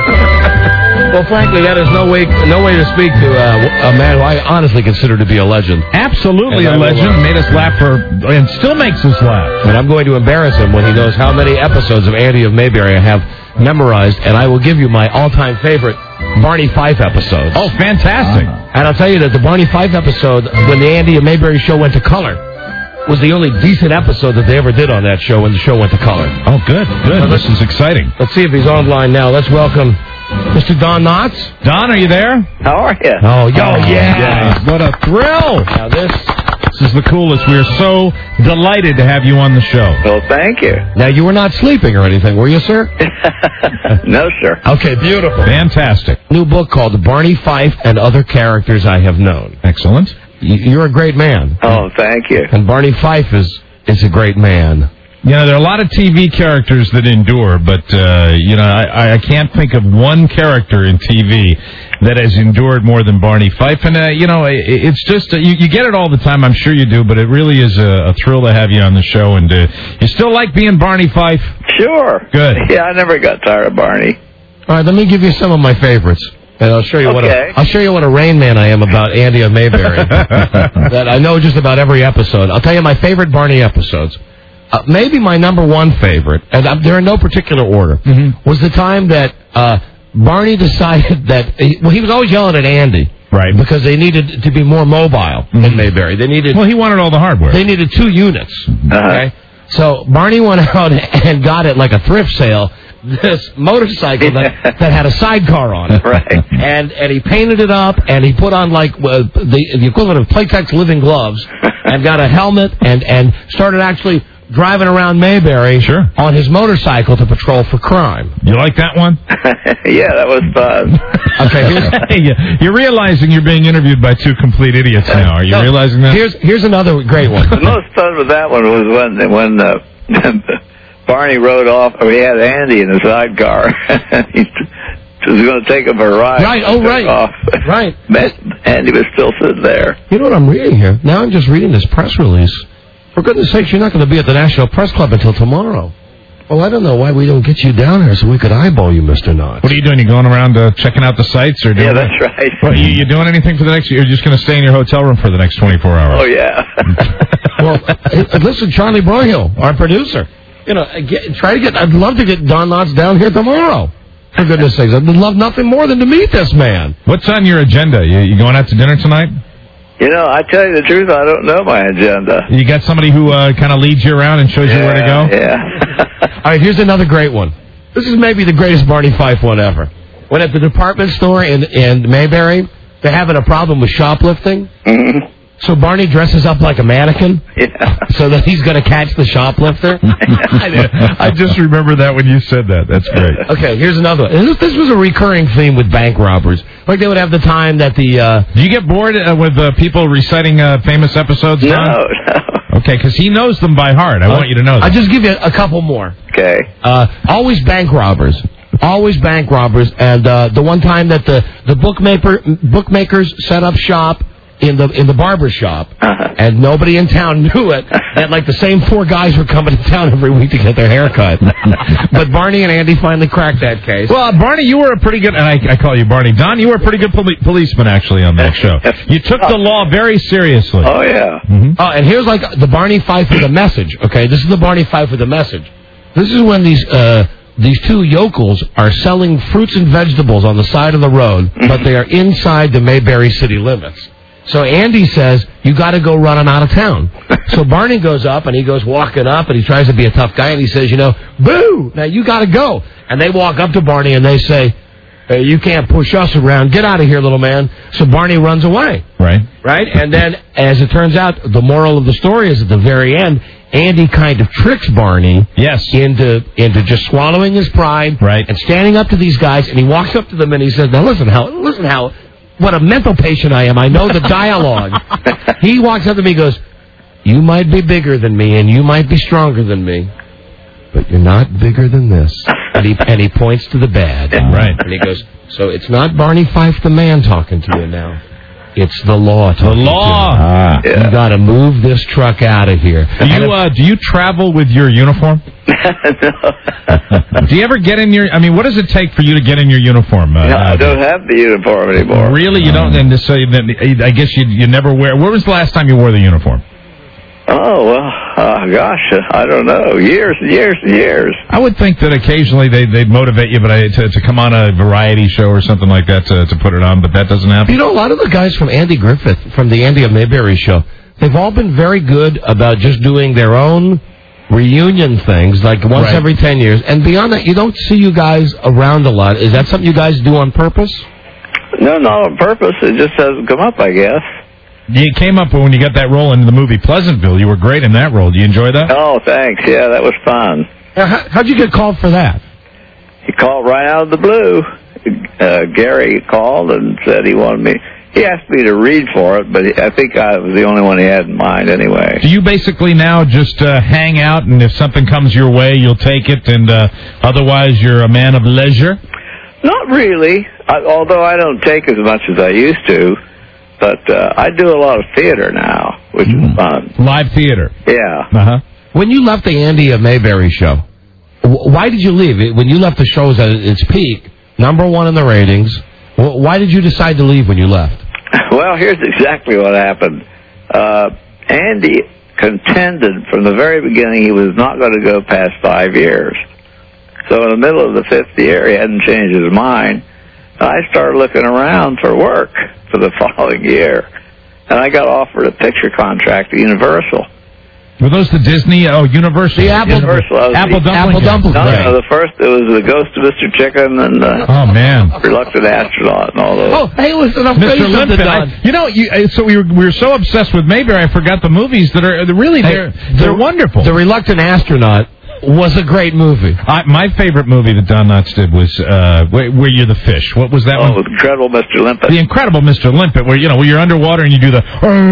Well, frankly, that is no way no way to speak to uh, a man who I honestly consider to be a legend. Absolutely and a legend. Will, uh, made us laugh for, and still makes us laugh. And I'm going to embarrass him when he knows how many episodes of Andy of Mayberry I have memorized, and I will give you my all-time favorite Barney Fife episodes. Oh, fantastic. Uh, and I'll tell you that the Barney Fife episode, when the Andy of Mayberry show went to color, was the only decent episode that they ever did on that show when the show went to color. Oh, good, good. Uh, this is exciting. Let's see if he's online now. Let's welcome Mister Don Knotts. Don, are you there? How are you? Oh, yo, oh yeah. yeah. What a thrill. Now, this... This is the coolest. We are so delighted to have you on the show. Well, thank you. Now, you were not sleeping or anything, were you, sir? No, sir. Okay, beautiful. Fantastic. New book called Barney Fife and Other Characters I Have Known. Excellent. You're a great man. Oh, thank you. And Barney Fife is, is a great man. You know, there are a lot of T V characters that endure, but, uh, you know, I, I can't think of one character in T V that has endured more than Barney Fife. And, uh, you know, it, it's just, uh, you, you get it all the time, I'm sure you do, but it really is a, a thrill to have you on the show. And uh, you still like being Barney Fife? Sure. Good. Yeah, I never got tired of Barney. All right, let me give you some of my favorites. And I'll show you okay. what a, I'll show you what a Rain Man I am about Andy of Mayberry. That I know just about every episode. I'll tell you my favorite Barney episodes. Uh, maybe my number one favorite, and uh, they're in no particular order, mm-hmm. was the time that uh, Barney decided that, he, well, he was always yelling at Andy. Right. Because they needed to be more mobile mm-hmm. in Mayberry. They needed. Well, he wanted all the hardware. They needed two units. Uh-huh. Okay. So Barney went out and got at like a thrift sale this motorcycle that, that had a sidecar on it. Right. And and he painted it up and he put on like uh, the the equivalent of Playtex living gloves and got a helmet and and started actually driving around Mayberry sure. on his motorcycle to patrol for crime. You like that one? Yeah, that was fun. Okay, here's, you're realizing you're being interviewed by two complete idiots now. Are you no, realizing that? Here's here's another great one. The most fun with that one was when when uh, Barney rode off, or he had Andy in the sidecar. He was going to take him for a ride. Right, oh, right. Off. Right. Andy was still sitting there. You know what I'm reading here? Now I'm just reading this press release. For goodness sakes, you're not going to be at the National Press Club until tomorrow. Well, I don't know why we don't get you down here so we could eyeball you, Mister Knotts. What are you doing? You going around uh, checking out the sites? or doing Yeah, that's right. What, you, you doing anything for the next... You're just going to stay in your hotel room for the next twenty-four hours? Oh, yeah. Well, listen, Charlie Broyhill, our producer, you know, get, try to get... I'd love to get Don Knotts down here tomorrow. For goodness sakes, I'd love nothing more than to meet this man. What's on your agenda? You, you going out to dinner tonight? You know, I tell you the truth, I don't know my agenda. You got somebody who uh, kind of leads you around and shows yeah, you where to go? Yeah. All right, here's another great one. This is maybe the greatest Barney Fife one ever. When at the department store in, in Mayberry, they're having a problem with shoplifting. Mm-hmm. So Barney dresses up like a mannequin? Yeah. So that he's going to catch the shoplifter? I just remember that when you said that. That's great. Okay, here's another one. This, this was a recurring theme with bank robbers. Like they would have the time that the... Uh, Do you get bored uh, with uh, people reciting uh, famous episodes? No, Don? no. Okay, because he knows them by heart. I uh, want you to know that. I'll just give you a couple more. Okay. Uh, always bank robbers. Always bank robbers. And uh, the one time that the, the bookmaker bookmakers set up shop in the in the barber shop, uh-huh. and nobody in town knew it, and like the same four guys were coming to town every week to get their hair cut. But Barney and Andy finally cracked that case. Well, Barney, you were a pretty good, and I, I call you Barney. Don, you were a pretty good poli- policeman, actually, on that show. You took the law very seriously. Oh, yeah. Mm-hmm. Oh, and here's like the Barney fight for the message, okay? This is the Barney fight for the message. This is when these... Uh, These two yokels are selling fruits and vegetables on the side of the road, but they are inside the Mayberry city limits. So Andy says, you got to go running out of town. So Barney goes up, and he goes walking up, and he tries to be a tough guy, and he says, you know, boo, now you got to go. And they walk up to Barney, and they say, hey, you can't push us around. Get out of here, little man. So Barney runs away. Right. Right? And then, as it turns out, the moral of the story is at the very end, Andy kind of tricks Barney yes. into into just swallowing his pride right. and standing up to these guys, and he walks up to them and he says, now listen how listen how what a mental patient I am. I know the dialogue. He walks up to me and goes, you might be bigger than me and you might be stronger than me, but you're not bigger than this. And he and he points to the bad. Right. And he goes, so it's not Barney Fife the man talking to you now. It's the law. The law. Ah. Yeah. You got to move this truck out of here. Do you uh, do you travel with your uniform? No. Do you ever get in your? I mean, what does it take for you to get in your uniform? Uh, no, I don't have the uniform anymore. Really, you um, don't? And so then I guess you you never wear. When was the last time you wore the uniform? Oh, well, uh, gosh, I don't know. Years and years and years. I would think that occasionally they, they'd motivate you but I, to, to come on a variety show or something like that to, to put it on, but that doesn't happen. You know, a lot of the guys from Andy Griffith, from the Andy of Mayberry show, they've all been very good about just doing their own reunion things, like once right. every ten years. And beyond that, you don't see you guys around a lot. Is that something you guys do on purpose? No, not on purpose. It just hasn't come up, I guess. You came up when you got that role in the movie Pleasantville. You were great in that role. Do you enjoy that? Oh, thanks. Yeah, that was fun. Uh, how, how'd you get called for that? He called right out of the blue. Uh, Gary called and said he wanted me. He asked me to read for it, but I think I was the only one he had in mind anyway. Do you basically now just uh, hang out, and if something comes your way, you'll take it, and uh, otherwise you're a man of leisure? Not really, I, although I don't take as much as I used to. But uh, I do a lot of theater now, which mm. is fun. Live theater. Yeah. Uh-huh. When you left the Andy of Mayberry show, why did you leave? When you left the show at its peak, number one in the ratings, why did you decide to leave when you left? Well, here's exactly what happened. Uh, Andy contended from the very beginning he was not going to go past five years. So in the middle of the fifth year, he hadn't changed his mind. I started looking around for work for the following year, and I got offered a picture contract at Universal. Were those the Disney? Oh, Universal. The Apple, Universal. Apple the, Dumpling. Apple Dumpling. No, right. no, the first it was the Ghost of Mister Chicken and uh, oh man, Reluctant Astronaut and all those. Oh, hey, listen, I'm Mister Limpet. I, you know, you, so we were we were so obsessed with Mayberry, I forgot the movies that are really they're hey, they're the, wonderful. The Reluctant Astronaut was a great movie. I, my favorite movie that Don Knotts did was uh, where, where You're the Fish. What was that oh, one? Oh, Incredible Mister Limpet. The Incredible Mister Limpet, where you know where you're underwater and you do the,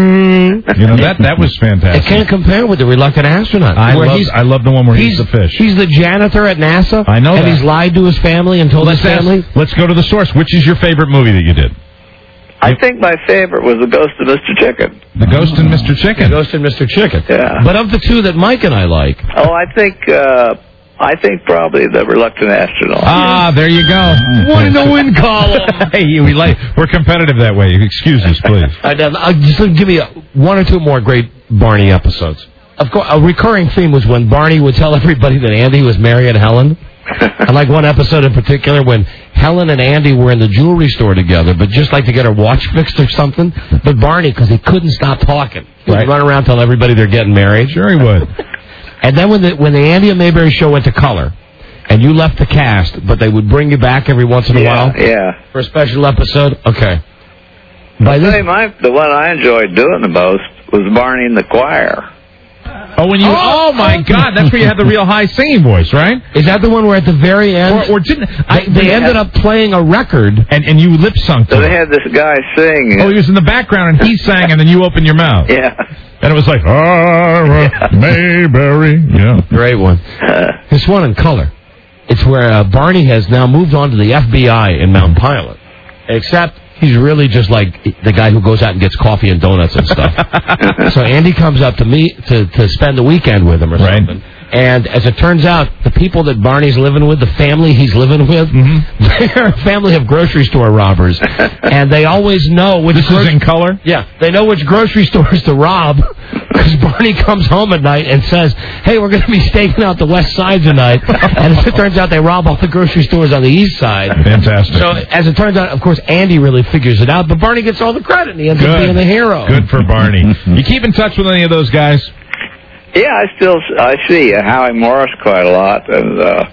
you know that that was fantastic. It can't compare with the Reluctant Astronaut. I love I love the one where he's, he's the fish. He's the janitor at NASA. I know and that. And he's lied to his family and told let's his family. Ask, let's go to the source. Which is your favorite movie that you did? I think my favorite was The Ghost of Mister Chicken. The Ghost and Mister Chicken. The Ghost and Mister Chicken. Yeah. But of the two that Mike and I like. Oh, I think. Uh, I think probably The Reluctant Astronaut. Ah, there you go. One in the win column. Hey, we like we're competitive that way. Excuse us, please. All right, uh, just give me a, one or two more great Barney episodes. Of course, a recurring theme was when Barney would tell everybody that Andy was marrying Helen. I like one episode in particular when Helen and Andy were in the jewelry store together, but just like to get her watch fixed or something. But Barney, because he couldn't stop talking, he'd right. run around tell everybody they're getting married. Sure he would. And then when the when the Andy and Mayberry show went to color, and you left the cast, but they would bring you back every once in a yeah, while yeah. for a special episode, okay. By this, Say, my, the one I enjoyed doing the most was Barney in the choir. Oh, when you, oh, oh my God, that's where you had the real high singing voice, right? Is that the one where at the very end, or, or didn't I, they, they ended had, up playing a record, and and you lip sung to so it. They had this guy sing. Oh, he was in the background, and he sang, and then you opened your mouth. Yeah. And it was like, ah, Mayberry. Yeah. Great one. This one in color. It's where uh, Barney has now moved on to the F B I in Mount Pilot, except he's really just like the guy who goes out and gets coffee and donuts and stuff. So Andy comes up to me to, to spend the weekend with him or right. something. And as it turns out, the people that Barney's living with, the family he's living with, mm-hmm. they're a family of grocery store robbers. And they always know which... This gro- is in color? Yeah. They know which grocery stores to rob because Barney comes home at night and says, hey, we're going to be staking out the west side tonight. And as it turns out, they rob all the grocery stores on the east side. Fantastic. So as it turns out, of course, Andy really figures it out, but Barney gets all the credit and he ends Good. up being the hero. Good for Barney. You keep in touch with any of those guys? Yeah, I still I see uh, Howie Morris quite a lot, and uh,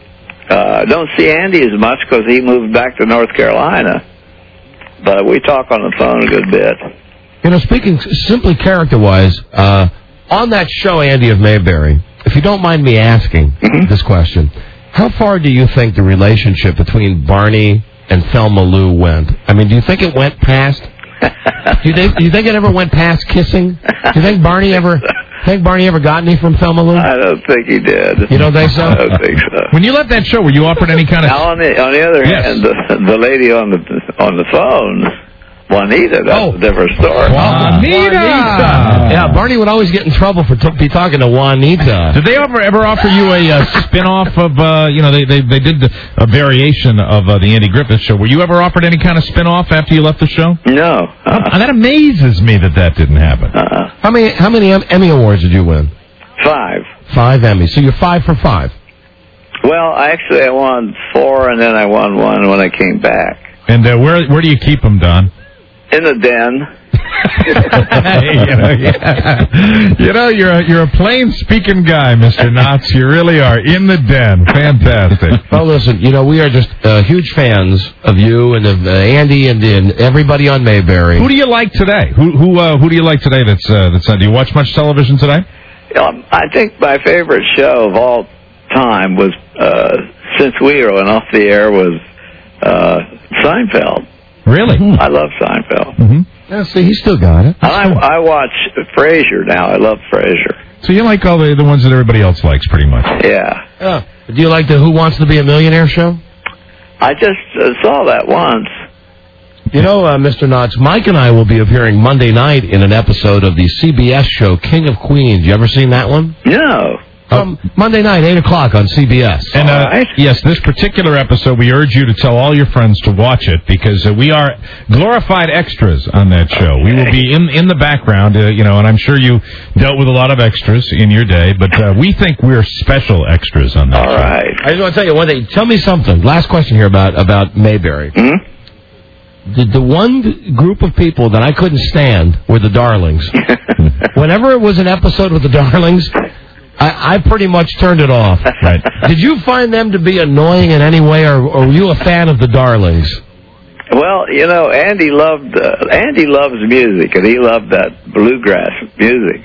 uh, don't see Andy as much because he moved back to North Carolina. But we talk on the phone a good bit. You know, speaking simply character-wise, uh, on that show, Andy of Mayberry, if you don't mind me asking mm-hmm. this question, how far do you think the relationship between Barney and Thelma Lou went? I mean, do you think it went past? do you think? Do you think it ever went past kissing? Do you think Barney ever? Think Barney ever got any from Thelma Lou? I don't think he did. You don't think so? I don't think so. When you left that show, were you offered any kind of... Now, on the, on the other yes. hand, the, the lady on the on the phone, Juanita, that's oh. a different story. Juanita! Juanita! Yeah, Barney would always get in trouble for t- be talking to Juanita. Did they ever ever offer you a uh, spin-off of, uh, you know, they they, they did the, a variation of uh, the Andy Griffith Show. Were you ever offered any kind of spin-off after you left the show? No. Uh-uh. That amazes me that that didn't happen. Uh-uh. How many, how many Emmy Awards did you win? Five. Five Emmys. So you're five for five. Well, actually, I won four, and then I won one when I came back. And uh, where where do you keep them, Don? In the den. you, know, yeah. you know, you're a, you're a plain speaking guy, Mister Knotts. You really are. In the den. Fantastic. Well, listen, you know, we are just uh, huge fans of you and of uh, Andy and, and everybody on Mayberry. Who do you like today? Who who uh, who do you like today? That's uh, that's. Uh, do you watch much television today? Um, I think my favorite show of all time was uh, since we went off the air was uh, Seinfeld. Really? I love Seinfeld. Mm-hmm. Yeah, see, he still got it. I, I watch Frasier now. I love Frasier. So you like all the the ones that everybody else likes, pretty much? Yeah. Oh. Do you like the Who Wants to Be a Millionaire show? I just uh, saw that once. You know, uh, Mister Knotts, Mike and I will be appearing Monday night in an episode of the C B S show King of Queens. You ever seen that one? No. Um, Monday night, eight o'clock on C B S. And uh, right. yes, this particular episode, we urge you to tell all your friends to watch it because uh, we are glorified extras on that show. Okay. We will be in in the background, uh, you know, and I'm sure you dealt with a lot of extras in your day, but uh, we think we're special extras on that all show. Right. I just want to tell you one thing. Tell me something. Last question here about, about Mayberry. Mm-hmm. The, the one group of people that I couldn't stand were the Darlings. Whenever it was an episode with the Darlings, I, I pretty much turned it off. Right. Did you find them to be annoying in any way, or, or were you a fan of the Darlings? Well, you know, Andy loved uh, Andy loves music, and he loved that bluegrass music,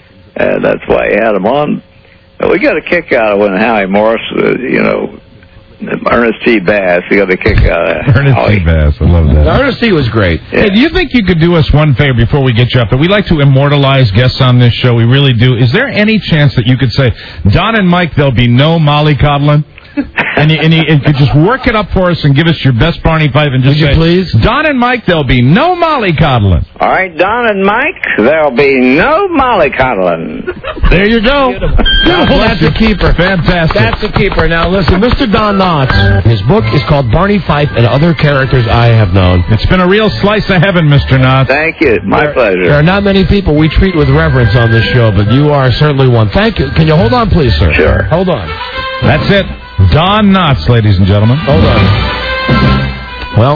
and that's why he had him on. But we got a kick out of when Howie Morris, uh, you know, Ernest T. Bass, you got a kick out of that. Ernest T. Bass, I love that. Ernest T. was great. Yeah. Hey, do you think you could do us one favor before we get you up? That we like to immortalize guests on this show. We really do. Is there any chance that you could say, Don and Mike, there'll be no mollycoddling? and, you, and, you, and you just work it up for us and give us your best Barney Fife and just Would say, you please? Don and Mike, there'll be no mollycoddling. All right, Don and Mike, there'll be no mollycoddling. There you go. Beautiful. Beautiful. That's a keeper. Fantastic. That's a keeper. Now, listen, Mister Don Knotts, his book is called Barney Fife and Other Characters I Have Known. It's been a real slice of heaven, Mister Knotts. Thank you. My there, pleasure. There are not many people we treat with reverence on this show, but you are certainly one. Thank you. Can you hold on, please, sir? Sure. Hold on. That's it. Don Knotts, ladies and gentlemen. Hold on. Well,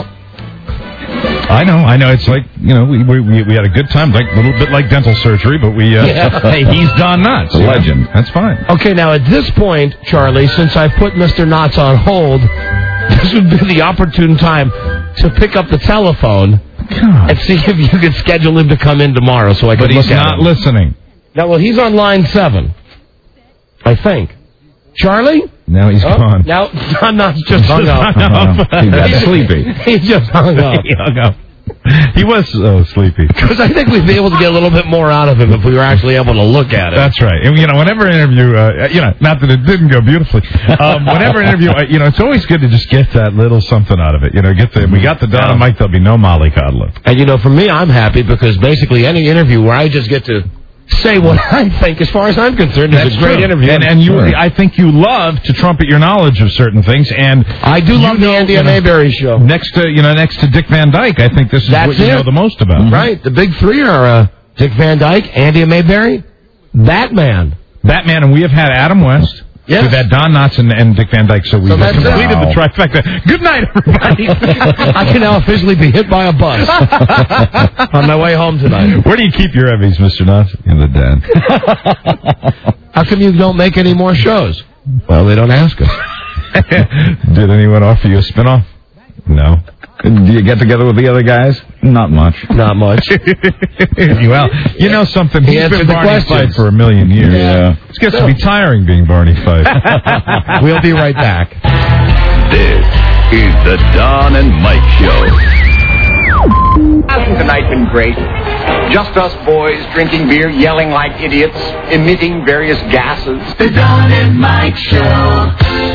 I know, I know. It's like, you know, we we we had a good time, like a little bit like dental surgery, but we, uh, yeah. hey, he's Don Knotts. A legend. That's fine. Okay, now at this point, Charlie, since I've put Mister Knotts on hold, this would be the opportune time to pick up the telephone and see if you could schedule him to come in tomorrow so I can But look he's at not him. listening. No, well, he's on line seven, I think. Charlie? Now he's oh, gone. Now, Don's just hung up. hung up. He got sleepy. He just hung up. he hung up. He was so sleepy. Because I think we'd be able to get a little bit more out of him if we were actually able to look at it. That's right. And, you know, whenever interview, uh, you know, not that it didn't go beautifully, um, whenever interview, uh, you know, it's always good to just get that little something out of it. You know, get the, we got the Don and Mike, there'll be no mollycoddling. And, you know, for me, I'm happy because basically any interview where I just get to say what I think, as far as I'm concerned, is That's a great true. interview. And, and you, Sure. I think you love to trumpet your knowledge of certain things, and I do love the Andy you know, Mayberry show. Next to you know, next to Dick Van Dyke, I think this is That's what you it. know the most about. Mm-hmm. Right. The big three are uh, Dick Van Dyke, Andy Mayberry, Batman. Batman, and we have had Adam West. Yes. We've had Don Knotts and, and Dick Van Dyke, so we've So that's completed it. the trifecta. Good night, everybody. I can now officially be hit by a bus on my way home tonight. Where do you keep your Emmys, Mister Knotts? In the den. How come you don't make any more shows? Well, they don't ask us. Did anyone offer you a spinoff? No. Do you get together with the other guys? Not much. Not much. Well, you know something? He He's answered been the Barney questions. Fife for a million years. Yeah. It gets to be tiring being Barney Fife. We'll be right back. This is the Don and Mike Show. Hasn't the night been great? Just us boys drinking beer, yelling like idiots, emitting various gases. The Don and Mike Show.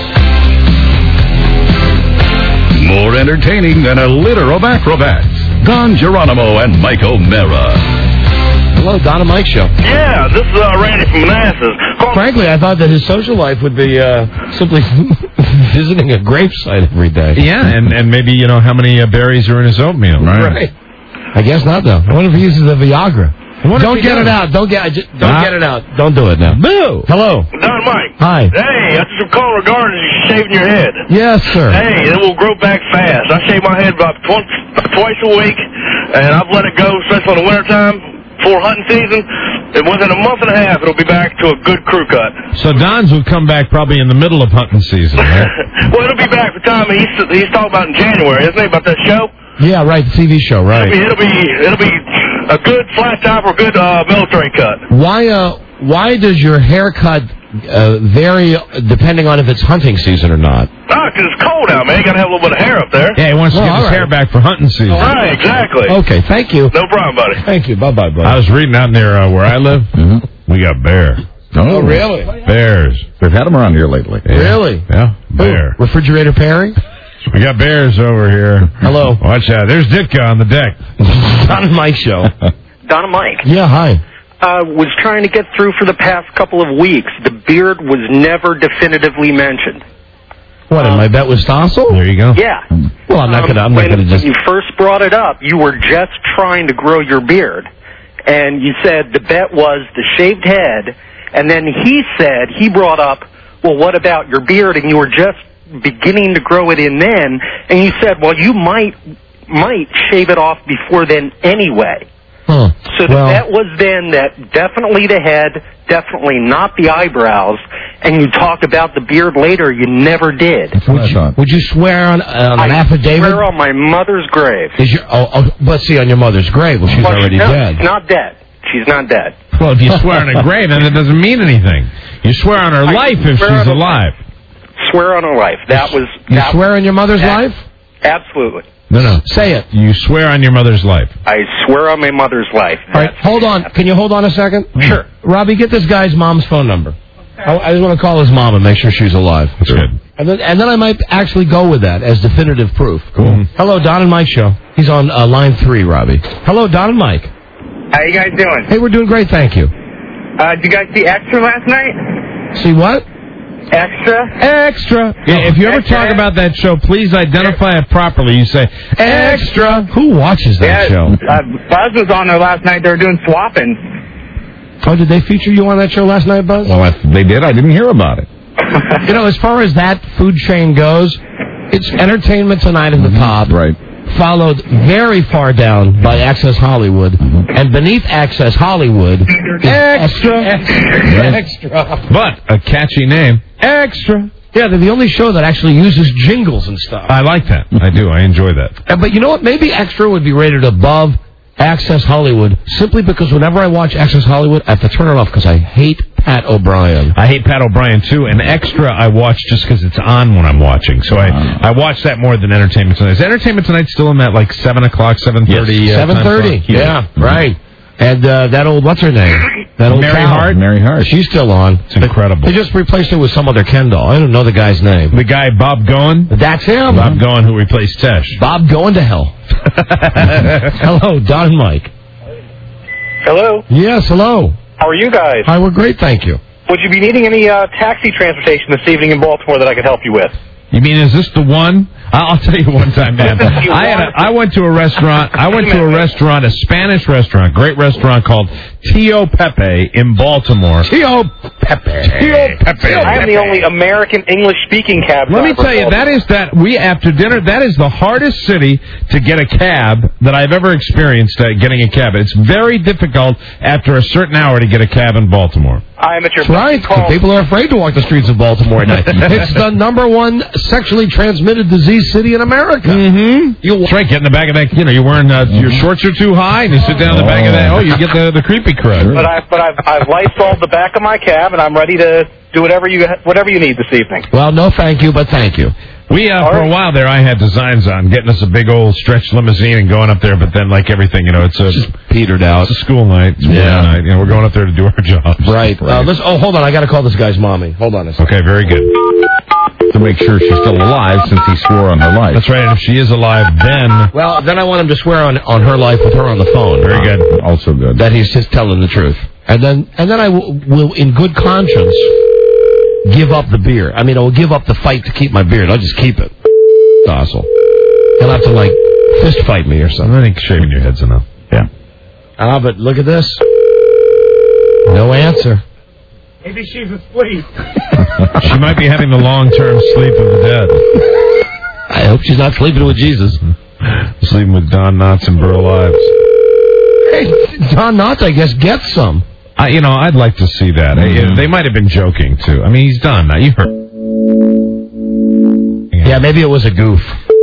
More entertaining than a litter of acrobats. Don Geronimo and Mike O'Mara. Hello, Don and Mike Show. Yeah, this is uh, Randy from Manassas. Call- Frankly, I thought that his social life would be uh, simply visiting a gravesite every day. Yeah, and, and maybe, you know, how many uh, berries are in his oatmeal. Right. I guess not, though. I wonder if he uses the Viagra. Don't he get does? it out. Don't get. Just, don't Huh? get it out. Don't do it now. Boo! Hello. Don Mike. Hi. Hey, that's just calling regarding you shaving your head. Yes, sir. Hey, it will grow back fast. I shave my head about twice, twice a week, and I've let it go, especially in the wintertime, for hunting season. And within a month and a half, it'll be back to a good crew cut. So Don's will come back probably in the middle of hunting season, right? Well, it'll be back for time he's he's talking about in January, isn't he? About that show. Yeah, right. The T V show, right? It'll be it'll be a good flat top or good uh, military cut. Why? Uh, why does your haircut uh, vary depending on if it's hunting season or not? Ah, 'cause it's cold out, man. You gotta have a little bit of hair up there. Yeah, he wants to Well, get his all right. hair back for hunting season. Right, exactly. Okay, thank you. No problem, buddy. Thank you. Bye, bye, bye. I was reading out there uh, where I live. We got bear. Oh, really? Bears. We've had them around here lately. Yeah. Really? Yeah, bear. Ooh, refrigerator Perry? We got bears over here. Hello. Watch out. There's Ditka on the deck. Don and Mike Show. Don and Mike. Yeah, hi. Uh, was trying to get through for the past couple of weeks. The beard was never definitively mentioned. What, and my bet was Stossel? There you go. Yeah. Well, I'm not Um, going to, I'm not when, going to just... when you first brought it up, you were just trying to grow your beard. And you said the bet was the shaved head. And then he said, he brought up, well, what about your beard? And you were just beginning to grow it in then. And you said, well, you might might shave it off before then anyway. Huh. So the Well- bet was then that definitely the head, definitely not the eyebrows, and you talked about the beard later. You never did. Would you, would you swear on, uh, on an I affidavit? swear on my mother's grave. Is your, oh, oh, but see, on your mother's grave. Well, she's Well, already no, dead. She's not dead. She's not dead. Well, if you swear on a grave, then it doesn't mean anything. You swear on her I life if swear she's on her alive. Swear on her life. That was. You that swear on your mother's that- life? Absolutely. No, no. Say it. You swear on your mother's life. I swear on my mother's life. All right, hold on. Can you hold on a second? Sure. Robbie, get this guy's mom's phone number. I, I just want to call his mom and make sure she's alive. That's good. And then, and then I might actually go with that as definitive proof. Cool. Hello, Don and Mike Show. He's on uh, line three, Robbie. Hello, Don and Mike. How you guys doing? Hey, we're doing great, thank you. Uh, did you guys see Extra last night? See what? Extra? Extra. Yeah, if you ever Extra. talk about that show, please identify it properly. You say, extra. Who watches that show? Uh, Buzz was on there last night. They were doing swapping. Oh, did they feature you on that show last night, Buzz? Well, if they did, I didn't hear about it. You know, as far as that food chain goes, it's Entertainment Tonight at the top. Right. Followed very far down by Access Hollywood. And beneath Access Hollywood is Extra. Extra. Extra. But a catchy name. Extra. Yeah, they're the only show that actually uses jingles and stuff. I like that. I do. I enjoy that. Uh, But you know what? Maybe Extra would be rated above Access Hollywood simply because whenever I watch Access Hollywood, I have to turn it off because I hate Pat O'Brien. I hate Pat O'Brien, too. And Extra I watch just because it's on when I'm watching. So I, I watch that more than Entertainment Tonight. Is Entertainment Tonight still in that, like, seven o'clock, seven thirty? Yes. Uh, seven thirty, time slot? yeah, right. And uh, that old, what's her name? That old Mary cow. Hart? Mary Hart. She's still on. It's incredible. They just replaced her with some other Ken doll. I don't know the guy's name. The guy, Bob Goen? That's him. Bob Goen, who replaced Tesh. Bob going to hell. Hello, Don and Mike. Hello. Yes, hello. How are you guys? Hi, we're great, thank you. Would you be needing any uh, taxi transportation this evening in Baltimore that I could help you with? You mean, is this the one? I'll I'll tell you one time, man. I had a, I went to a restaurant. I went to a restaurant, a Spanish restaurant, great restaurant called Tio Pepe in Baltimore. Tio Pepe. Tio Pepe. I am the only American English-speaking cab driver. Let me tell you, that is that we after dinner. That is the hardest city to get a cab that I've ever experienced. Uh, getting a cab, it's very difficult after a certain hour to get a cab in Baltimore. I am at your That's right. call. People are afraid to walk the streets of Baltimore at night. It's the number one sexually transmitted disease city in America. Mm-hmm. You That's right. Get in the back of that. You know, you're wearing uh, your shorts are too high, and you sit down in the back of that. Oh, you get the the creepy crud. But I but I've I've Lysoled the back of my cab, and I'm ready to do whatever you whatever you need this evening. Well, no, thank you, but thank you. We, uh, for a while there, I had designs on getting us a big old stretch limousine and going up there, but then, like everything, you know, it's a, just petered out. It's a school night. It's yeah. night. You know, we're going up there to do our jobs. Right. right. Uh, listen, oh, hold on. I got to call this guy's mommy. Hold on a second. Okay, very good. To make sure she's still alive since he swore on her life. That's right. And if she is alive, then... Well, then I want him to swear on, on her life with her on the phone. Very uh, good. Also good. That he's just telling the truth. And then, and then I w- will, in good conscience, give up the beard. I mean, I will give up the fight to keep my beard. I'll just keep it. Docile. He'll have to, like, fist fight me or something. I think shaving your head's enough. Yeah. Ah, but look at this. No answer. Maybe she's asleep. She might be having the long-term sleep of the dead. I hope she's not sleeping with Jesus. Sleeping with Don Knotts and Burl Ives. Hey, Don Knotts, I guess, gets some. I, you know, I'd like to see that. Mm-hmm. They might have been joking, too. I mean, he's done now. You heard. Yeah, maybe it was a goof.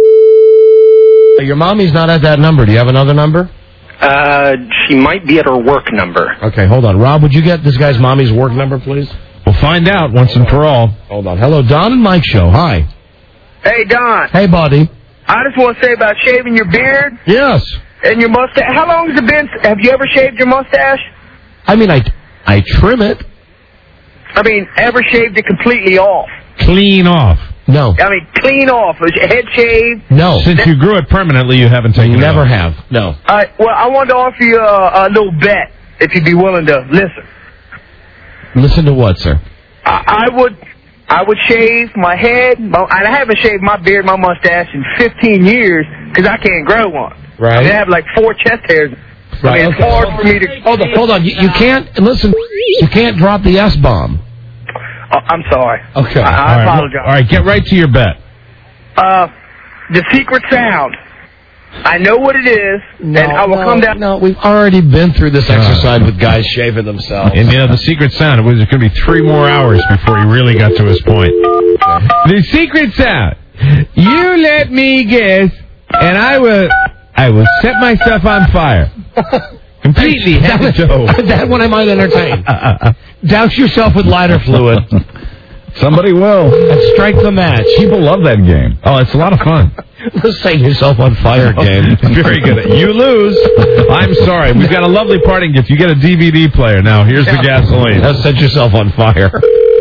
Your mommy's not at that number. Do you have another number? Uh, she might be at her work number. Okay, hold on. Rob, would you get this guy's mommy's work number, please? We'll find out once and for all. Hold on. Hello, Don and Mike Show. Hi. Hey, Don. Hey, buddy. I just want to say about shaving your beard. Yes. And your mustache. How long has it been? Have you ever shaved your mustache? I mean, I, I trim it. I mean, ever shaved it completely off? Clean off. No. I mean, clean off. Was your head shaved? No. Since you grew it permanently, you haven't taken it Never off. have. No. All right. Well, I wanted to offer you a, a little bet, if you'd be willing to listen. Listen to what, sir? I, I would I would shave my head. My, and I haven't shaved my beard, my mustache in fifteen years because I can't grow one. Right. I, mean, I have like four chest hairs. Right. I mean, it's Okay. hard for me to... Hold on. Hold on. You, you can't... Listen, you can't drop the S-bomb. Oh, I'm sorry. Okay. I, I All right, apologize. well, all right, get right to your bet. Uh, the secret sound. I know what it is, No, and I will no, come down... No, we've already been through this exercise with guys shaving themselves. And, you know, the secret sound, it was going to be three more hours before he really got to his point. The secret sound. You let me guess, and I will... I will set myself on fire. Completely head to toe. That one I might entertain. Douse yourself with lighter fluid. Somebody will. And strike the match. People love that game. Oh, it's a lot of fun. The set yourself on fire game. Very good. You lose. I'm sorry. We've got a lovely parting gift. You get a D V D player. Now, here's the gasoline. Now set yourself on fire.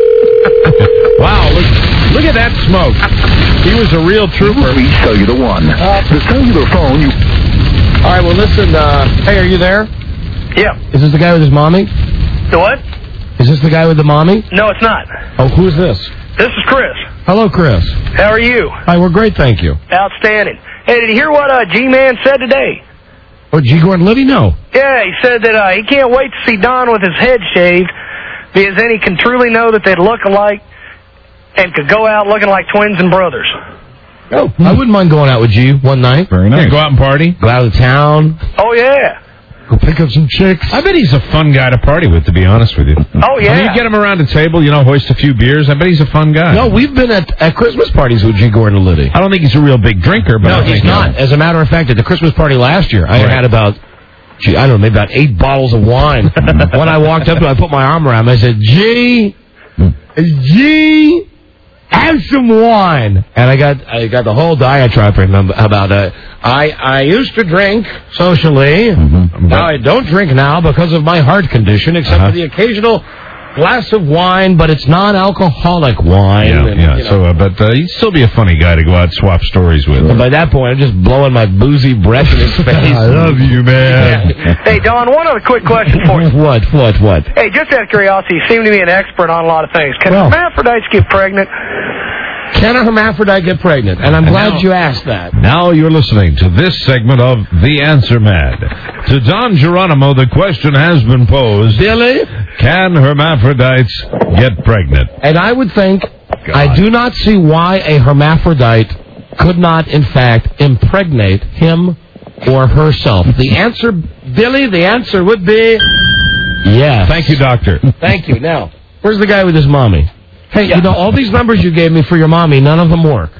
Wow, look, look at that smoke. He was a real trooper. Please Cellular One. The cellular phone you... All right, well, listen. Uh, hey, are you there? Yeah. Is this the guy with his mommy? The what? Is this the guy with the mommy? No, it's not. Oh, who's this? This is Chris. Hello, Chris. How are you? Hi, we're great, thank you. Outstanding. Hey, did you hear what uh, G-Man said today? Oh, G. Gordon Liddy? No. Yeah, he said that uh, he can't wait to see Don with his head shaved because then he can truly know that they'd look alike and could go out looking like twins and brothers. Oh, I wouldn't mind going out with G one night. Very nice. Yeah, go out and party. Go out of town. Oh, yeah. Go pick up some chicks. I bet he's a fun guy to party with, to be honest with you. Oh, yeah. When you get him around a table, you know, hoist a few beers, I bet he's a fun guy. No, we've been at, at Christmas parties with G. Gordon Liddy. I don't think he's a real big drinker, but No, I he's think not. As a matter of fact, at the Christmas party last year, I Right. had about, gee, I don't know, maybe about eight bottles of wine. When I walked up to him, I put my arm around him. I said, G, G, have some wine. And I got I got the whole diatribe for him about uh, I I used to drink socially. Mm-hmm. Now I don't drink now because of my heart condition, except Uh-huh. for the occasional glass of wine, but it's non-alcoholic wine. Yeah, and, yeah. you know. So, uh, but uh, he'd still be a funny guy to go out and swap stories with. And by that point, I'm just blowing my boozy breath in his face. I love you, man. Hey, Don, one other quick question for you. What, what, what? Hey, just out of curiosity, you seem to be an expert on a lot of things. Can Well. hermaphrodites get pregnant? Can a hermaphrodite get pregnant? And I'm And glad now- you asked that. Now you're listening to this segment of The Answer Man. To Don Geronimo, the question has been posed. Billy? Can hermaphrodites get pregnant? And I would think, I do not see why a hermaphrodite could not, in fact, impregnate him or herself. The answer, Billy, the answer would be yes. Thank you, doctor. Thank you. Now, where's the guy with his mommy? Hey, you know, all these numbers you gave me for your mommy, none of them work.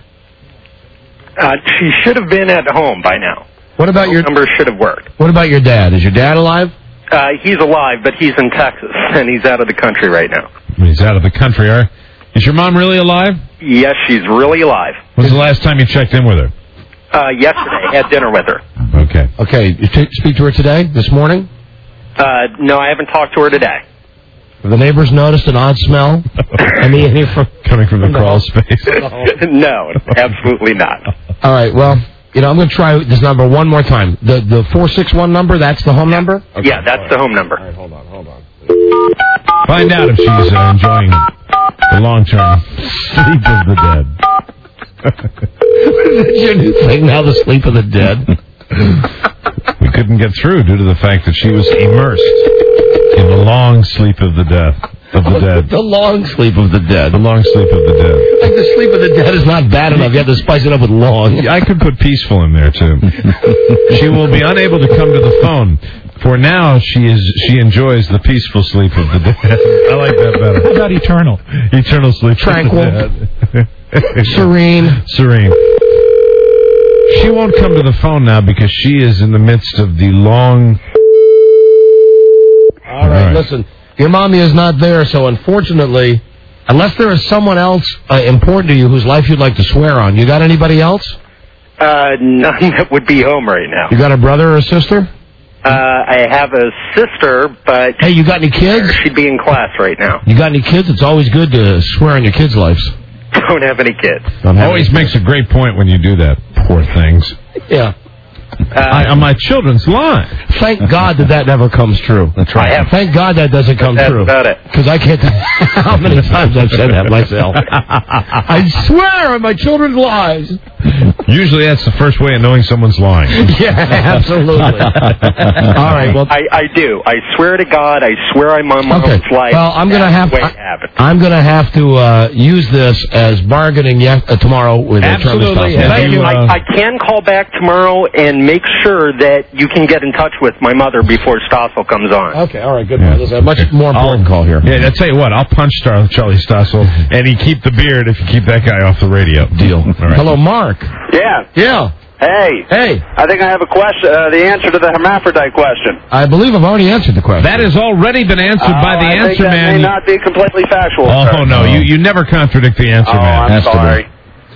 Uh, she should have been at home by now. What about Those your numbers should have worked. What about your dad? Is your dad alive? Uh, he's alive, but he's in Texas, and he's out of the country right now. He's out of the country. Are, is your mom really alive? Yes, she's really alive. When's the last time you checked in with her? Uh, yesterday, had dinner with her. Okay. Okay, you t- speak to her today, this morning? Uh, no, I haven't talked to her today. Have the neighbors noticed an odd smell? Any, any from, Coming from the crawl space. No, absolutely not. All right, well, you know, I'm going to try this number one more time. The the four six one number, that's the home number? Okay. Yeah, that's the home number. All right, hold on, hold on. Find out if she's uh, enjoying the long-term sleep of the dead. Is your new thing now, the sleep of the dead? We couldn't get through due to the fact that she was immersed in the long sleep of the death of the dead. The long sleep of the dead. The long sleep of the dead. Like the sleep of the dead is not bad enough. You have to spice it up with long. I could put peaceful in there too. She will be unable to come to the phone. For now, she is she enjoys the peaceful sleep of the dead. I like that better. How about eternal? Eternal sleep. Tranquil. Of the dead. Serene. Serene. She won't come to the phone now because she is in the midst of the long... All right, listen. Your mommy is not there, so unfortunately, unless there is someone else uh, important to you whose life you'd like to swear on, you got anybody else? Uh, none that would be home right now. You got a brother or a sister? Uh, I have a sister, but... Hey, you got any kids? She'd be in class right now. You got any kids? It's always good to swear on your kids' lives. Don't have any kids. Always makes a great point when you do that. Poor things. Yeah. Uh, I, on my children's line. Thank God that that never comes true. That's right. I have, Thank God that doesn't come that's true. about it. Because I can't tell how many times I've said that myself. I swear on my children's lives. Usually that's the first way of knowing someone's lying. Yeah, absolutely. All right, well... I, I do. I swear to God, I swear on my mom's Okay. life. Well, I'm going to have That's the way I, it happened. I'm going to have to uh, use this as bargaining yes, uh, tomorrow with uh, Charlie Absolutely. Stossel. Thank you. I, I can call back tomorrow and make sure that you can get in touch with my mother before Stossel comes on. Okay, all right, good. Yeah. This is a much more important call here. Yeah, I'll tell you what, I'll punch Star Charlie Stossel, and he keep the beard if you keep that guy off the radio. Deal. All right. Hello, Mark. Yeah. Yeah. Hey. Hey. I think I have a question, uh, the answer to the hermaphrodite question. I believe I've already answered the question. That has already been answered Oh, by the I answer think that man. may not be completely factual. Oh, sir. no, you, you never contradict the answer Oh, man. I'm Has to be. sorry.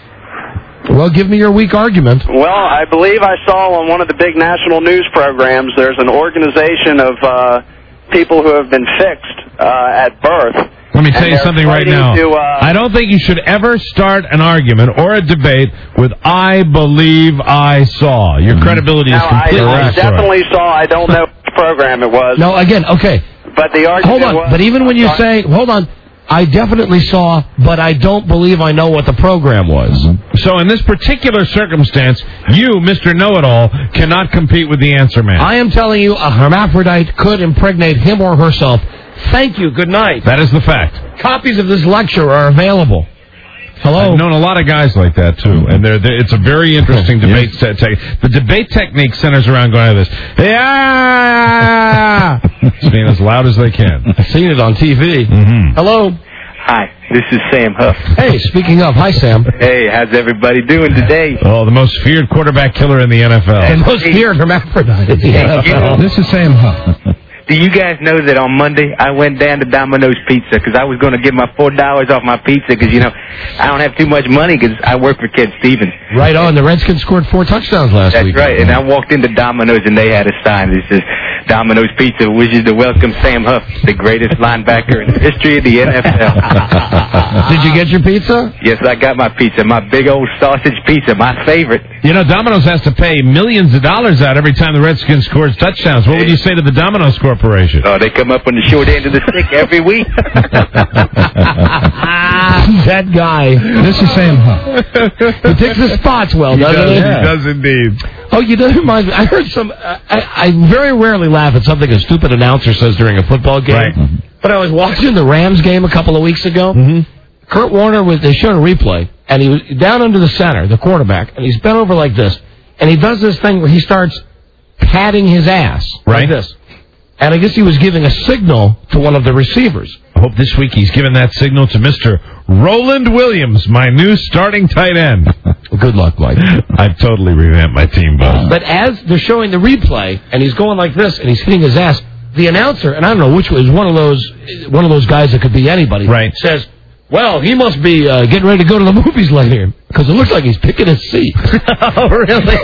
Well, give me your weak argument. Well, I believe I saw on one of the big national news programs there's an organization of uh, people who have been fixed uh, at birth. Let me tell And you they're something right fighting now. to, uh, I don't think you should ever start an argument or a debate with "I believe I saw." Your credibility Now, is completely I, I destroyed. definitely saw, I don't know which program it was, No, again, okay. but the argument Hold on. was... But even when you I'm sorry. say, hold on, I definitely saw, but I don't believe I know what the program was. So in this particular circumstance, you, Mister Know-It-All, cannot compete with the answer man. I am telling you, a hermaphrodite could impregnate him or herself. Thank you. Good night. That is the fact. Copies of this lecture are available. Hello. I've known a lot of guys like that, too. And they're, they're, it's a very interesting debate. Te- te- the debate technique centers around going like this. Yeah! Just being as loud as they can. I've seen it on T V. Mm-hmm. Hello. Hi, this is Sam Huff. Hey, speaking of, hi, Sam. Hey, how's everybody doing today? Oh, the most feared quarterback killer in the N F L. The most feared hermaphrodite in the N F L. This is Sam Huff. Do you guys know that on Monday I went down to Domino's Pizza because I was going to give my four dollars off my pizza because, you know, I don't have too much money because I work for Ken Stevens. Right on. The Redskins scored four touchdowns last That's week. That's right. And I walked into Domino's and they had a sign that says, Domino's Pizza wishes to welcome Sam Huff, the greatest linebacker in the history of the N F L. Did you get your pizza? Yes, I got my pizza, my big old sausage pizza, my favorite. You know, Domino's has to pay millions of dollars out every time the Redskins scores touchdowns. What would you say to the Domino's Corporation? Oh, they come up on the short end of the stick every week. That guy. This is Sam Huff. He takes the spots well, doesn't he? He does indeed. Oh, you know, reminds me. I heard some. I, I very rarely laugh at something a stupid announcer says during a football game. Right. But I was watching the Rams game a couple of weeks ago. Mm-hmm. Kurt Warner was. They showed a replay, and he was down under the center, the quarterback, and he's bent over like this, and he does this thing where he starts patting his ass right. like this. And I guess he was giving a signal to one of the receivers. I hope this week he's given that signal to Mister Roland Williams, my new starting tight end. Good luck, Mike. I've totally revamped my team, Buzz. But as they're showing the replay, and he's going like this, and he's hitting his ass, the announcer, and I don't know which was one of those one of those guys that could be anybody, right. says, well, he must be uh, getting ready to go to the movies later, because it looks like he's picking his seat. Oh, really?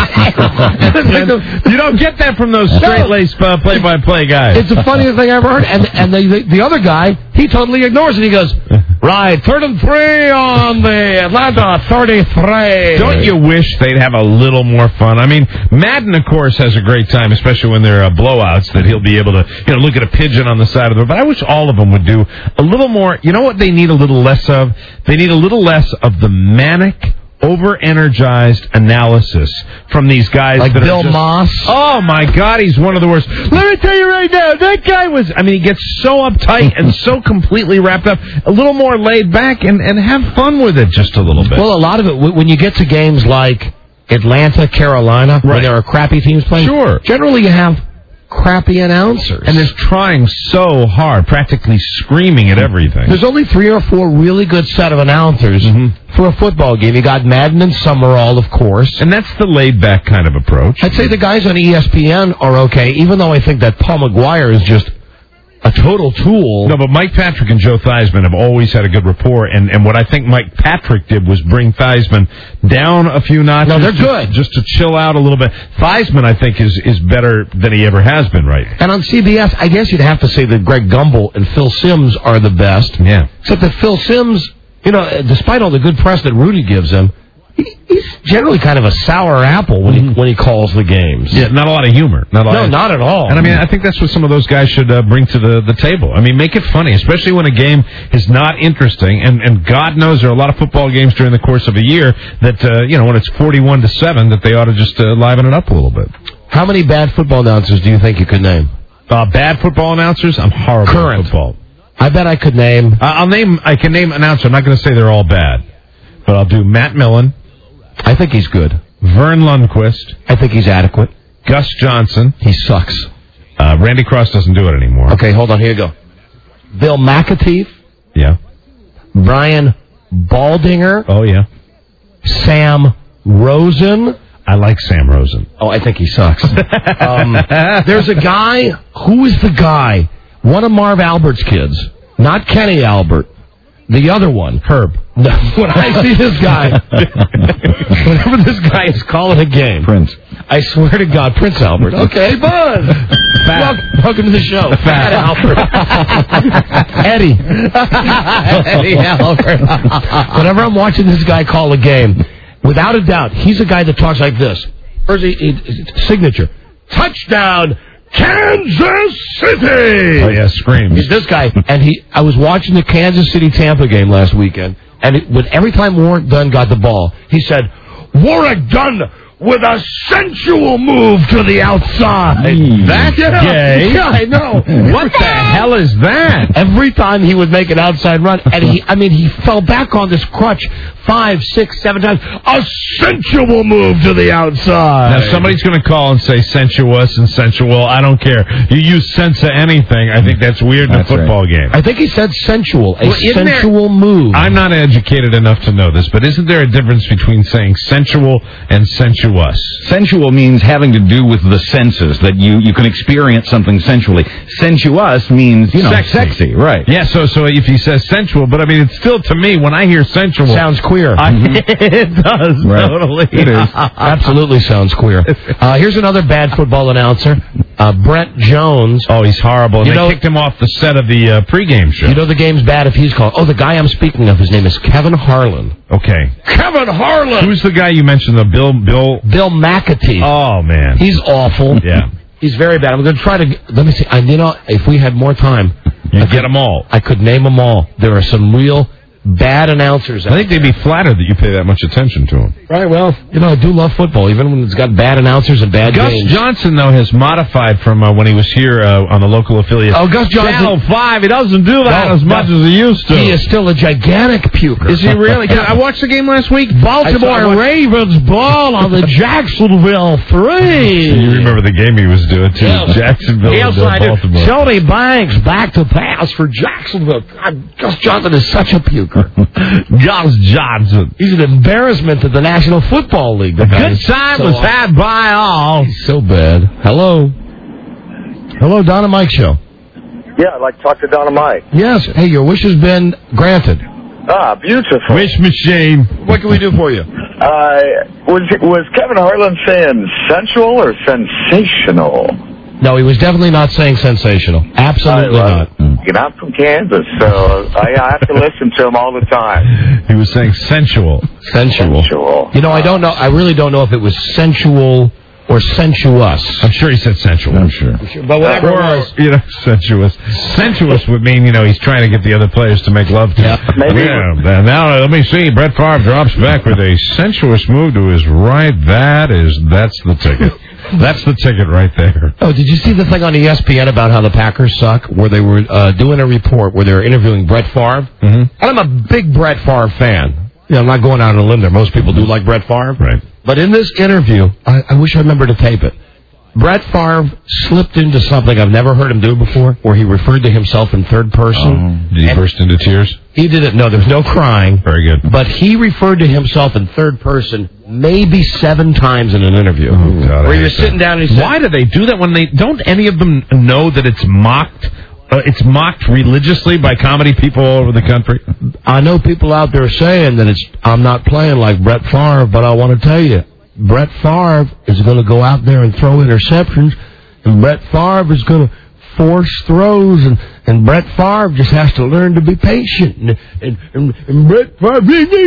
You don't get that from those straight-laced uh, play-by-play guys. It's the funniest thing I ever heard. And and the, the, the other guy, he totally ignores it. He goes, right, third and three on the Atlanta thirty-three. Don't you wish they'd have a little more fun? I mean, Madden, of course, has a great time, especially when there are blowouts, that he'll be able to, you know, look at a pigeon on the side of the road. But I wish all of them would do a little more. You know what they need a little less of? They need a little less of the manic, over-energized analysis from these guys. Like that Bill are just, Moss? Oh, my God, he's one of the worst. Let me tell you right now, that guy was, I mean, he gets so uptight and so completely wrapped up. A little more laid back and, and have fun with it just a little bit. Well, a lot of it, when you get to games like Atlanta, Carolina, right. where there are crappy teams playing, sure. generally you have crappy announcers. And they're trying so hard, practically screaming at everything. There's only three or four really good set of announcers mm-hmm. for a football game. You got Madden and Summerall, of course. And that's the laid-back kind of approach. I'd say the guys on E S P N are okay, even though I think that Paul McGuire is just a total tool. No, but Mike Patrick and Joe Theismann have always had a good rapport, and, and what I think Mike Patrick did was bring Theismann down a few notches. No, they're just, good. Just to chill out a little bit. Theismann, I think, is, is better than he ever has been, right? And on C B S, I guess you'd have to say that Greg Gumbel and Phil Simms are the best. Yeah. Except that Phil Simms, you know, despite all the good press that Rudy gives him, he's generally kind of a sour apple when he when he calls the games. Yeah, not a lot of humor. Not a lot no, of, not at all. And I mean, I think that's what some of those guys should uh, bring to the, the table. I mean, make it funny, especially when a game is not interesting. And, and God knows there are a lot of football games during the course of a year that, uh, you know, when it's forty-one to seven, that they ought to just uh, liven it up a little bit. How many bad football announcers do you think you could name? Uh, bad football announcers? I'm horrible Current. at football. I bet I could name... Uh, I'll name... I can name announcer. I'm not going to say they're all bad. But I'll do Matt Millen. I think he's good. Vern Lundquist. I think he's adequate. Gus Johnson. He sucks. Uh, Randy Cross doesn't do it anymore. Okay, hold on. Here you go. Bill McAteef. Yeah. Brian Baldinger. Oh, yeah. Sam Rosen. I like Sam Rosen. Oh, I think he sucks. um, there's a guy. Who is the guy? One of Marv Albert's kids. Not Kenny Albert. The other one. Herb. No, when I see this guy, whenever this guy is calling a game. Prince. I swear to God, Prince Albert. Okay, Buzz. Welcome, welcome to the show. Fat Albert. Eddie. Eddie Albert. Whenever I'm watching this guy call a game, without a doubt, he's a guy that talks like this. First, he, he, signature. Touchdown, Kansas City! Oh, yeah, screams. He's this guy. And he, I was watching the Kansas City-Tampa game last weekend, and it, when every time Warwick Dunn got the ball, he said, Warwick Dunn with a sensual move to the outside. That's yeah. gay. Yeah, I know. What the hell is that? Every time he would make an outside run, and he, I mean, he fell back on this crutch five, six, seven times. A sensual move to the outside. Now, somebody's going to call and say sensuous and sensual. I don't care. You use sense of anything. I think that's weird in That's a football right. game. I think he said sensual. A Well, isn't there- sensual move. I'm not educated enough to know this, but isn't there a difference between saying sensual and sensuous? Sensual means having to do with the senses, that you, you can experience something sensually. Sensuous means, you know, Sexy. sexy, right. Yeah, so so if he says sensual, but I mean, it's still, to me, when I hear sensual... Sounds queer. I, Mhm. It does, Right. totally. It is. Absolutely sounds queer. Uh, here's another bad football announcer, uh, Brett Jones. Oh, he's horrible. And You they know- kicked him off the set of the uh, pregame show. You know the game's bad if he's called. Oh, the guy I'm speaking of, his name is Kevin Harlan. Okay. Kevin Harlan! Who's the guy you mentioned, the Bill... Bill... Bill McAtee. Oh, man. He's awful. Yeah. He's very bad. I'm going to try to... Let me see. I, you know, if we had more time... You I get could- them all. I could name them all. There are some real bad announcers out I think they'd be flattered that you pay that much attention to them. Right, well, you know, I do love football, even when it's got bad announcers and bad Gus games. Johnson, though, has modified from uh, when he was here uh, on the local affiliate. Oh, Gus Johnson. Channel five, he doesn't do that No, as much no. as he used to. He is still a gigantic puker. Is he really? I watched the game last week. Baltimore I saw- I watched- Ravens ball on the Jacksonville three. You remember the game he was doing, too. Yeah. Jacksonville Yes, and uh, I do. Baltimore. Tony Banks back to pass for Jacksonville. God, Gus Johnson is such a puker. Gus Johnson. He's an embarrassment to the National Football League. The Good time was had by all. He's so bad. Hello. Hello, Don and Mike Show. Yeah, I'd like to talk to Don and Mike. Yes. Hey, your wish has been granted. Ah, beautiful. Wish machine. What can we do for you? Uh, was was Kevin Harlan saying sensual or sensational? No, he was definitely not saying sensational. Absolutely I, uh, not. You know, I'm from Kansas, so I, I have to listen to him all the time. He was saying sensual. Sensual. Sensual. You know, I don't know. I really don't know if it was sensual or sensuous. I'm sure he said sensual. I'm sure. But whatever Or, it was. you know, sensuous. Sensuous would mean, you know, he's trying to get the other players to make love to him. Yeah. Maybe. Yeah, now, let me see. Brett Favre drops back with a sensuous move to his right. That is, that's the ticket. That's the ticket right there. Oh, did you see the thing on E S P N about how the Packers suck, where they were uh, doing a report where they were interviewing Brett Favre? Mm-hmm. And I'm a big Brett Favre fan. You know, I'm not going out on a limb there. Most people do like Brett Favre. Right. But in this interview, I, I wish I remember to tape it. Brett Favre slipped into something I've never heard him do before, where he referred to himself in third person. Did he And burst into tears? He did it. No, there's no crying. Very good. But he referred to himself in third person maybe seven times in an interview. Oh, God, I where he hate was sitting that. down and he said, Why do they do that when they don't any of them know that it's mocked? Uh, it's mocked religiously by comedy people all over the country. I know people out there saying that it's I'm not playing like Brett Favre, but I want to tell you, Brett Favre is going to go out there and throw interceptions, and Brett Favre is going to force throws, and, and Brett Favre just has to learn to be patient. And, and, and, and Brett Favre...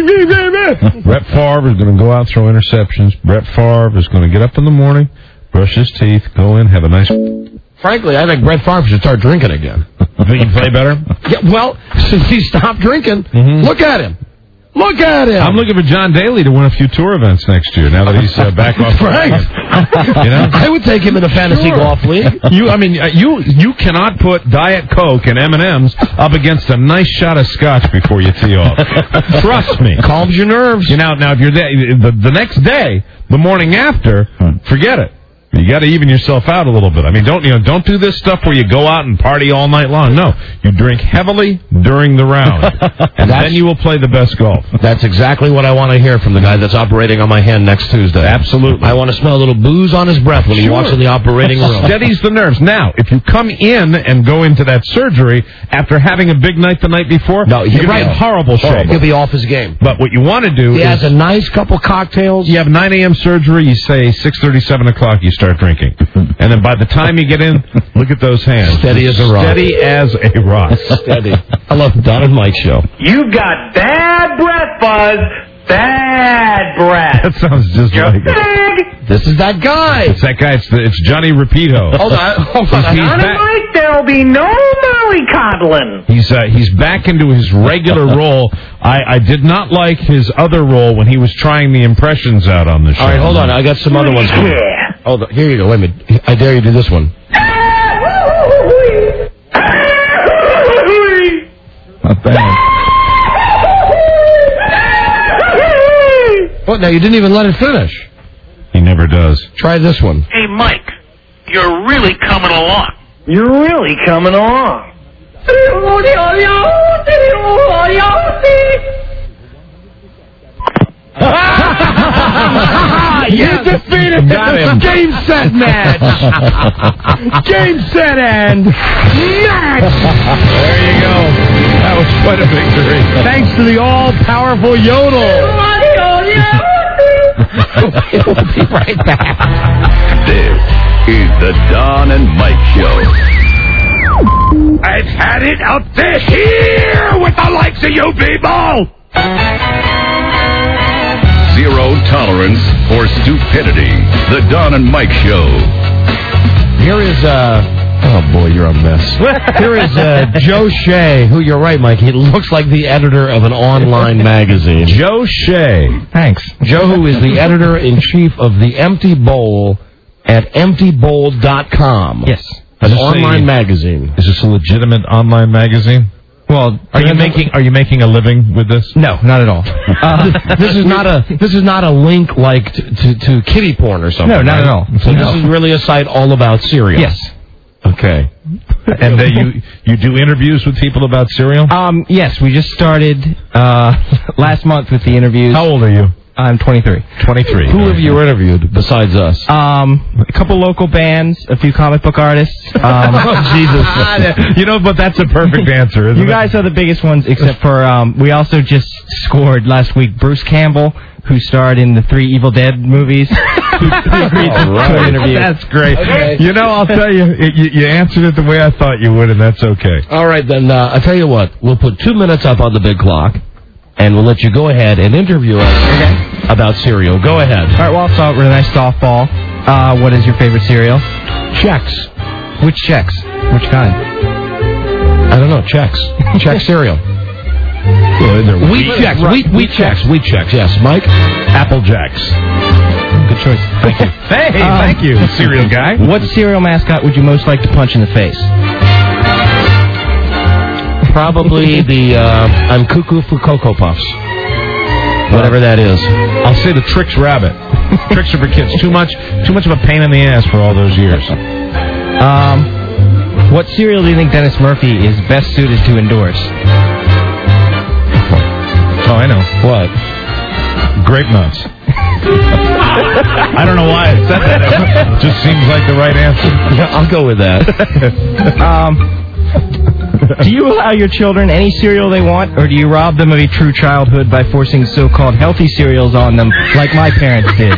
Brett Favre is going to go out throw interceptions. Brett Favre is going to get up in the morning, brush his teeth, go in, have a nice... Frankly, I think Brett Favre should start drinking again. You think he'd play better? Yeah, well, since he stopped drinking, Mm-hmm. look at him. Look at him. I'm looking for John Daly to win a few tour events next year. Now that he's uh, back off, the Right. you know, I would take him in a fantasy Sure. golf league. You, I mean, uh, you you cannot put Diet Coke and M and M's up against a nice shot of scotch before you tee off. Trust me. Calms your nerves. You know, now if you're there, the, the next day, the morning after, forget it. You got to even yourself out a little bit. I mean, don't you know? Don't do this stuff where you go out and party all night long. No, you drink heavily during the round, and then you will play the best golf. That's exactly what I want to hear from the guy that's operating on my hand next Tuesday. Absolutely. I want to smell a little booze on his breath when he Sure. walks in the operating room. Steadies the nerves. Now, if you come in and go into that surgery after having a big night the night before, No, you're you're going to be right. in horrible shape. He'll be off his game. But what you want to do He is has a nice couple cocktails. you have nine a.m. surgery, you say six thirty, seven o'clock, you start drinking. And then by the time you get in, look at those hands. Steady as a rock. Steady as a rock. Steady. I love the Don and Mike Show. You got bad breath, Buzz. Bad breath. That sounds just like it. Big. This is that guy. It's that guy. It's, the, it's Johnny Rapito. Hold on. Hold on. He's Don and back. Mike, there'll be no more mollycoddling. He's uh, he's back into his regular role. I, I did not like his other role when he was trying the impressions out on the show. All right, hold on. I got some other ones. Yeah. Oh, here you go. Wait a minute. I dare you to do this one. Not bad. What? Now you didn't even let it finish. He never does. Try this one. Hey, Mike, you're really coming along. You're really coming along. You defeated Got him. Game, set, match. Game, set, and match. There you go. That was quite a victory. Thanks to the all-powerful Yodel. We'll be right back. This is the Don and Mike Show. I've had it up to here with the likes of you people. Zero tolerance for stupidity. The Don and Mike Show. Here is, uh... Oh, boy, you're a mess. Here is uh, Joe Shea, who, you're right, Mike, he looks like the editor of an online magazine. Joe Shea. Thanks. Joe, who is the editor-in-chief of The Empty Bowl at empty bowl dot com. Yes. An Is this online a- magazine. Is this a legitimate online magazine? Well, Are you making Are you making a living with this? No, not at all. Uh, This is not a this is not a link like to, to, to kiddie porn or something. No, not right? at all. So No. this is really a site all about cereal. Yes. Okay. And uh, you you do interviews with people about cereal? Um, yes, we just started uh, last month with the interviews. How old are you? I'm twenty-three. twenty-three. Who have you interviewed besides us? Um, a couple local bands, a few comic book artists. Um, Oh, Jesus. You know, but that's a perfect answer, isn't you it? guys are the biggest ones, except for um, we also just scored last week Bruce Campbell, who starred in the three Evil Dead movies. who agreed to, All right. to an interview. That's great. Okay. You know, I'll tell you, it, you, you answered it the way I thought you would, and that's okay. All right, then uh, I'll tell you what. We'll put two minutes up on the big clock, and we'll let you go ahead and interview us about cereal. Go ahead. All right, well, I'll start with a nice softball. Uh, what is your favorite cereal? Chex. Which Chex? Which kind? I don't know. Chex. Chex cereal. Wheat Chex. Wheat, wheat Chex. Wheat Chex, yes. Mike? Apple Jacks. Good choice. Thank you. Hey, Um, thank you, cereal guy. What cereal mascot would you most like to punch in the face? Probably the uh, I'm Cuckoo for Cocoa Puffs. Whatever that is. I'll say the Trix Rabbit. Tricks are for kids. Too much, too much of a pain in the ass for all those years. Um, what cereal do you think Dennis Murphy is best suited to endorse? Oh, I know. What? Grape nuts. I don't know why I said that. It just seems like the right answer. Yeah, I'll go with that. um, do you allow your children any cereal they want, or do you rob them of a true childhood by forcing so-called healthy cereals on them, like my parents did?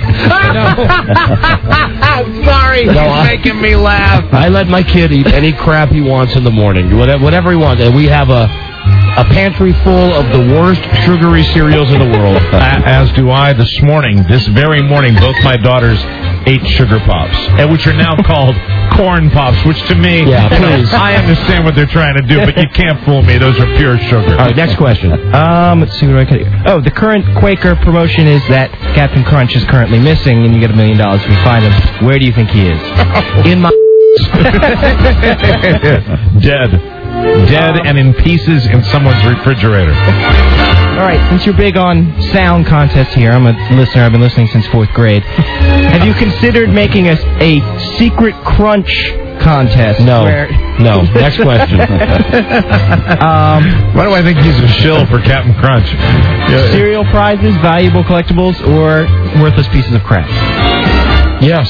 I'm sorry. No, You're I- making me laugh. I let my kid eat any crap he wants in the morning, whatever, whatever he wants. And we have a a pantry full of the worst sugary cereals in the world. As do I. This morning, this very morning, both my daughters ate Sugar Pops, and which are now called Corn Pops, which to me, Yeah, you know, please. I understand what they're trying to do, but you can't fool me. Those are pure sugar. All right, next question. Um, let's see what I can. Oh, the current Quaker promotion is that Captain Crunch is currently missing, and you get a million dollars if you find him. Where do you think he is? In my... Dead. Dead and in pieces in someone's refrigerator. All right, since you're big on sound contests here, I'm a listener. I've been listening since fourth grade. Have you considered making a, a secret crunch contest? No. Where... No. Next question. um, Why do I think he's a shill for Captain Crunch? Cereal prizes, valuable collectibles, or worthless pieces of crap? Yes.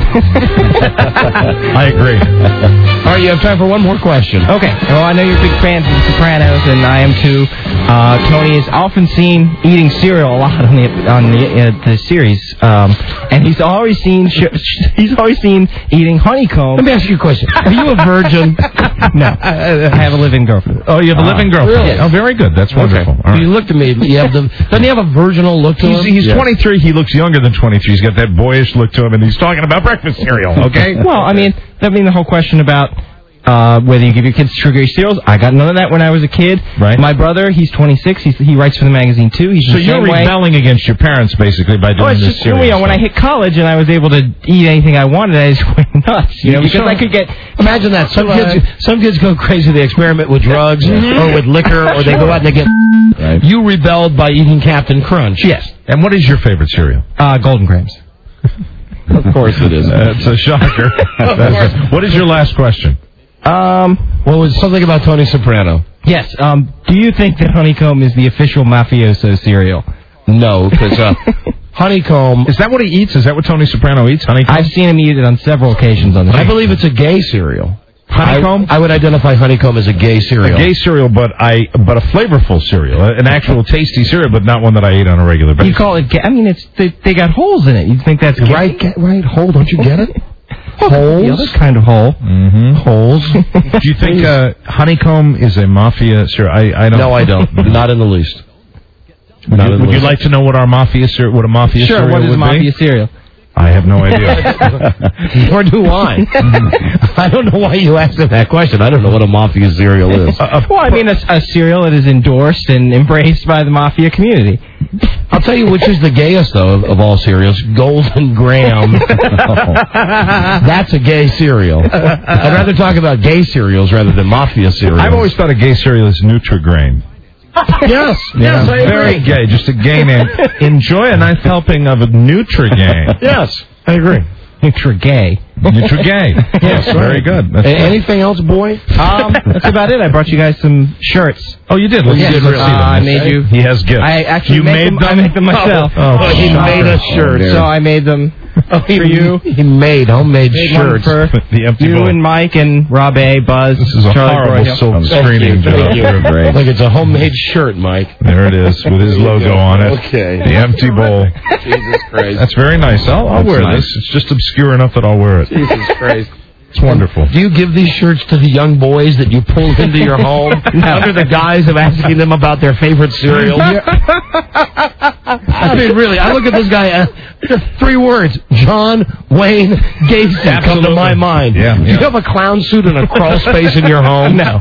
I agree. All right, you have time for one more question. Okay. Well, I know you're big fans of The Sopranos, and I am too. Uh, Tony is often seen eating cereal a lot on the on the, uh, the series, um, and he's always seen sh- he's always seen eating honeycomb. Let me ask you a question. Are you a virgin? No, I have a living girlfriend. Oh, you have a living girlfriend. Really? Oh, very good. That's wonderful. Okay. All right. You looked at me. You have the. Doesn't he have a virginal look to He's, him? he's Yeah. twenty-three. He looks younger than twenty-three. He's got that boyish look to him, and he's talking about breakfast cereal. Okay. Well, I mean, I mean the whole question about Uh, whether you give your kids sugary cereals, I got none of that when I was a kid. Right. My brother, he's twenty-six. He's, he writes for the magazine too. He's So the you're same way. rebelling against your parents basically by doing Oh, it's this just cereal you know, when I stuff. hit college and I was able to eat anything I wanted, I just went nuts. You know, because I could get. Imagine that. Some kids, some kids go crazy. They experiment with drugs or with liquor, or they go out and they get. Right. You rebelled by eating Captain Crunch. Yes. And what is your favorite cereal? Uh, Golden Grahams. Of course it is. Uh, it's a shocker. That's- what is your last question? Um, what was something about Tony Soprano? Yes. Um, do you think that Honeycomb is the official mafioso cereal? No, because uh, Honeycomb. Is that what he eats? Is that what Tony Soprano eats? Honeycomb? I've seen him eat it on several occasions on the I show. believe it's a gay cereal. Honeycomb? I, I would identify Honeycomb as a gay cereal. A gay cereal, but I but a flavorful cereal, an actual tasty cereal, but not one that I eat on a regular basis. You call it gay? I mean, it's they, they got holes in it. You think that's gay? Right, ga- right. Hole, don't you get it? The Holes. other kind of hole. Mm-hmm. Holes. Do you think uh, Honeycomb is a mafia cereal? I, I don't. No, I don't. Not in the least. Would, Not you, in the would you least. like to know what our mafia cereal, what a mafia Sure. cereal What is would mafia be? cereal? I have no idea. Nor do I. I don't know why you asked him that question. I don't know what a mafia cereal is. Uh, Well, I mean, a, a cereal that is endorsed and embraced by the mafia community. I'll tell you which is the gayest, though, of, of all cereals. Golden Graham. That's a gay cereal. I'd rather talk about gay cereals rather than mafia cereals. I've always thought a gay cereal is Nutri-Grain. Yes, Yeah, yes, I very agree. gay. Just a gay name. Enjoy a nice helping of a Nutri-Grain. Yes, I agree. Nutri-gay. Nutri-Gay. Yes, very good. That's A- good. anything else, boy? Um, that's about it. I brought you guys some shirts. Oh, you did? Well, you Yes. did really. Uh, I made you. He has gifts. I actually you make made them, them. I make them myself. Oh, Oh, he made us shirts. So I made them Oh, he, for you. He made homemade Made one shirts. for The empty you bowl. and Mike and Rob A, Buzz, This is a Charlie horrible Broyhill. silk Thank screening you, job. thank you. You're great. Like it's a homemade shirt, Mike. There it is, with his logo on it. Okay. The empty bowl. Jesus Christ. That's very nice. I'll, I'll That's wear nice. this. It's just obscure enough that I'll wear it. Jesus Christ. It's wonderful. Do you give these shirts to the young boys that you pull into your home under the guise of asking them about their favorite cereal? I mean, really, I look at this guy, uh, three words, John Wayne Gacy come to my mind. Yeah, Do yeah. you have a clown suit and a crawl space in your home? No.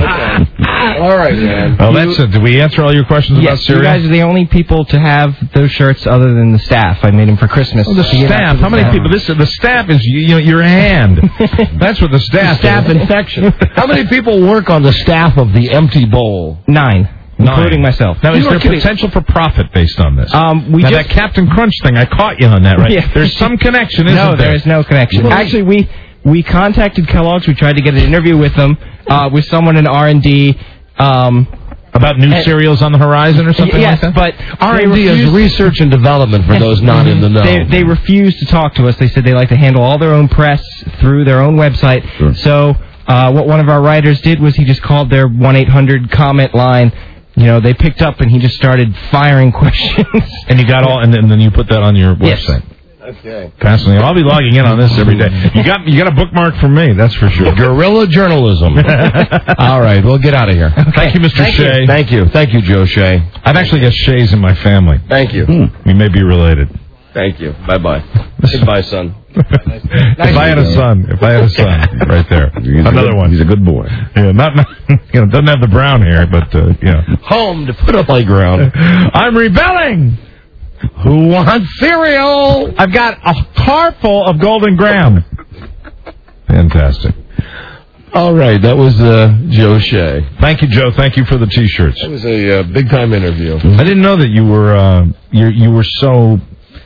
All right, man. Oh, that's it. Did we answer all your questions about Yes, you cereal? guys are the only people to have those shirts other than the staff. I made them for Christmas. Oh, the To get out staff. to the How many staff. people? This the staff is you, you know, your hand. That's what the staff. Staff is. infection. How many people work on the staff of the Empty Bowl? Nine, Nine. including myself. Now, is You there are kidding. potential for profit based on this? Um, we now, just that Captain Crunch thing, I caught you on that, right? Yeah. There's some connection, isn't no, there? there is no connection. Well, Actually, we we contacted Kellogg's. We tried to get an interview with them, uh, with someone in R and D. Um, About new And- cereals on the horizon or something yes, like that? but R they and D is refused- research and development for those not in the know. They, they refused to talk to us. They said they like to handle all their own press through their own website. Sure. So uh, what one of our writers did was he just called their one eight hundred comment line. You know, they picked up and he just started firing questions. And you got all, and then, and then you put that on your Yes. website. Okay. Fascinating. I'll be logging in on this every day. You got you got a bookmark from me, that's for sure. Guerrilla journalism. All right, we'll get out of here. Thank you, Mister Thank Shea. You. Thank you. Thank you, Joe Shea. I've actually got Shays in my family. Thank you. We may be related. Thank you. Bye-bye. Goodbye, son. If I had a son, if I had a son, right there, He's a another good- one. He's a good boy. Yeah, not, not you know, doesn't have the brown hair, but uh, you know. Home to put a playground. I'm rebelling. Who wants cereal? I've got a car full of Golden Graham. Fantastic. All right, that was uh, Joe Shea. Thank you, Joe. Thank you for the T-shirts. That was a uh, big-time interview. I didn't know that you were uh, you you were so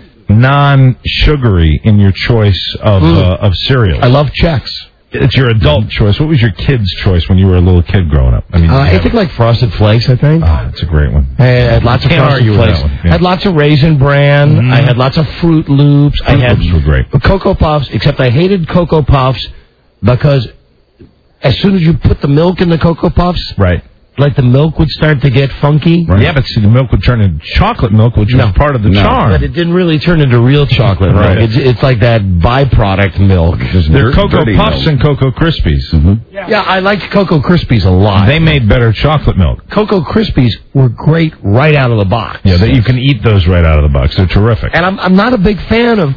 non-sugary in your choice of Mm. uh, of cereals. I love Chex. It's your adult choice. What was your kid's choice when you were a little kid growing up? I mean, Uh, you I have- think like Frosted Flakes, I think. oh, that's a great one. I had lots of Can't Frosted argue with Flakes. that one, yeah. I had lots of Raisin Bran. Mhm. I had lots of Fruit Loops. I Fruit had Loops were great. Cocoa Puffs, except I hated Cocoa Puffs because as soon as you put the milk in the Cocoa Puffs, Right. like the milk would start to get funky. Right. Yeah, but see, the milk would turn into chocolate milk, which No. was part of the No. charm. But it didn't really turn into real chocolate, right? Right. It's, it's like that byproduct milk. Just They're dirt- Cocoa dirty Puffs milk. and Cocoa Krispies. Mm-hmm. Yeah, I liked Cocoa Krispies a lot. They made better chocolate milk. Cocoa Krispies were great right out of the box. Yeah, that you can eat those right out of the box. They're terrific. And I'm I'm not a big fan of, of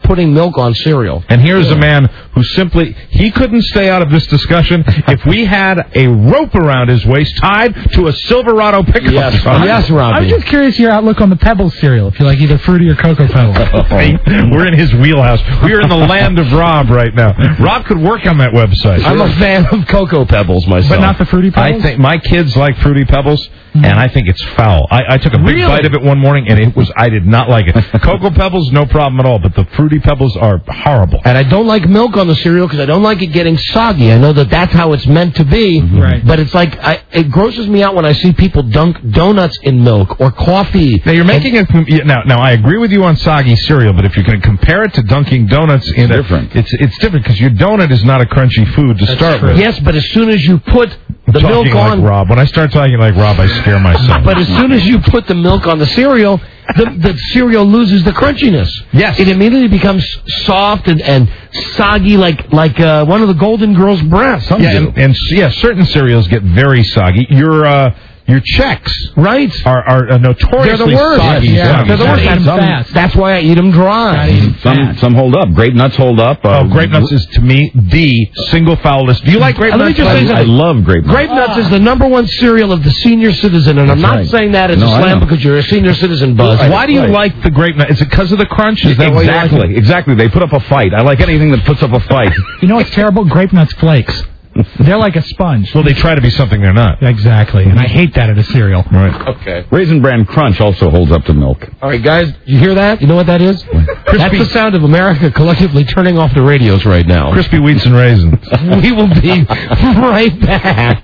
putting milk on cereal. And here's a man who simply, he couldn't stay out of this discussion if we had a rope around his waist tied to a Silverado pickup Yes, truck. yes, Robbie. I was just curious your outlook on the Pebbles cereal, if you like either Fruity or Cocoa Pebbles. Hey, we're in his wheelhouse. We are in the land of Rob right now. Rob could work on that website. I'm a fan of Cocoa Pebbles myself. But not the Fruity Pebbles? I think my kids like Fruity Pebbles, mm-hmm. and I think it's foul. I, I took a big Really? bite of it one morning, and it was I did not like it. Cocoa Pebbles, no problem at all, but the Fruity Pebbles are horrible. And I don't like milk on the cereal because I don't like it getting soggy. I know that that's how it's meant to be, mm-hmm. right. but it's like, I, it grosses me out when I see people dunk donuts in milk or coffee. Now, you're making it, now, now I agree with you on soggy cereal, but if you're going to compare it to dunking donuts in It's different. It's, it's different because your donut is not a crunchy food to That's start true. with. Yes, but as soon as you put the talking milk like on... Rob. When I start talking like Rob, I scare myself. But as soon as you put the milk on the cereal, the, the cereal loses the crunchiness. Yes. It immediately becomes soft and, and soggy like like uh, one of the Golden Girls' breasts. Yeah, and, and yeah, certain cereals get very soggy. Your uh, your Chex, right, are are uh, notoriously They're the worst. soggy. Yes, yeah. They're the worst. Eat 'em Some- fast. That's why I eat them dry. Some some hold up. Grape nuts hold up. Uh, Oh, grape nuts is to me the single foulest. Do you like grape Uh, let me nuts? just say I, I something. love grape nuts. Grape Nuts is the number one cereal of the senior citizen, and I'm That's not right. saying that as No, a I slam know. because you're a senior citizen, Buzz. Why do you Right. like the grape nut? Is it because of the crunch? Is that why you like Exactly, it? exactly. They put up a fight. I like anything that puts up a fight. You know what's terrible? Grape Nuts Flakes. They're like a sponge. Well, they try to be something they're not. Exactly, and I hate that at a cereal. Right. Okay. Raisin Bran Crunch also holds up to milk. All right, guys, you hear that? You know what that is? That's the sound of America collectively turning off the radios right now. Crispy wheats and raisins. We will be right back.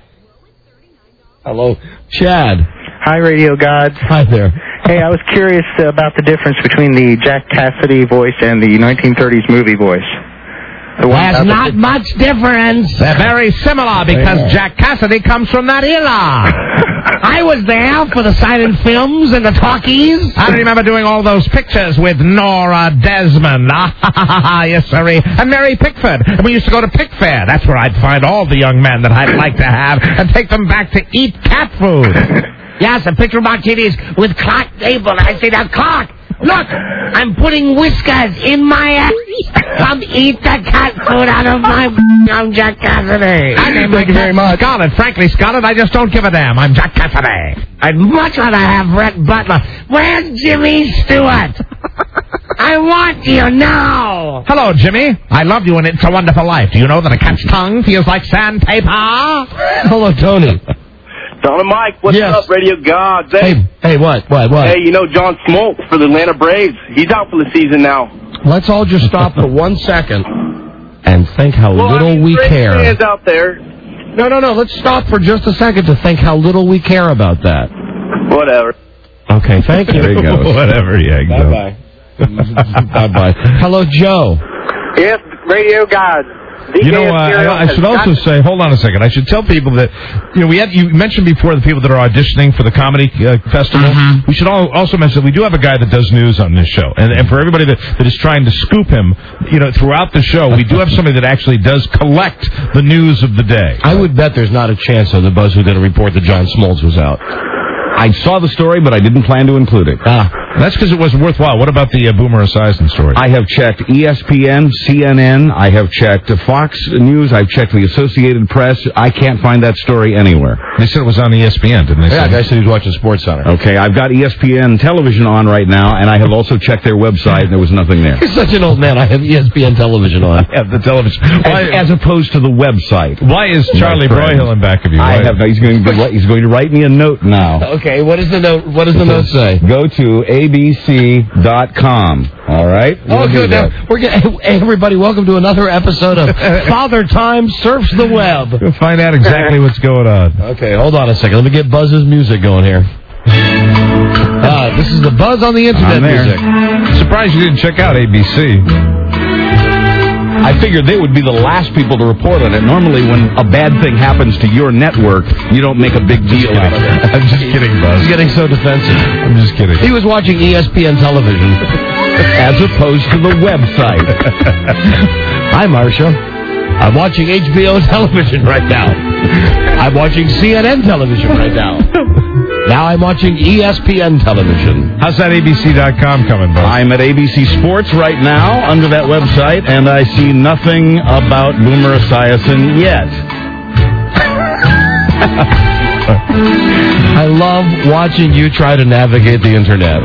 Hello, Chad. Hi, Radio Gods. Hi there. Hey, I was curious about the difference between the Jack Cassidy voice and the nineteen thirties movie voice. The one There's about the- not much difference. They're very similar because Jack Cassidy comes from that era. I was there for the silent films and the talkies. I remember doing all those pictures with Nora Desmond. Ah, yes, sirree. And Mary Pickford. And we used to go to Pick Fair. That's where I'd find all the young men that I'd like to have and take them back to eat cat food. Yes, a picture about kitties with Clark Gable. I say, now, Clark, look, I'm putting whiskers in my ass. Come eat the cat food out of my... I'm Jack Cassidy. I named my cat Scarlet. Frankly, Scarlet, I just don't give a damn. I'm Jack Cassidy. I'd much rather have Rhett Butler. Where's Jimmy Stewart? I want you now. Hello, Jimmy. I love you and It's a Wonderful Life. Do you know that a cat's tongue feels like sandpaper? Hello, Tony. Don and Mike, what's Yes. up, Radio Gods? Hey, Hey, hey, what, what, what? hey, you know John Smoltz for the Atlanta Braves. He's out for the season now. Let's all just stop for one second and think how Well, little I mean, we Braves care. fans out there, No, no, no. Let's stop for just a second to think how little we care about that. whatever. Okay, thank you. There you go. Whatever, yeah, Bye-bye. Bye-bye. Hello, Joe. Yes, Radio Gods. You know, uh, I, I should also say, hold on a second. I should tell people that, you know, we had you mentioned before the people that are auditioning for the comedy uh, festival. Mm-hmm. We should all, also mention that we do have a guy that does news on this show, and, and for everybody that, that is trying to scoop him, you know, throughout the show, we do have somebody that actually does collect the news of the day. I would bet there's not a chance that the Buzz was going to report that John Smoltz was out. I saw the story, but I didn't plan to include it. Ah, that's because it wasn't worthwhile. What about the uh, Boomer Esiason story? I have checked E S P N, C N N. I have checked Fox News. I've checked the Associated Press. I can't find that story anywhere. They said it was on E S P N, didn't they? Yeah, say? guy said he was watching Sports Center. Okay, I've got E S P N television on right now, and I have also checked their website, and there was nothing there. You're such an old man. I have E S P N television on. I have the television. As, as opposed to the website. Why is Charlie My friend. Broyhill in back of you? I Why- have. He's going to. He's going to write me a note now. Okay, what is the note? What does the note say? Go to A B C dot com. All right. Oh, We'll do good. that. Now, we're getting, hey, everybody, welcome to another episode of Father Time Surfs the Web. We'll find out exactly what's going on. Okay, hold on a second. Let me get Buzz's music going here. Uh, this is the Buzz on the Internet I'm there. music. I'm surprised you didn't check out A B C. I figured they would be the last people to report on it. Normally, when a bad thing happens to your network, you don't make a big deal out of it. I'm just kidding, Buzz. He's getting so defensive. I'm just kidding. He was watching E S P N television. As opposed to the website. Hi, Marcia. I'm watching H B O television right now. I'm watching C N N television right now. Now I'm watching E S P N television. How's that A B C dot com coming, Buzz? I'm at A B C Sports right now under that website, and I see nothing about Boomer Esiason yet. I love watching you try to navigate the internet.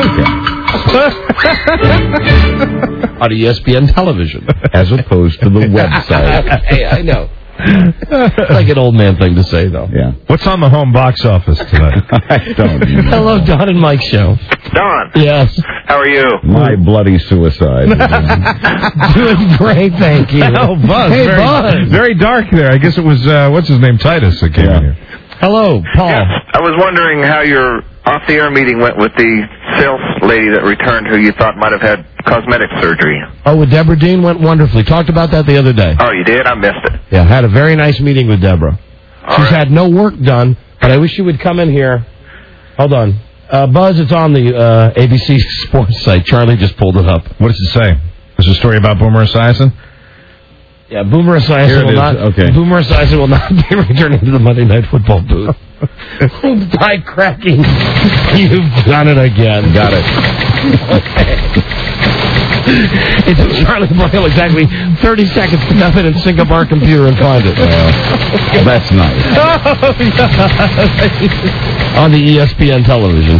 On E S P N television. As opposed to the website. Hey, I know. It's like an old man thing to say, though. Yeah. What's on the home box office tonight? I don't even know. Hello, Don and Mike show. Don. Yes. How are you? My bloody suicide. Doing great, thank you. Oh, Buzz. Hey, very, Buzz. Very dark there. I guess it was, uh, what's his name, Titus, that came Yeah. in here. Hello, Paul. Yes. I was wondering how your off-the-air meeting went with the sales lady that returned who you thought might have had cosmetic surgery. Oh, with Deborah Dean went wonderfully. Talked about that the other day. Oh, you did? I missed it. Yeah, had a very nice meeting with Deborah. All She's right. had no work done, but I wish she would come in here. Hold on. Uh, Buzz, it's on the uh, A B C Sports site. Charlie just pulled it up. What does it say? There's a story about Boomer Esiason? Yeah, Boomer Here Esiason it will is. not. Okay. Boomer Esiason will not be returning to the Monday Night Football booth. By cracking, you've done it again. Got it. Okay. It took Charlie Broyle exactly thirty seconds to come in and sync up our computer and find it. Well, that's nice. Oh, on the E S P N television.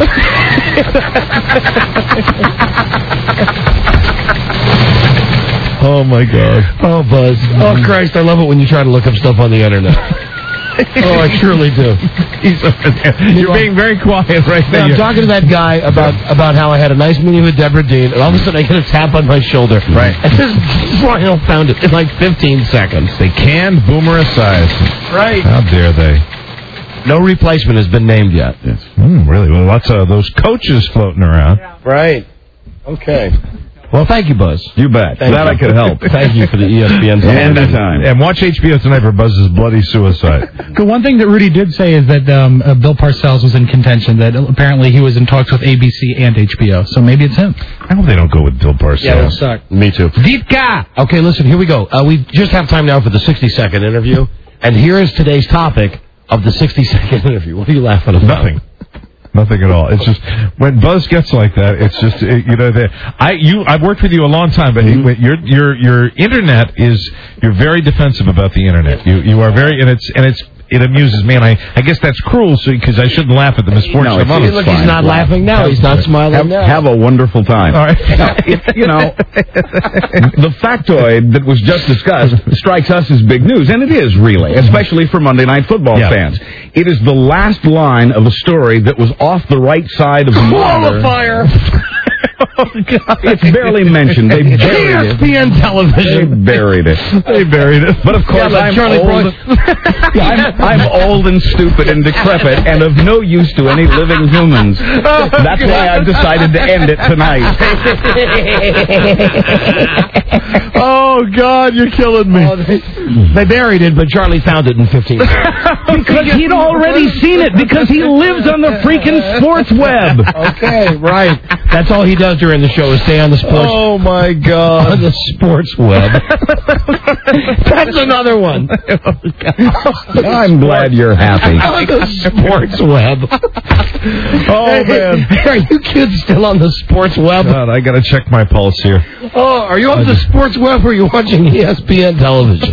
Oh, my God. Oh, Buzz. Oh, Christ, I love it when you try to look up stuff on the internet. Oh, I surely do. He's over there. You're being very quiet right Yeah, now. I'm talking to that guy about about how I had a nice meeting with Deborah Dean, and all of a sudden I get a tap on my shoulder. Right. And this Royal found it in like fifteen seconds. They canned Boomer Esiason. Right. How dare they? No replacement has been named yet. Yes. Mm, really? Well, lots of those coaches floating around. Right. Okay. Well, thank you, Buzz. You bet. Thank Glad you. I could help. Thank you for the E S P N. Anytime. And watch H B O tonight for Buzz's bloody suicide. The one thing that Rudy did say is that um, uh, Bill Parcells was in contention, that apparently he was in talks with A B C and H B O, so maybe it's him. I hope they don't go with Bill Parcells. Yeah, it'll suck. Me too. Ditka! Okay, listen, here we go. Uh, we just have time now for the sixty-second interview, and here is today's topic of the sixty-second interview. What are you laughing about? Nothing. Nothing at all. It's just when Buzz gets like that, it's just it, you know. The, I you I've worked with you a long time, but mm-hmm. your your your internet is you're very defensive about the internet. You you are very and it's and it's it amuses me, and I I guess that's cruel, so because I shouldn't laugh at the misfortune No, of others. Look, he's not laughing now. He's not smiling have, now. have a wonderful time. All right. Now, it, you know, the factoid that was just discussed strikes us as big news, and it is really, especially for Monday Night Football Yeah. fans. It is the last line of a story that was off the right side of the monitor. Qualifier! Oh, God. It's barely mentioned. They E buried S it. P N They television. buried it. They buried it. But of course, Yeah, but I'm, Charlie old, I'm, I'm old and stupid and decrepit and of no use to any living humans. That's why I've decided to end it tonight. Oh, God, you're killing me. Oh, they, they buried it, but Charlie found it in fifteen minutes. Because he'd already seen it, because he lives on the freaking sports web. Okay, right. That's all he does during the show is stay on the sports. Oh my God! On the sports web. That's another one. I'm glad you're happy. On the sports web. Oh man! Are you kids still on the sports web? God, I gotta check my pulse here. Oh, are you on the sports web or are you watching E S P N television?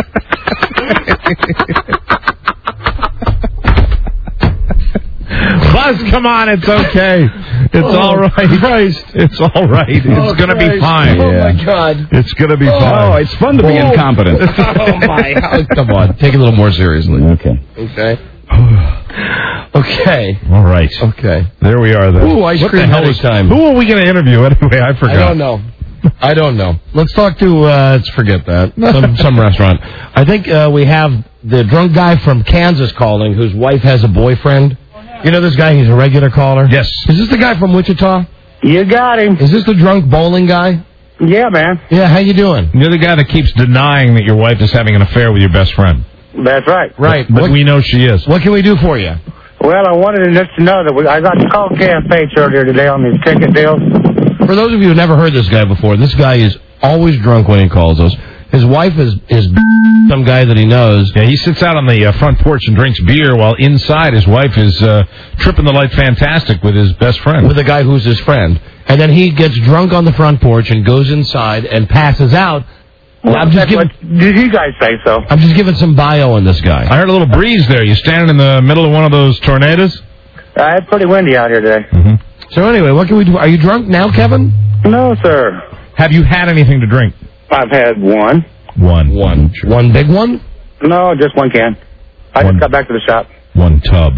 Buzz, come on, it's okay. It's Oh, all right. Christ. It's all right. It's Oh, gonna be Christ. fine. Oh, my Yeah. God. It's gonna be Oh, fine. Oh, it's fun to be Oh. incompetent. Oh, my. Oh, come on. Take it a little more seriously. Okay. Okay. Okay. All right. Okay. There we are. Then. Ooh, ice what cream the hell headache is time. Who are we going to interview anyway? I forgot. I don't know. I don't know. Let's talk to, uh, let's forget that. Some, some restaurant. I think uh, we have the drunk guy from Kansas calling whose wife has a boyfriend. You know this guy? He's a regular caller? Yes. Is this the guy from Wichita? You got him. Is this the drunk bowling guy? Yeah, man. Yeah, how you doing? You're the guy that keeps denying that your wife is having an affair with your best friend. That's right. Right. But What, we know she is. what can we do for you? Well, I wanted to let you know that we, I got to call K F H earlier today on these ticket deals. For those of you who have never heard this guy before, this guy is always drunk when he calls us. His wife is is some guy that he knows. Yeah, he sits out on the uh, front porch and drinks beer while inside his wife is uh, tripping the light fantastic with his best friend. With a guy who's his friend. And then he gets drunk on the front porch and goes inside and passes out. Well, I'm just giving, did you guys say so? I'm just giving some bio on this guy. I heard a little breeze there. You standing in the middle of one of those tornadoes? Uh, it's pretty windy out here today. Mm-hmm. So anyway, what can we do? Are you drunk now, Kevin? No, sir. Have you had anything to drink? I've had one. One. One. One big one? No, just one can. I one, just got back to the shop. One tub.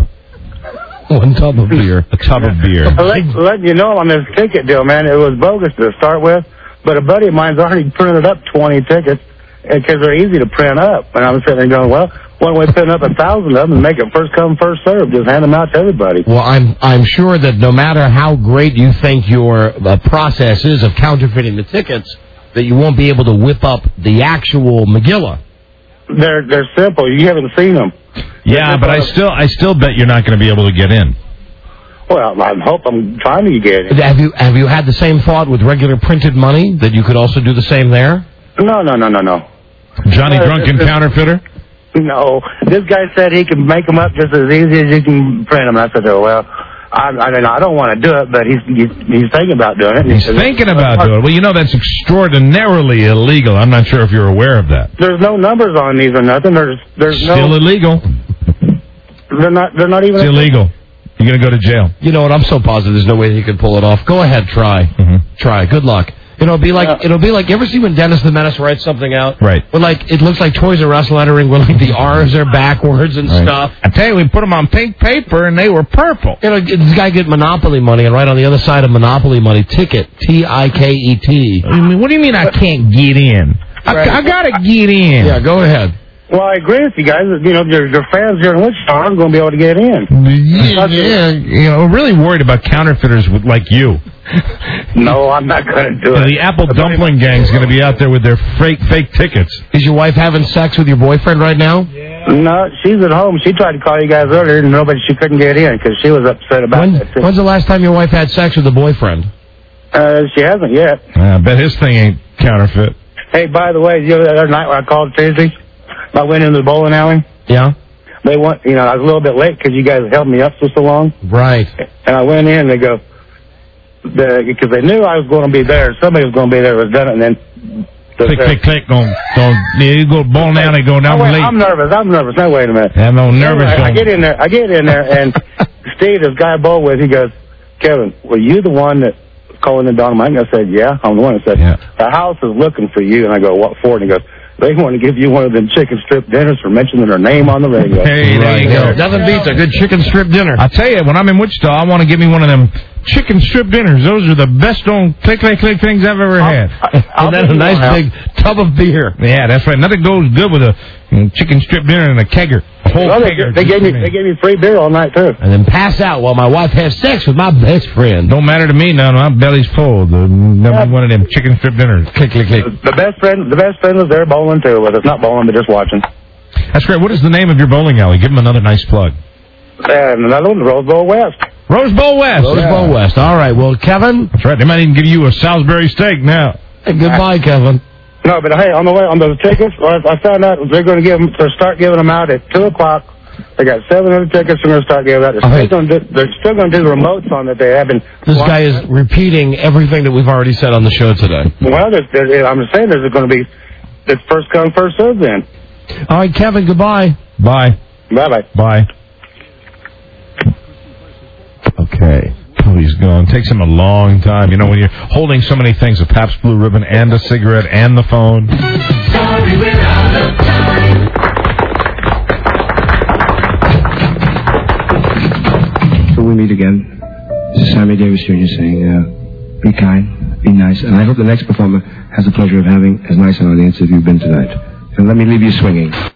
One tub of beer. A tub of beer. Let, let you know on this ticket deal, man, it was bogus to start with, but a buddy of mine's already printed up twenty tickets because they're easy to print up. And I was sitting there going, well, why don't we print up a thousand of them and make it first come, first served? Just hand them out to everybody. Well, I'm I'm sure that no matter how great you think your uh, process is of counterfeiting the tickets, that you won't be able to whip up the actual Megillah. They're they're simple. You haven't seen them. Yeah, but I still I still bet you're not going to be able to get in. Well, I hope I'm trying to get in. Have you have you had the same thought with regular printed money that you could also do the same there? No, no, no, no, no. Johnny Uh, Drunken this- Counterfeiter? No, this guy said he can make them up just as easy as you can print them. I said, oh, well, I, I don't know. I don't want to do it, but he's he's, he's thinking about doing it. He's said, thinking about doing it. Well, you know that's extraordinarily illegal. I'm not sure if you're aware of that. There's no numbers on these or nothing. There's there's Still no. illegal. They're not. They're not even. It's illegal. You're going to go to jail. You know what? I'm so positive there's no way he could pull it off. Go ahead, try. Mm-hmm. Try. Good luck. It'll be like it'll be like you ever see when Dennis the Menace writes something out? Right. But like it looks like Toys R Us lettering where like the R's are backwards and Right. stuff. I tell you, we put them on pink paper and they were purple. You know, this guy get Monopoly money, and right on the other side of Monopoly money, ticket, T I K E T. I mean, what do you mean I can't get in? Right. I, I got to get in. Yeah, go ahead. Well, I agree with you guys. You know, your, your fans here in Wichita aren't going to be able to get in. Yeah, yeah, you know, we're really worried about counterfeiters with, like you. No, I'm not going to do And it. the Apple Dumpling Gang's going to be out there with their fake fake tickets. Is your wife having sex with your boyfriend right now? No, she's at home. She tried to call you guys earlier, and nobody. She couldn't get in because she was upset about When, that. Too. when's the last time your wife had sex with a boyfriend? Uh, she hasn't yet. I bet his thing ain't counterfeit. Hey, by the way, the other night when I called Tuesday, I went into the bowling alley. Yeah. They want, you know, I was a little bit late because you guys held me up for so long. Right. And I went in, and they go, the, because they knew I was going to be there. Somebody was going to be there. Was done it, and then. The, Click, click, click. Go, go. Yeah, you go bowling alley, go down oh, wait, late. I'm nervous. I'm nervous. Now wait a minute. Yeah, no nervous. Anyway, I don't- get in there. I get in there, and Steve, this guy I bowl with, he goes, Kevin, were you the one that called in Don Mike? I said, yeah, I'm the one. I said, Yeah. the house is looking for you. And I go, what for? And he goes, they want to give you one of them chicken strip dinners for mentioning her name on the radio. Hey, there you go. Nothing beats a good chicken strip dinner. I tell you, when I'm in Wichita, I want to give me one of them chicken strip dinners. Those are the best on click, click, click things I've ever had. And then a nice big tub of beer. Yeah, that's right. Nothing goes good with a mm, chicken strip dinner and a kegger. A whole Well, they, kegger. they gave me they gave me free beer all night too. And then pass out while my wife has sex with my best friend. Don't matter to me now. My belly's full. The, yeah. One of them chicken strip dinners. Click, click, click. The best friend, the best friend was there bowling too, but it's not bowling, but just watching. That's great. What is the name of your bowling alley? Give them another nice plug. And another one, Rose Bowl West. Rose Bowl West. Rose Yeah. Bowl West. All right. Well, Kevin. That's right. They might even give you a Salisbury steak now. Hey, goodbye, Kevin. No, but hey, on the way on those tickets, I found out they're going to give them to start giving them out at two o'clock. They got seven hundred tickets. They're going to start giving out. They're All still right. going to do, they're still going to do the remotes on that they have been. This guy is repeating everything that we've already said on the show today. Well, there's, there's, I'm just saying there's going to be it's first come first served then. All right, Kevin. Goodbye. Bye. Bye bye. Bye. Okay. Oh, he's gone. Takes him a long time. You know, when you're holding so many things, a Pabst Blue Ribbon and a cigarette and the phone. Sorry, we're out of time. So we meet again. This is Sammy Davis Junior saying, uh, be kind, be nice, and I hope the next performer has the pleasure of having as nice an audience as you've been tonight. And let me leave you swinging.